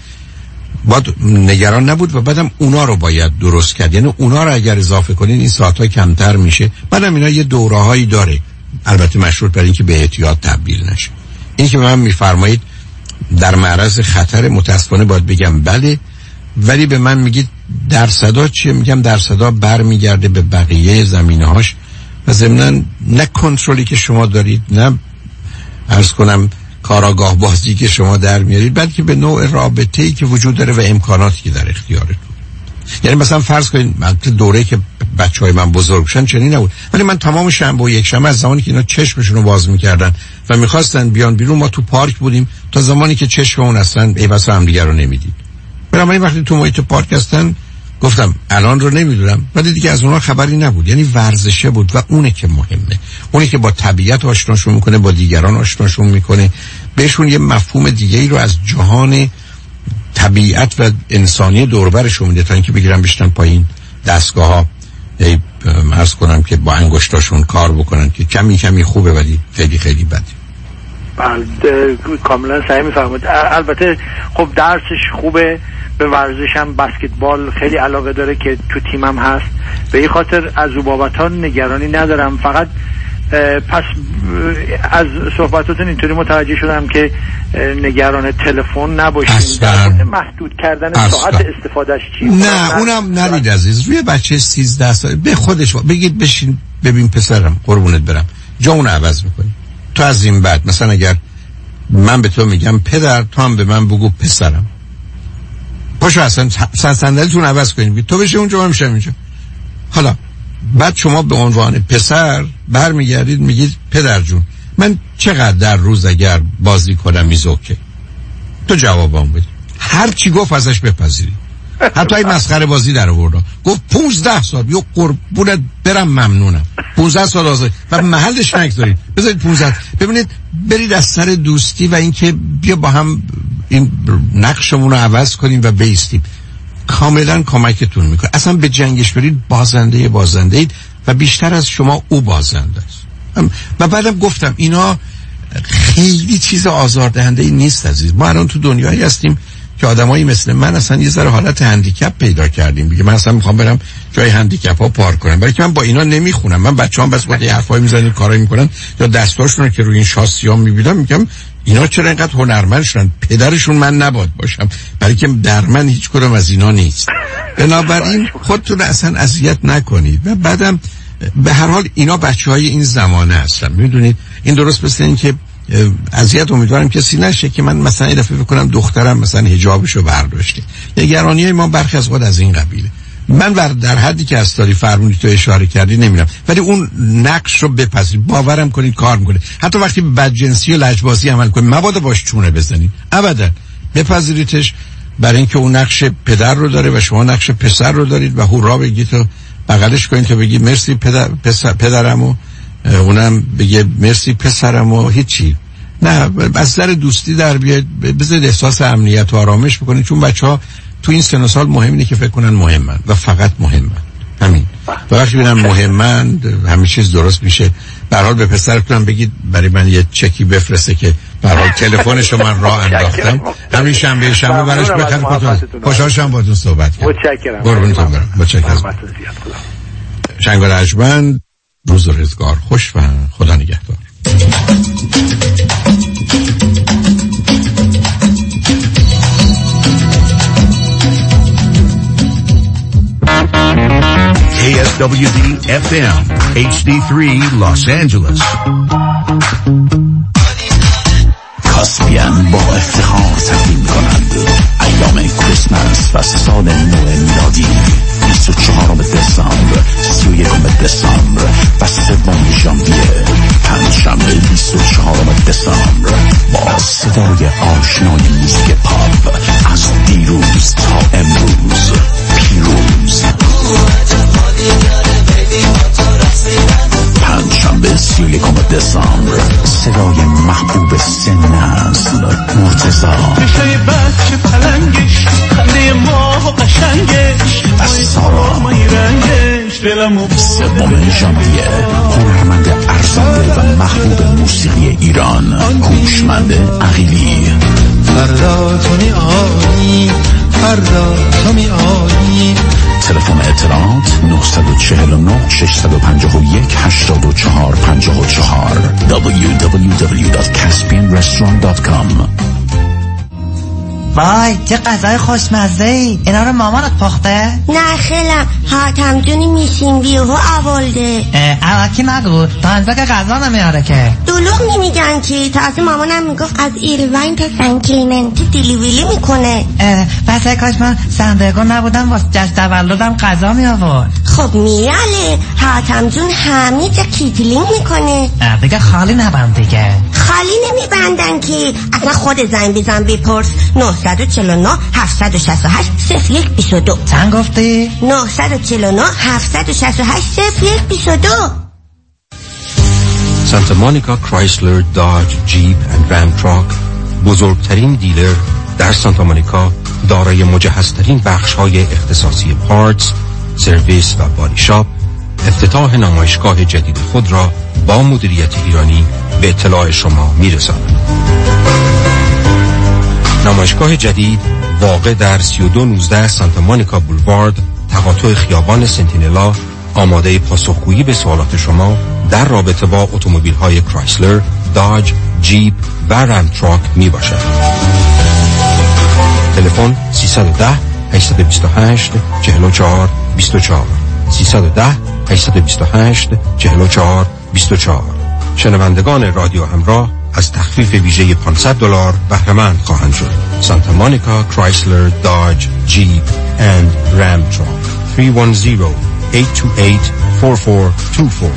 باید نگران نبود و بعدم اونا رو باید درست کرد. یعنی اونا رو اگر اضافه کنین این ساعت‌ها کمتر میشه. بعدم اینا یه دوره‌هایی داره، البته مشروط بر اینکه به اعتیاد تبدیل نشه. این که به من میفرمایید در معرض خطر، متاسفانه باید بگم بله، ولی به من میگید درصدا چیه؟ میگم درصدا برمیگرده به بقیه زمینه‌هاش و ضمناً نه کنترلی که شما دارید، نه عرض کنم کاراگاه بازی که شما در میارید، بلکه به نوع رابطه‌ای که وجود داره و امکاناتی که در اختیارتون. یعنی مثلا فرض کنید من دوره که بچهای من بزرگ شدن چنین نبود، ولی من تمام شنبه و یک شنبه از زمانی که اینا چشمشون رو باز می‌کردن و می‌خواستن بیان بیرون، ما تو پارک بودیم تا زمانی که چشممون اصلا ایواسا هم دیگه رو نمیدید. بنابراین وقتی تو محیط پارک هستن، گفتم الان رو نمیدونم، ولی دیگه از اونها خبری نبود. یعنی ورزشه بود و اونه که مهمه، اونه که با طبیعت آشناشون میکنه، با دیگران آشناشون میکنه، بهشون یه مفهوم دیگه ای رو از جهان طبیعت و انسانی دوربرشون میده تا اینکه بگیرن بشتن پایین دستگاه ها عرض کنم که با انگشتاشون کار بکنن که کمی کمی خوبه ولی خیلی خیلی بده. بله کاملا صحیح میفرمایید. البته خب درسش خوبه، به ورزش هم بسکتبال خیلی علاقه داره که تو تیمم هست، به این خاطر از او بابت‌ها نگرانی ندارم. فقط پس از صحبتاتون اینطوری متوجه شدم که نگران تلفون نباشید، محدود کردن ساعت استفادهش چیه؟ نه اونم ندید عزیز، روی بچه 13 ساله به خودش بگید بشین ببین پسرم قربونت برم، جا اون عوض میکنی. تو از این بعد مثلا اگر من به تو میگم پدر، تو هم به من بگو پسرم، پاشو اصلا صندلیتون عوض کنید، تو بشه اونجا من میشم اینجا. حالا بعد شما به عنوان پسر برمیگردید میگید پدر جون من چقدر در روز اگر بازی کنم میزوکه؟ تو جوابم بدید، هر چی گفت ازش بپذیرید. حتی این مسخره بازی در آورد، گفت 15 سال یا قربونت برم ممنونم، 15 سال آزاد و محلش نگذارید، بذارید 15. ببینید برید از سر دوستی و اینکه بیا با هم این نقشمون رو عوض کنیم و بیستیم، کاملا کمکتون میکنه. اصلا به جنگش برید، بازنده اید و بیشتر از شما او بازنده است. و بعدم گفتم اینا خیلی چیز آزاردهنده ای نیست عزیز. ما الان تو دنیایی هستیم که آدمایی مثل من اصلا یه ذره حالت هندیکپ پیدا کردیم. بگه من اصلا میخوام برم جای هندیکپ ها پارک کنم، برای که من با اینا نمیخونم. من بچه‌ام بس با یه حرفایی میزنن، کارایی میکنن یا دستاشون رو که روی این شاسی‌ها میبینم میگم اینا چرا اینقدر هنرمند شدن؟ پدرشون من نباد باشم، برای که در من هیچ کدوم از اینا نیست. بنابراین خودتون اصلا اذیت نکنید. و بعدم به هر حال اینا بچهای این زمانه هستن، میدونید. این درست مثل این که اذیت امیدوارم کسی نشه که من مثلا یه دفعه بکنم دخترم مثلا حجابشو برداشته. نگرانیای ما برخی از خود از این قبیله. من در حدی که استادی فرمودی تو اشاره کردی نمیرم، ولی اون نقش رو بپذیرید، باورم کنید کار میکنه. حتی وقتی بدجنسی و لجبازی عمل کنید مبادا باش چونه بزنید، ابدا بپذیریدش، برای اینکه اون نقش پدر رو داره و شما نقش پسر رو دارید و هورا بگید و بغلش کنید تا بگی مرسی پدرمو، اونم بگه مرسی پسرمو، هیچی. نه، از سر دوستی در بیاد، بذارید احساس امنیت و آرامش بکنید، چون بچه‌ها تو این سن و سال مهم اینه که فکر کنن مهمن و فقط مهمن. همین. و وقتی ببینن مهمن همه چیز درست میشه. به هر حال به پسرتون بگید برای من یه چکی بفرسته که به هر حال تلفنشو من راه انداختم، همین شنبه براش بخرید. خوشحال شدم باهاتون صحبت کردم. متشکرم. قربونتون برم. متشکرم. شنگال ارجمند، روز و روزگار خوش و خدا نگهدار. WDFM HD3 Los Angeles. کاسپین با افتخار تقدیم کنند ایام کریسمس و سال نو میلادی 24 دسامبر، 31 دسامبر و 3 ژانویه. پنجشنبه 24 دسامبر با صدای آشنای موزیک پاپ از دیروز تا امروز پیروز. پنجشنبه 31 دسامبر صدای محبوب سن نسل مرتضی. میشه بچه پلنگش خنده ماه و قشنگش سارامای رنگش دلمو. 3 ژانویه هنرمند ارزنده و محبوب موسیقی ایران هوشمند عقیلی. فردا تو می آیی، فردا تو می آیی. تلفن اطلاعات 949 651 8454 www.caspianrestaurant.com. وای چه غذای خوشمزه‌ای، اینا رو مامانت پخته؟ نه خیلم حاتم جونی میشین بیهو اولده. اوکی نگو تا انزا که غذا نمیاره که. دلوغ نمیگن که تازه مامانم میگفت از ایروین تا سن کلیمنتی دیلیویلی میکنه. پس کاش من سندرگو نبودم واسه جشن تولدم غذا می آورد. خب میاله حاتم جون همه جا کیتلینگ میکنه. دیگه خالی نبند دیگه. خالی نمیبندن که اصلا خود زنگ بزن بپرس. 949 768 0122. چند گفتی؟ 949 768 0122. سانتا مونیکا کرایسلر، داج، جیپ اند رام تراک بزرگترین دیلر در سانتا مونیکا، دارای مجهزترین بخش‌های اختصاصی پارتس، سرویس و بادی شاپ، افتتاح نمایشگاه جدید خود را با مدیریت ایرانی به اطلاع شما می‌رساند. نمایشگاه جدید واقع در 3219 سانتا مونیکا بولوارد، تقاطع خیابان سنتینلا، آماده پاسخگویی به سوالات شما در رابطه با اتومبیل‌های کرایسلر، داج، جیپ و رام تراک می باشد. تلفن 310 828 44 24 310 828 44 24. شنوندگان رادیو همراه از تخفیف ویژه $500 بهره مند خواهند شد. سانتا مونیکا کرایسلر، داج، جیپ اند رام تراک 310-828-4424.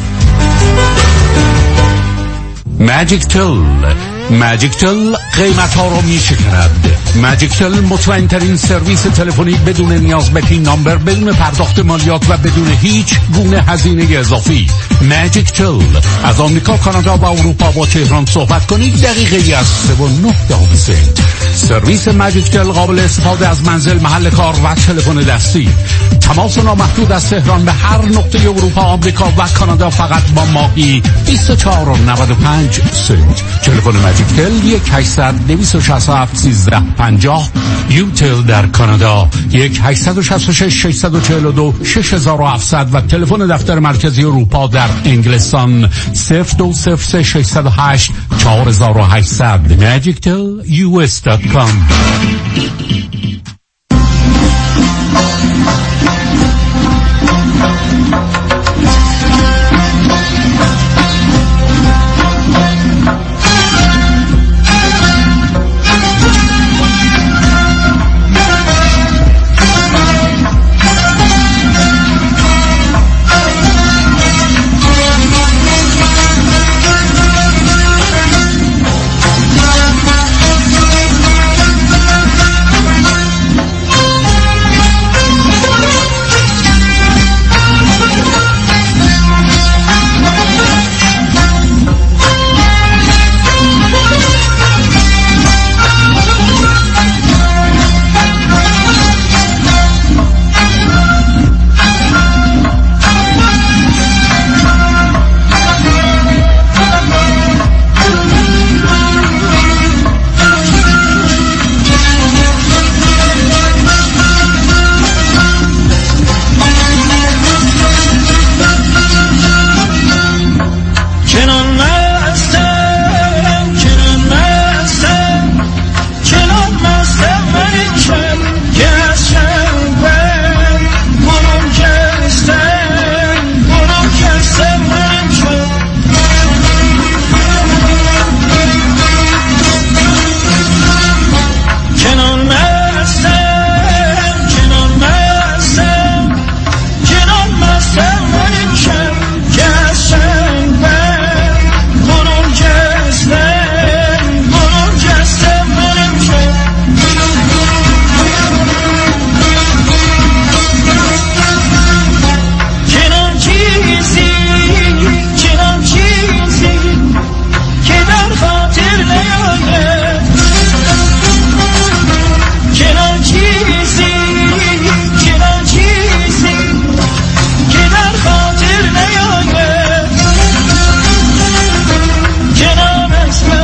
ماجیک تل قیمت ها را می شکرد. ماجیک تل مطمئن ترین سرویس تلفنی بدون نیاز به پین نامبر، بدون پرداخت مالیات و بدون هیچ گونه هزینه اضافی. ماجیک تل از آمریکا، کانادا و اروپا با تهران صحبت کنید دقیقه از 3.9 سنت. سرویس ماجیک تل قابل استفاده از منزل، محل کار و تلفن دستی. تماس نامحدود از تهران به هر نقطه اروپا، آمریکا و کانادا فقط با ماهی 24.95 سنت. تلفن ماجیک تل 1-800-267-1350. یوتل در کانادا 1-866-642-6700 و تلفن دفتر مرکزی اروپا در انگلستان 02-608-4800. magictelus.com. عشق